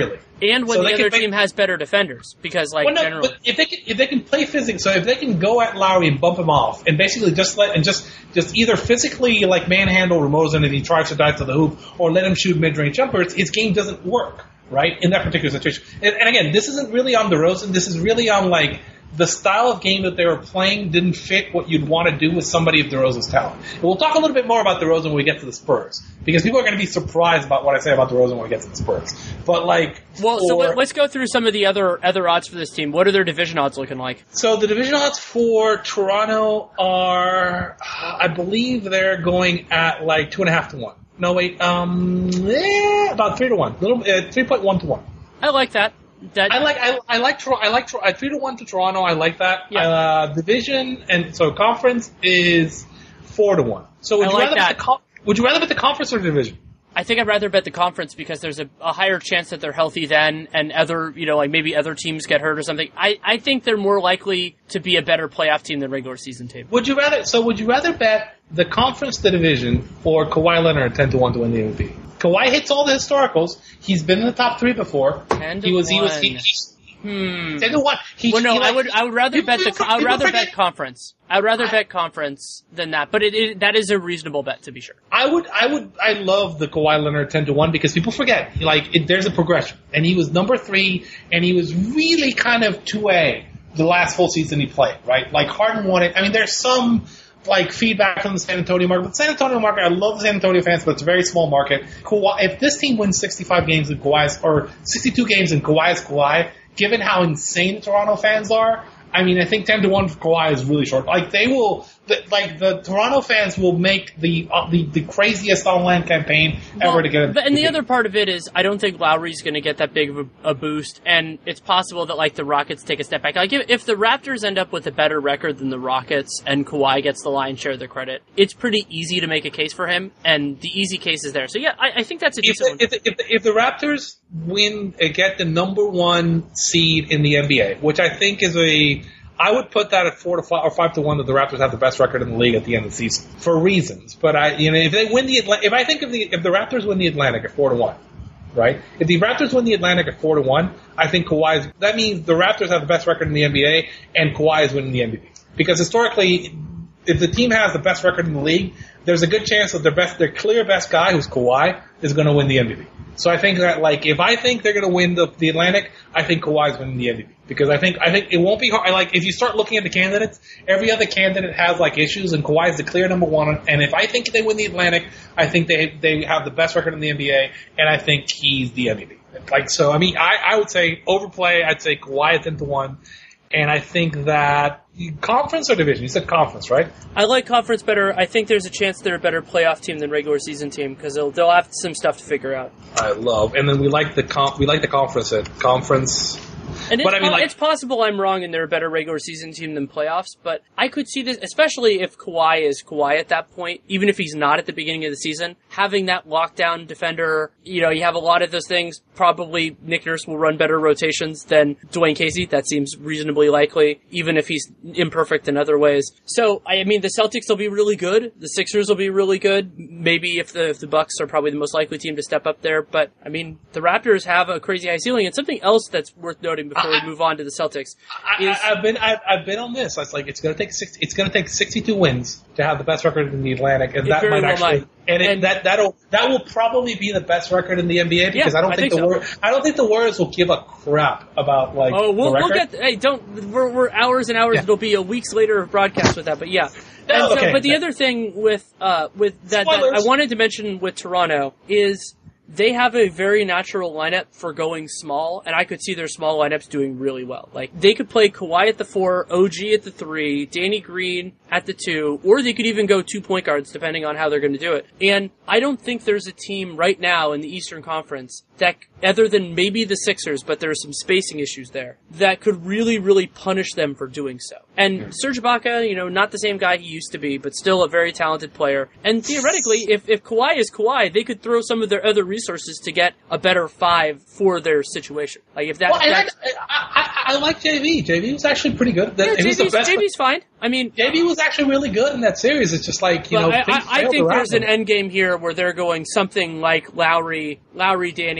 And when So the they other can team make- has better defenders, because like Well, no, generally, but if they can, if they can play physics, so if they can go at Lowry and bump him off, and basically just let and just just either physically like manhandle Ramosan if he tries to dive to the hoop, or let him shoot mid range jumpers, his game doesn't work right in that particular situation. And, and again, this isn't really on DeRozan. This is really on like the style of game that they were playing didn't fit what you'd want to do with somebody of DeRozan's talent. And we'll talk a little bit more about DeRozan when we get to the Spurs, because people are going to be surprised about what I say about DeRozan when we get to the Spurs. But like, well, so for- let- let's go through some of the other other odds for this team. What are their division odds looking like? So the division odds for Toronto are, I believe they're going at like two and a half to one. No, wait, um, yeah, about three to one, little uh, three point one to one. I like that. That I like I, I like Tor- I like Tor- uh, three to one to Toronto. I like that. Yeah. Uh, division and so conference is four to one. So would I you like rather that. bet the con- would you rather bet the conference or the division? I think I'd rather bet the conference because there's a, a higher chance that they're healthy then, and other, you know, like maybe other teams get hurt or something. I, I think they're more likely to be a better playoff team than regular season team. Would you rather? So would you rather bet the conference, the division, or Kawhi Leonard ten to one to win the M V P? Kawhi hits all the historicals. He's been in the top three before. ten to he was. He was. one. He, he, Hmm. ten to one. He, Well, no, he, like, I would I would rather people- bet the people- I would people rather forget- bet conference. I would rather bet conference than that, but it, it that is a reasonable bet to be sure. I would, I would, I love the Kawhi Leonard ten to one because people forget, like, it, there's a progression. And he was number three, and he was really kind of two A the last full season he played, right? Like, Harden won it. I mean, there's some, like, feedback from the San Antonio market. But San Antonio market, I love the San Antonio fans, but it's a very small market. Kawhi, if this team wins sixty-five games in Kawhi's, or sixty-two games in Kawhi's Kawhi, given how insane the Toronto fans are, I mean, I think ten to one for Kawhi is really short. Like, they will, the, like, the Toronto fans will make the uh, the, the craziest online campaign Well, ever to get it. but, and the other part of it is, I don't think Lowry's going to get that big of a, a boost, and it's possible that like the Rockets take a step back. Like if, if the Raptors end up with a better record than the Rockets, and Kawhi gets the lion's share of the credit, it's pretty easy to make a case for him, and the easy case is there. So yeah, I, I think that's a If decent the, one. if, the, if, the, if the Raptors win, uh, get the number one seed in the N B A, which I think is a, I would put that at four to five or five to one that the Raptors have the best record in the league at the end of the season for reasons. But I, you know, if they win the Atla- if I think of the if the Raptors win the Atlantic at four to one, right? If the Raptors win the Atlantic at four to one, I think Kawhi's. That means the Raptors have the best record in the N B A, and Kawhi is winning the M V P because historically, if the team has the best record in the league, there's a good chance that their best, their clear best guy, who's Kawhi, is going to win the M V P. So I think that, like, if I think they're going to win the, the Atlantic, I think Kawhi's winning the M V P because I think I think it won't be hard. Like, if you start looking at the candidates, every other candidate has like issues, and Kawhi's the clear number one. And if I think they win the Atlantic, I think they they have the best record in the N B A, and I think he's the M V P. Like, so I mean, I, I would say overplay. I'd say Kawhi at ten to one. And I think that conference or division? You said conference, right? I like conference better. I think there's a chance they're a better playoff team than regular season team because they'll they'll have some stuff to figure out. I love, and then we like the comp. We like the conference at conference. And it's, But I mean, po- like- it's possible I'm wrong and they're a better regular season team than playoffs, but I could see this, especially if Kawhi is Kawhi at that point, even if he's not at the beginning of the season, having that lockdown defender, you know, you have a lot of those things. Probably Nick Nurse will run better rotations than Dwayne Casey. That seems reasonably likely, even if he's imperfect in other ways. So, I mean, the Celtics will be really good. The Sixers will be really good. Maybe if the, if the Bucks are probably the most likely team to step up there, but I mean, the Raptors have a crazy high ceiling. And something else that's worth noting before I, we move on to the Celtics I, is, I, I've been I've, I've been on this. It's like it's going to take six, it's going to take sixty-two wins to have the best record in the Atlantic, and It that very might well actually might. and, it, And- that that'll that will probably be the best record in the N B A because Yeah, I don't I think, think the so. War, I don't think the Warriors will give a crap about like oh, we'll, the we'll record. get, hey, don't, we're, we're hours and hours, Yeah. it'll be a weeks later of broadcast with that, but yeah. No, And so, okay. but the other thing with, uh, with that, that Spoilers. I wanted to mention with Toronto is they have a very natural lineup for going small, and I could see their small lineups doing really well. Like, they could play Kawhi at the four, O G at the three, Danny Green at the two, or they could even go two point guards, depending on how they're going to do it. And I don't think there's a team right now in the Eastern Conference that, other than maybe the Sixers, but there are some spacing issues there, that could really, really punish them for doing so. And Serge Ibaka, you know, not the same guy he used to be, but still a very talented player. And theoretically, if, if Kawhi is Kawhi, they could throw some of their other resources to get a better five for their situation. Like, if that, Well, and I, that's, I, I, I like J V. J V was actually pretty good. yeah, He was the J B's, best. J B's fine. I mean, J V was actually really good in that series. It's just like, you but know, I, things I, I failed think around there's an him. end game here where they're going something like Lowry, Lowry, Danny,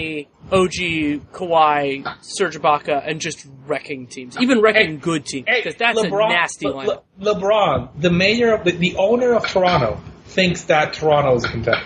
O G, Kawhi, Serge Ibaka, and just wrecking teams, even wrecking hey, good teams, hey, because that's LeBron, a nasty Le, lineup. Le, LeBron, the mayor, of the, the owner of Toronto, thinks that Toronto is a contender.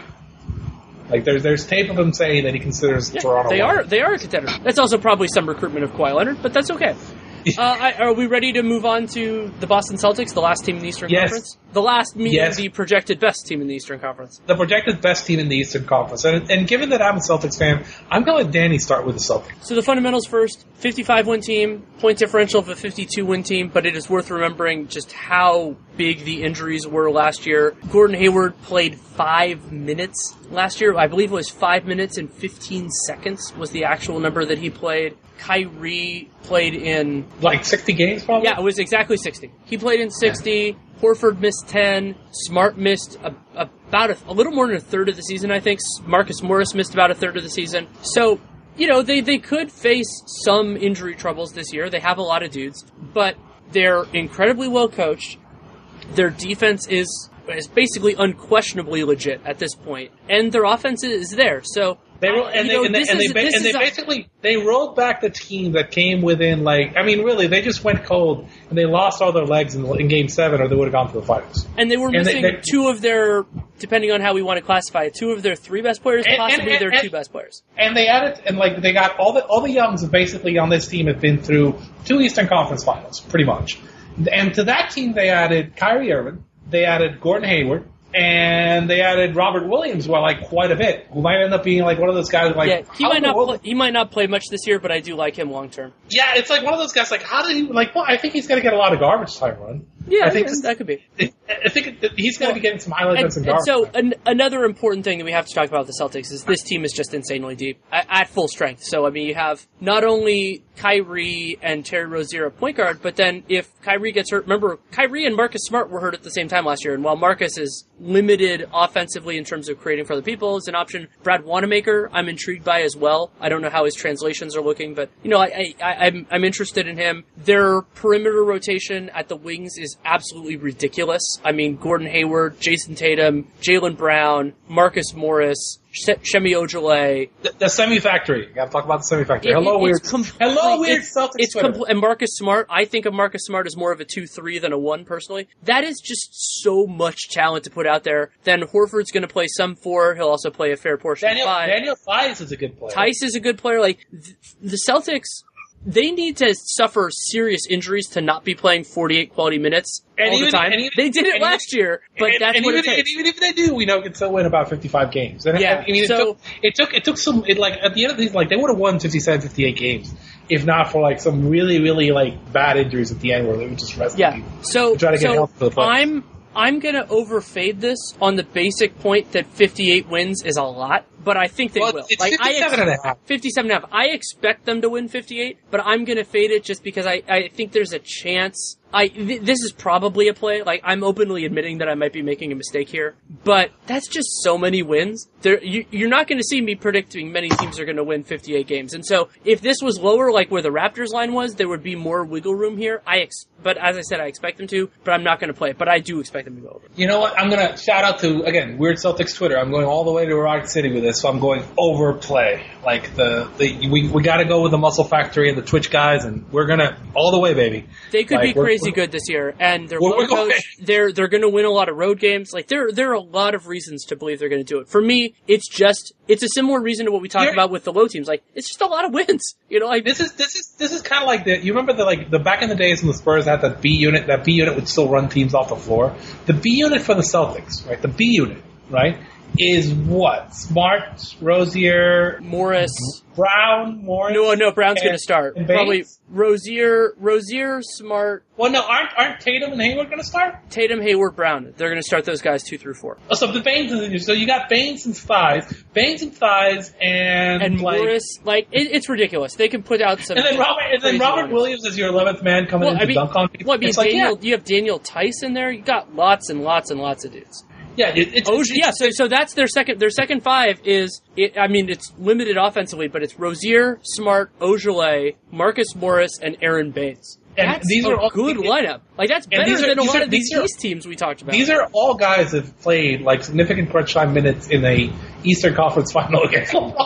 Like there's there's tape of him saying that he considers Yeah, Toronto. they one. are they are a contender. That's also probably some recruitment of Kawhi Leonard, but that's okay. Uh, I, are we ready to move on to the Boston Celtics, the last team in the Eastern Yes. Conference? The last meaning Yes. the projected best team in the Eastern Conference. The projected best team in the Eastern Conference. And, and given that I'm a Celtics fan, I'm going to let Danny start with the Celtics. So the fundamentals first, fifty-five win team, point differential of a fifty-two win team, but it is worth remembering just how big the injuries were last year. Gordon Hayward played five minutes last year. I believe it was five minutes and fifteen seconds was the actual number that he played. Kyrie played in... Like sixty games, probably? Yeah, it was exactly sixty. He played in sixty. Horford missed ten. Smart missed a, about a, a little more than a third of the season, I think. Marcus Morris missed about a third of the season. So, you know, they, they could face some injury troubles this year. They have a lot of dudes. But they're incredibly well coached. Their defense is is basically unquestionably legit at this point. And their offense is there. So... They were, and, you they, know, and, they, this and, is- they, this and they is a- basically they rolled back the team that came within, like, I mean, really, they just went cold and they lost all their legs in, in Game Seven, or they would have gone to the finals. And they were And they- missing they- two of their, depending on how we want to classify it, two of their three best players, And- possibly and- their and- two best players. And they added, and like they got all the all the youngs basically on this team have been through two Eastern Conference Finals, pretty much. And to that team, they added Kyrie Irving, they added Gordon Hayward, and they added Robert Williams, well, like quite a bit, who might end up being like one of those guys. Like, Yeah, he how might in the not world- play, he might not play much this year, but I do like him long term. Yeah, it's like one of those guys. Like, how did he? Like, well, I think he's going to get a lot of garbage time run. Yeah, I think yeah, this- that could be. I think it- he's going to be getting some highlights And, and some and garbage so time. an, another important thing that we have to talk about with the Celtics is this team is just insanely deep at, at full strength. So I mean, you have not only Kyrie and Terry Rozier at point guard, but then if Kyrie gets hurt, remember Kyrie and Marcus Smart were hurt at the same time last year, and while Marcus is limited offensively in terms of creating for other people, is an option. Brad Wanamaker, I'm intrigued by as well. I don't know how his translations are looking, but you know, I, I, I'm I'm interested in him. Their perimeter rotation at the wings is absolutely ridiculous. I mean, Gordon Hayward, Jason Tatum, Jaylen Brown, Marcus Morris, Shemi Ojale. The, the semi factory. You got to talk about the semi factory. It- Hello, it- weird. it's complete- Hello, weird it's, Celtics It's Twitter. compl- and Marcus Smart. I think of Marcus Smart as more of a two three than a one personally. That is just so much talent to put out there. Then Horford's going to play some four. He'll also play a fair portion Daniel of five. Daniel Tice is a good player. Tice is a good player. Like th- the Celtics, they need to suffer serious injuries to not be playing forty-eight quality minutes And all even- the time. and even- they did it and last year, but and, that's and what even, it takes. and even if they do, we know it can still win about fifty-five games. And, Yeah, I mean, it, so- took, it took it took some. It, like at the end of these, like they would have won fifty-seven, fifty-eight games if not for like some really, really like bad injuries at the end where they would just rest Yeah. people. So, to try to get so help for the playoffs. I'm I'm gonna overfade this on the basic point that fifty-eight wins is a lot, but I think they Well, will. it's like I fifty-seven and a half. fifty-seven and a half. I expect them to win fifty-eight, but I'm gonna fade it just because I, I think there's a chance. I th- this is probably a play. Like I'm openly admitting that I might be making a mistake here, but that's just so many wins. There, you, you're not going to see me predicting many teams are going to win fifty-eight games. And so if this was lower, like where the Raptors line was, there would be more wiggle room here. I ex- but as I said, I expect them to, but I'm not going to play it. But I do expect them to go over. You know what? I'm going to shout out to, again, Weird Celtics Twitter. I'm going all the way to Rock City with this, so I'm going overplay. Like, the, the we, we got to go with the Muscle Factory and the Twitch guys, and we're going to, all the way, baby. They could Like, be we're- crazy we're- good this year, and they're We're- well we're going- coached. They're they're going to win a lot of road games. Like there there are a lot of reasons to believe they're going to do it. For me, it's just it's a similar reason to what we talked You're- about with the low teams. Like it's just a lot of wins. You know, like This is this is this is kind of like the you remember the like the back in the days when the Spurs had that B unit. That B unit would still run teams off the floor. The B unit for the Celtics, right? The B unit, right, is what? Smart, Rozier, Morris. Brown, Morris. No, no, Brown's and- going to start. and Probably Baines? Rozier, Rozier, Smart, Well, no, aren't aren't Tatum and Hayward going to start? Tatum, Hayward, Brown. They're going to start those guys two through four. Oh, so the Baines is so you got Baines and Thighs, Baines and Thighs, and And like, Morris, like it, it's ridiculous. They can put out some. and then Robert and then crazy Robert lineups. Williams is your eleventh man coming Well, in I to mean, dunk on people. what, I mean, It's like, Daniel, yeah, you have Daniel Tice in there. You got lots and lots and lots of dudes. yeah, it, it's, Oh it's, yeah, so so that's their second. Their second five is, it, I mean, it's limited offensively, but it's Rozier, Smart, Ojale, Marcus Morris, and Aaron Baines. And That's these a are all- good lineup. Like that's better these are- than a these lot are- of these these are- East teams we talked about. These are all guys that have played like significant crunch time minutes in a Eastern Conference final against LeBron.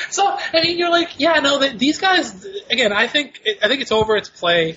So I mean, you're like, yeah, no, they, these guys. Again, I think I think it's over its play.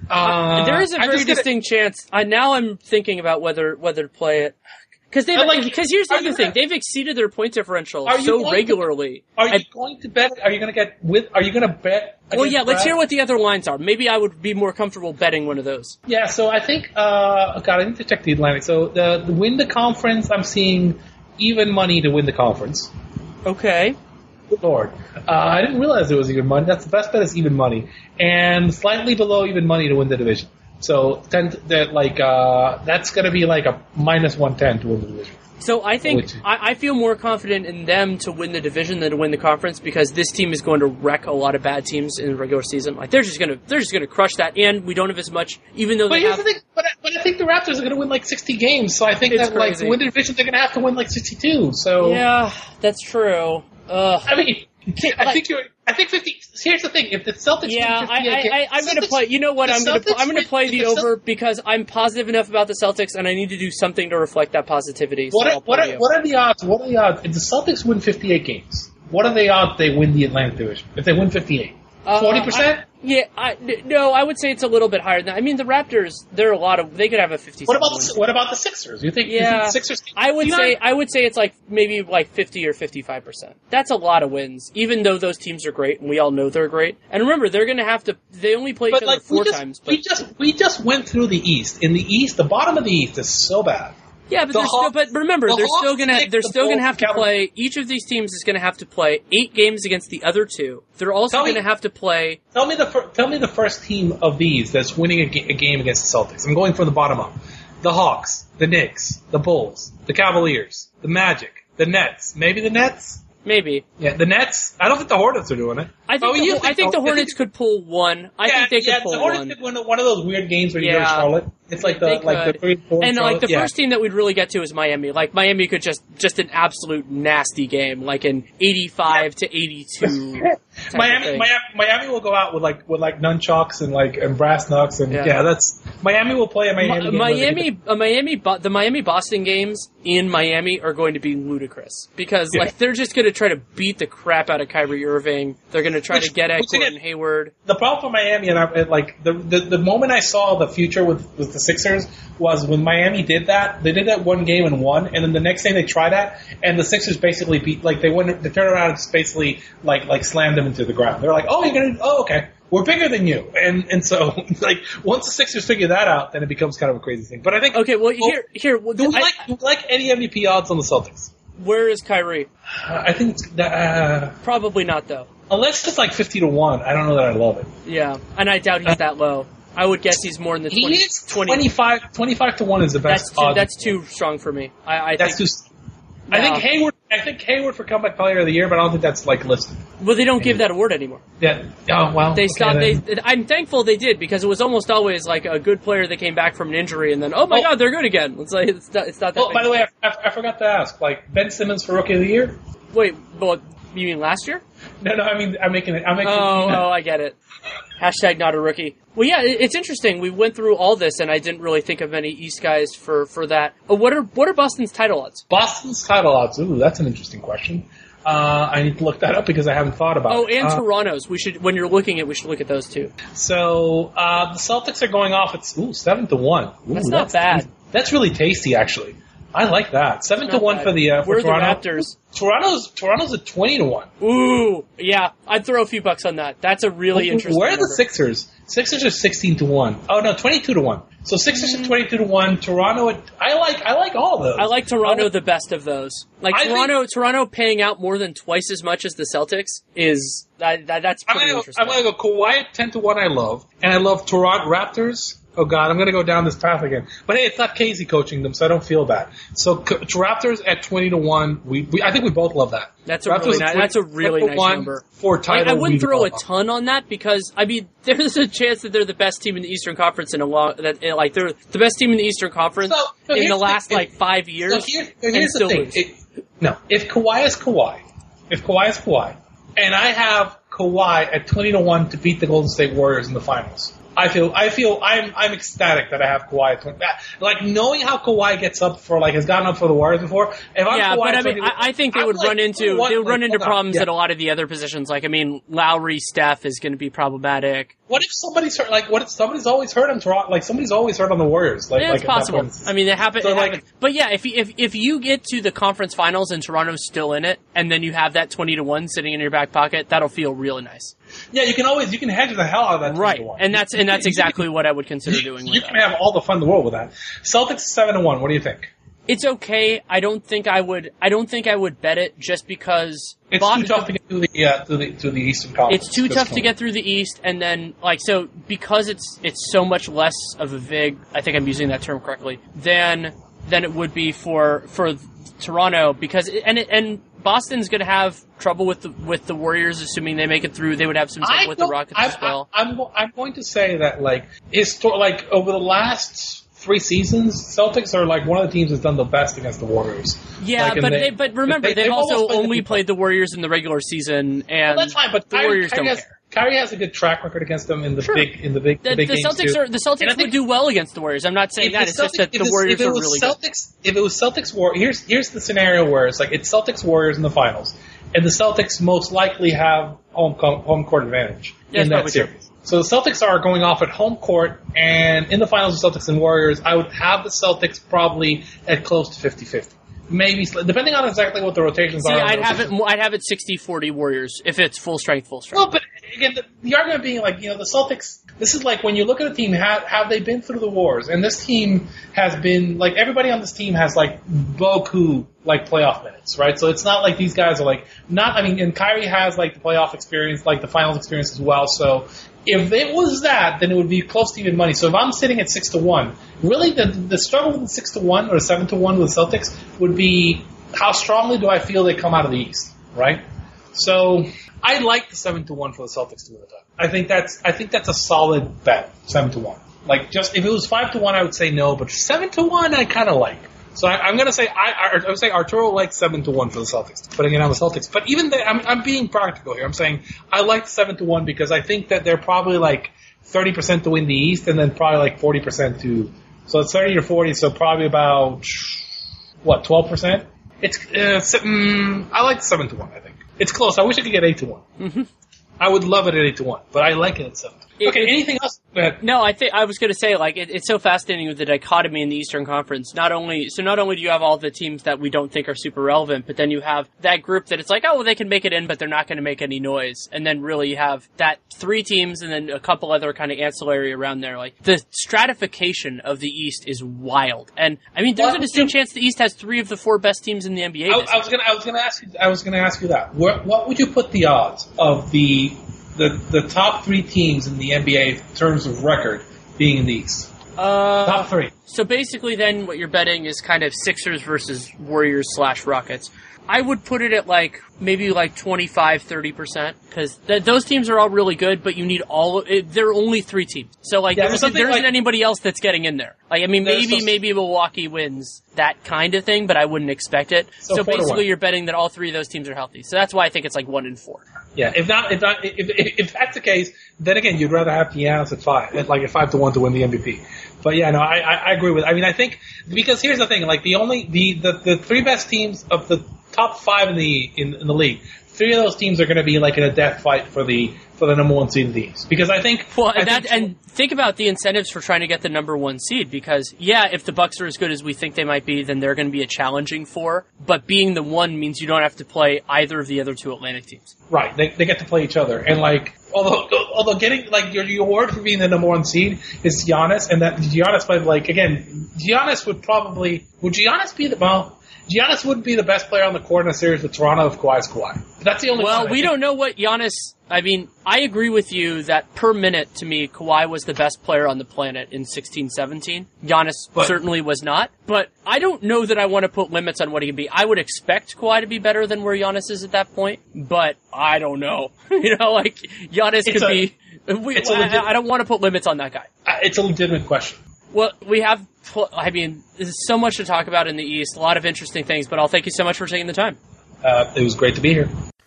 Uh, there is a very distinct gonna, chance. I now I'm thinking about whether whether to play it. Because they like, because here's the other thing, gonna, they've exceeded their point differential so regularly. To, are you and, going to bet? Are you going to get with? Are you going to bet? Well, yeah. Let's hear what the other lines are. Maybe I would be more comfortable betting one of those. Yeah. So I think. Uh, God, I need to check the Atlantic. So the, the win the conference, I'm seeing even money to win the conference. Okay. Good Lord, uh, I didn't realize it was even money. That's the best bet is even money, and slightly below even money to win the division. So ten that like uh, that's going to be like a minus one ten to win the division. So I think Which, I, I feel more confident in them to win the division than to win the conference because this team is going to wreck a lot of bad teams in the regular season. Like they're just going to they're just going to crush that, and we don't have as much. Even though but they here's have, the thing, but, but I think the Raptors are going to win like sixty games. So I think that crazy. like to win the division they're going to have to win like sixty-two. So yeah, that's true. Ugh. I mean, I like, think you're. I think fifty. Here's the thing: if the Celtics yeah, win fifty-eight I, I, I, I'm going to play. You know what? I'm going to. I'm going to play the over because I'm positive enough about the Celtics, and I need to do something to reflect that positivity. What so are, what are, what are the odds? What are the odds if the Celtics win fifty-eight games? What are the odds they win the Atlantic Division if they win fifty-eight? Forty uh, percent? Yeah, I, no, I would say it's a little bit higher than that. I mean, the Raptors, they're a lot of. They could have a fifty. What about the, what about the Sixers? You think? Yeah, you think the Sixers? I would say not, I would say it's like maybe like fifty or fifty-five percent. That's a lot of wins, even though those teams are great and we all know they're great. And remember, they're going to have to. They only play each other like, four we just, times. But we just we just went through the East. In the East, the bottom of the East is so bad. Yeah, but, the they're Hawks, still, but remember, the they're Hawks still gonna they're the still gonna have to California. play. Each of these teams is gonna have to play eight games against the other two. They're also tell gonna me, have to play. Tell me the fir- tell me the first team of these that's winning a, ga- a game against the Celtics. I'm going from the bottom up. The Hawks, the Knicks, the Bulls, the Cavaliers, the Magic, the Nets. Maybe the Nets. Maybe. Yeah, the Nets. I don't think the Hornets are doing it. I think, oh, the, you I think, think the Hornets could pull one. I yeah, think they could yeah, pull the Hornets one. could win one of those weird games where you yeah. go to Charlotte. It's like the they like could. the three four and Charlotte. like the yeah. first team that we'd really get to is Miami. Like Miami could just just an absolute nasty game, like an eighty-five to eighty-two. Miami, Miami, Miami will go out with like with like nunchucks and like and brass knucks and yeah, yeah that's Miami will play a Miami. Ma- Miami, a Miami, the Miami Boston games in Miami are going to be ludicrous because yeah. like they're just going to try to beat the crap out of Kyrie Irving. They're going to try which, to get at Gordon again, Hayward. The problem for Miami and I, like the, the the moment I saw the future with with the Sixers was when Miami did that. They did that one game and won, and then the next day they tried that, and the Sixers basically beat like they went. They turned around and just basically like like slammed them into the ground. They're like, oh, you're gonna, oh, okay, we're bigger than you, and and so like once the Sixers figure that out, then it becomes kind of a crazy thing. But I think okay, well, well here here well, do we I, like do we like any M V P odds on the Celtics? Where is Kyrie? Uh, I think it's, uh, probably not though. Unless it's like fifty to one, I don't know that I love it. Yeah, and I doubt he's that low. I would guess he's more in the twenty. He is twenty-five, twenty-five to one is the best. That's too, odds. That's too strong for me. I, I that's think, too. I think Hayward. I think Hayward for comeback player of the year, but I don't think that's like listed. Well, they don't give that award anymore. Yeah. Oh well. They okay, stopped. then. They. I'm thankful they did because it was almost always like a good player that came back from an injury and then oh my oh. god they're good again. It's like it's not. It's not that. Oh, by the way, I, I forgot to ask. Like Ben Simmons for rookie of the year. Wait, well, you mean last year? No, no. I mean, I'm making it. I'm making. Oh, it, oh, I get it. Hashtag not a rookie. Well, yeah, it's interesting. We went through all this, and I didn't really think of many East guys for, for that. What are what are Boston's title odds? Boston's title odds. Ooh, that's an interesting question. Uh, I need to look that up because I haven't thought about oh, it. Oh, and uh, Toronto's. We should when you're looking at, we should look at those too. So uh, the Celtics are going off at ooh seven to one. Ooh, that's not that's, bad. That's really tasty, actually. I like that. Seven to one bad. for the uh, for We're Toronto. the Raptors. Toronto's Toronto's at twenty to one. Ooh, yeah, I'd throw a few bucks on that. That's a really Ooh, interesting. Where are number. the Sixers? Sixers are sixteen to one. Oh no, twenty-two to one. So Sixers mm. are twenty-two to one. Toronto, at, I like I like all of those. I like Toronto I like, the best of those. Like I Toronto, think, Toronto paying out more than twice as much as the Celtics is that, that that's pretty I'm gonna interesting. Go, I'm gonna go Kawhi at ten to one. I love, and I love Toronto Raptors. Oh God, I'm gonna go down this path again. But hey, it's not Casey coaching them, so I don't feel bad. So Raptors at twenty to one. We, we I think we both love that. That's a Raptors really nice. That's a really nice one number. For title, I, I wouldn't throw a love. ton on that because I mean there's a chance that they're the best team in the Eastern Conference in a long that like they're the best team in the Eastern Conference so, so in the last the, like five years. So here, here's the thing. It, no, if Kawhi is Kawhi, if Kawhi is Kawhi, and I have Kawhi at twenty to one to beat the Golden State Warriors in the finals. I feel, I feel, I'm, I'm ecstatic that I have Kawhi. at twenty. Like knowing how Kawhi gets up for, like, has gotten up for the Warriors before. If I'm yeah, Kawhi but I twenty, mean, I, I think they I'm would like, run into what, they would like, run into problems yeah. at a lot of the other positions. Like, I mean, Lowry, Steph is going to be problematic. What if somebody's hurt? Like, what if somebody's always hurt on Toronto? Like, somebody's always hurt on the Warriors. Like, Yeah, like it's possible. I mean, it happens. So, it like- happens. But yeah, if you, if if you get to the conference finals and Toronto's still in it, and then you have that twenty to one sitting in your back pocket, that'll feel really nice. Yeah, you can always you can hedge the hell out of that. Right, twenty to one. and that's and that's You- exactly what I would consider doing. You With can that. have all the fun in the world with that. Celtics seven to one. What do you think? It's okay. I don't think I would. I don't think I would bet it just because It's Boston- too tough to get through the uh, to the to the Eastern Conference. It's too This tough to point. get through the East, and then like so because it's it's so much less of a vig. I think I'm using that term correctly. Than than it would be for for Toronto because it, and it, and Boston's going to have trouble with the with the Warriors, assuming they make it through. They would have some trouble I with the don't- Rockets I'm, as well. I'm, I'm I'm going to say that like histor- like over the last three seasons, Celtics are like one of the teams that's done the best against the Warriors. Yeah, Like, and but they- they, but remember they- they've, they've also almost played the only people. played the Warriors in the regular season, and Well, that's fine, but the Kyrie, Warriors Kyrie don't has, care. Kyrie has a good track record against them in the Sure. big in the big The, the big the games Celtics too. are the And Celtics I think- would do well against the Warriors. I'm not saying If that. the It's just Celtics- that if the it's- Warriors if it are was really good. Celtics, If it was Celtics War, here's here's the scenario where it's like it's Celtics Warriors in the finals, and the Celtics most likely have home co- home court advantage Yeah, in that's that probably true. series. So the Celtics are going off at home court, and in the finals of Celtics and Warriors, I would have the Celtics probably at close to fifty-fifty. Maybe, sli- depending on exactly what the rotations See, are. I'd have it. mo- I'd have it sixty forty Warriors if it's full strength, full strength. Well, but again, the, the argument being like, you know, the Celtics, this is like when you look at a team, have, have they been through the wars? And this team has been, like, everybody on this team has, like, Boku, like, playoff minutes, right? So it's not like these guys are, like, not, I mean, and Kyrie has, like, the playoff experience, like, the finals experience as well. So if it was that, then it would be close to even money. So if I'm sitting at six to one, really the, the struggle with the six to one or seven to one with the Celtics would be how strongly do I feel they come out of the East, right? So I like the seven to one for the Celtics to win the title. I think that's I think that's a solid bet, seven to one. Like just if it was five to one, I would say no, but seven to one, I kind of like. So I, I'm gonna say I, I, I would say Arturo likes seven to one for the Celtics, putting it on the Celtics. But even then, I'm, I'm being practical here. I'm saying I like seven to one because I think that they're probably like thirty percent to win the East, and then probably like forty percent to. So it's thirty to forty, so probably about what twelve percent. It's uh, mm, I like seven to one. I think it's close. I wish I could get eight to one. Mm-hmm. I would love it at eight to one, but I like it at seven. It- Okay, it- anything else? Go ahead. No, I think I was going to say like it, it's so fascinating with the dichotomy in the Eastern Conference. Not only so, not only do you have all the teams that we don't think are super relevant, but then you have that group that it's like, oh, well, they can make it in, but they're not going to make any noise. And then really you have that three teams and then a couple other kind of ancillary around there. Like the stratification of the East is wild. And I mean, there's Well, a distinct chance the East has three of the four best teams in the N B A. I, this I was gonna, I was gonna ask you, I was gonna ask you that. What, what would you put the odds of the, the, the top three teams in the N B A in terms of record being in the East? Uh, Top three. So basically then what you're betting is kind of Sixers versus Warriors slash Rockets. I would put it at like, maybe like twenty-five, thirty percent, because th- those teams are all really good, but you need all, it, there are only three teams. So like, Yeah, there, there's isn't- something there isn't like- anybody else that's getting in there. Like, I mean, There's maybe, some- maybe Milwaukee wins that kind of thing, but I wouldn't expect it. So So, four to basically one. you're betting that all three of those teams are healthy. So that's why I think it's like one in four. Yeah, if not, if not, if, if, if that's the case, then again, you'd rather have Giannis at five, at like at five to one to win the M V P. But yeah, no, I, I, I agree with. I mean, I think because here's the thing: like the only the, the, the three best teams of the top five in the in, in the league, three of those teams are going to be like in a death fight for the for the number one seed in the East. Because I think Well, I and that think, and think about the incentives for trying to get the number one seed. Because yeah, if the Bucks are as good as we think they might be, then they're going to be a challenging four. But being the one means you don't have to play either of the other two Atlantic teams. right, they they get to play each other, and like although although getting like your your award for being the number one seed is Giannis, and that Giannis, but like again, Giannis would probably would Giannis be the well. Giannis wouldn't be the best player on the court in a series with Toronto if Kawhi's Kawhi. That's the only Well, one I we think. don't know what Giannis. I mean, I agree with you that per minute, to me, Kawhi was the best player on the planet in sixteen seventeen. Giannis But- certainly was not. But I don't know that I want to put limits on what he can be. I would expect Kawhi to be better than where Giannis is at that point, but I don't know. you know, like, Giannis It's could a- be... We, it's a I, legit- I don't want to put limits on that guy. Uh, It's a legitimate question. Well, we have... pl- I mean, there's so much to talk about in the East, a lot of interesting things, but I'll thank you so much for taking the time. Uh, it was great to be here.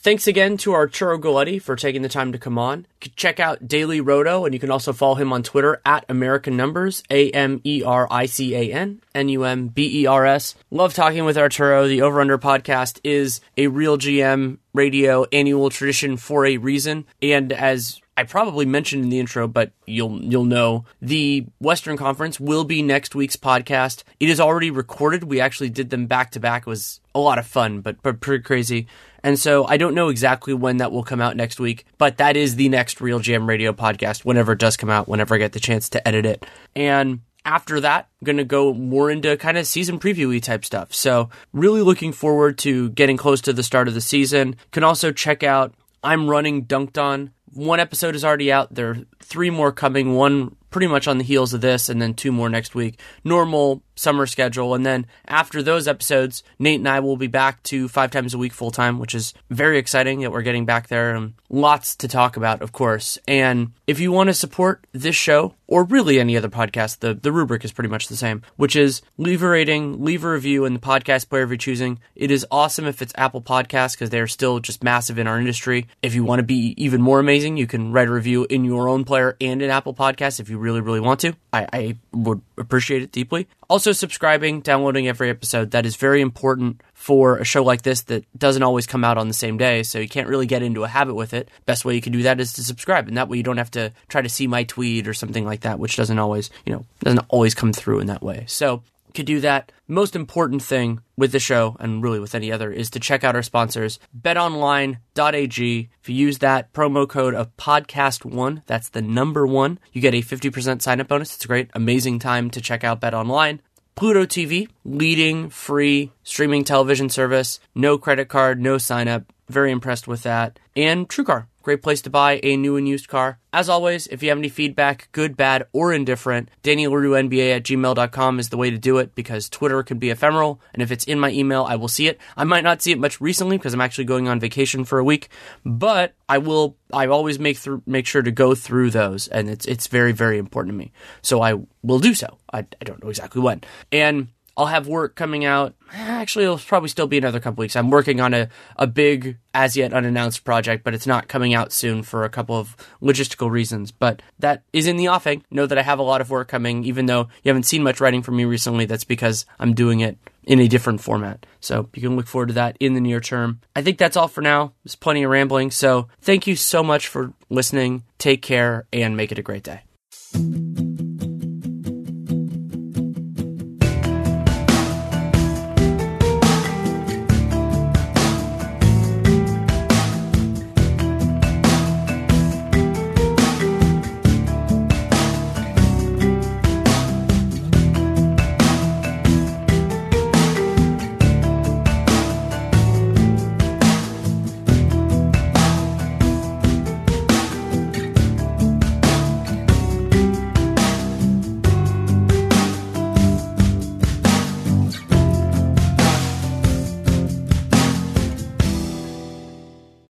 thanks again to Arturo Galletti for taking the time to come on. You can check out Daily Roto, and you can also follow him on Twitter at American Numbers, A M E R I C A N, N U M B E R S. Love talking with Arturo. The Over Under podcast is a Real G M Radio annual tradition for a reason, and as I probably mentioned in the intro, but you'll you'll know, the Western Conference will be next week's podcast. It is already recorded. We actually did them back to back. It was a lot of fun, but, but pretty crazy. And so I don't know exactly when that will come out next week, but that is the next Real G M Radio podcast, whenever it does come out, whenever I get the chance to edit it. And after that, I'm going to go more into kind of season preview-y type stuff. So really looking forward to getting close to the start of the season. Can also check out I'm Running Dunked On. One episode is already out. There are three more coming, one pretty much on the heels of this, and then two more next week. Normal summer schedule. And then after those episodes, Nate and I will be back to five times a week full-time, which is very exciting that we're getting back there, and lots to talk about, of course. And if you want to support this show, or really any other podcast, the, the rubric is pretty much the same, which is leave a rating, leave a review in the podcast player of your choosing. It is awesome if it's Apple Podcasts, because they're still just massive in our industry. If you want to be even more amazing, you can write a review in your own player and in Apple Podcasts if you really, really want to. I, I would appreciate it deeply. Also, subscribing, downloading every episode. That is very important for a show like this that doesn't always come out on the same day, so you can't really get into a habit with it. Best way you can do that is to subscribe, and that way you don't have to try to see my tweet or something like that, which doesn't always, you know, doesn't always come through in that way. So you could do that. Most important thing with the show, and really with any other, is to check out our sponsors, bet online dot a g. If you use that promo code of podcast one, that's the number one, you get a fifty percent sign-up bonus. It's a great, amazing time to check out BetOnline. Pluto T V, leading free streaming television service, no credit card, no sign-up. Very impressed with that. And TrueCar, great place to buy a new and used car. As always, if you have any feedback, good, bad, or indifferent, Danny Leroux N B A at gmail dot com is the way to do it, because Twitter can be ephemeral, and if it's in my email, I will see it. I might not see it much recently because I'm actually going on vacation for a week, but I will. I always make th- make sure to go through those, and it's it's very, very important to me. So I will do so. I, I don't know exactly when. And I'll have work coming out. Actually, it'll probably still be another couple weeks. I'm working on a, a big, as yet unannounced project, but it's not coming out soon for a couple of logistical reasons. But that is in the offing. Know that I have a lot of work coming, even though you haven't seen much writing from me recently. That's because I'm doing it in a different format. So you can look forward to that in the near term. I think that's all for now. There's plenty of rambling. So thank you so much for listening. Take care and make it a great day.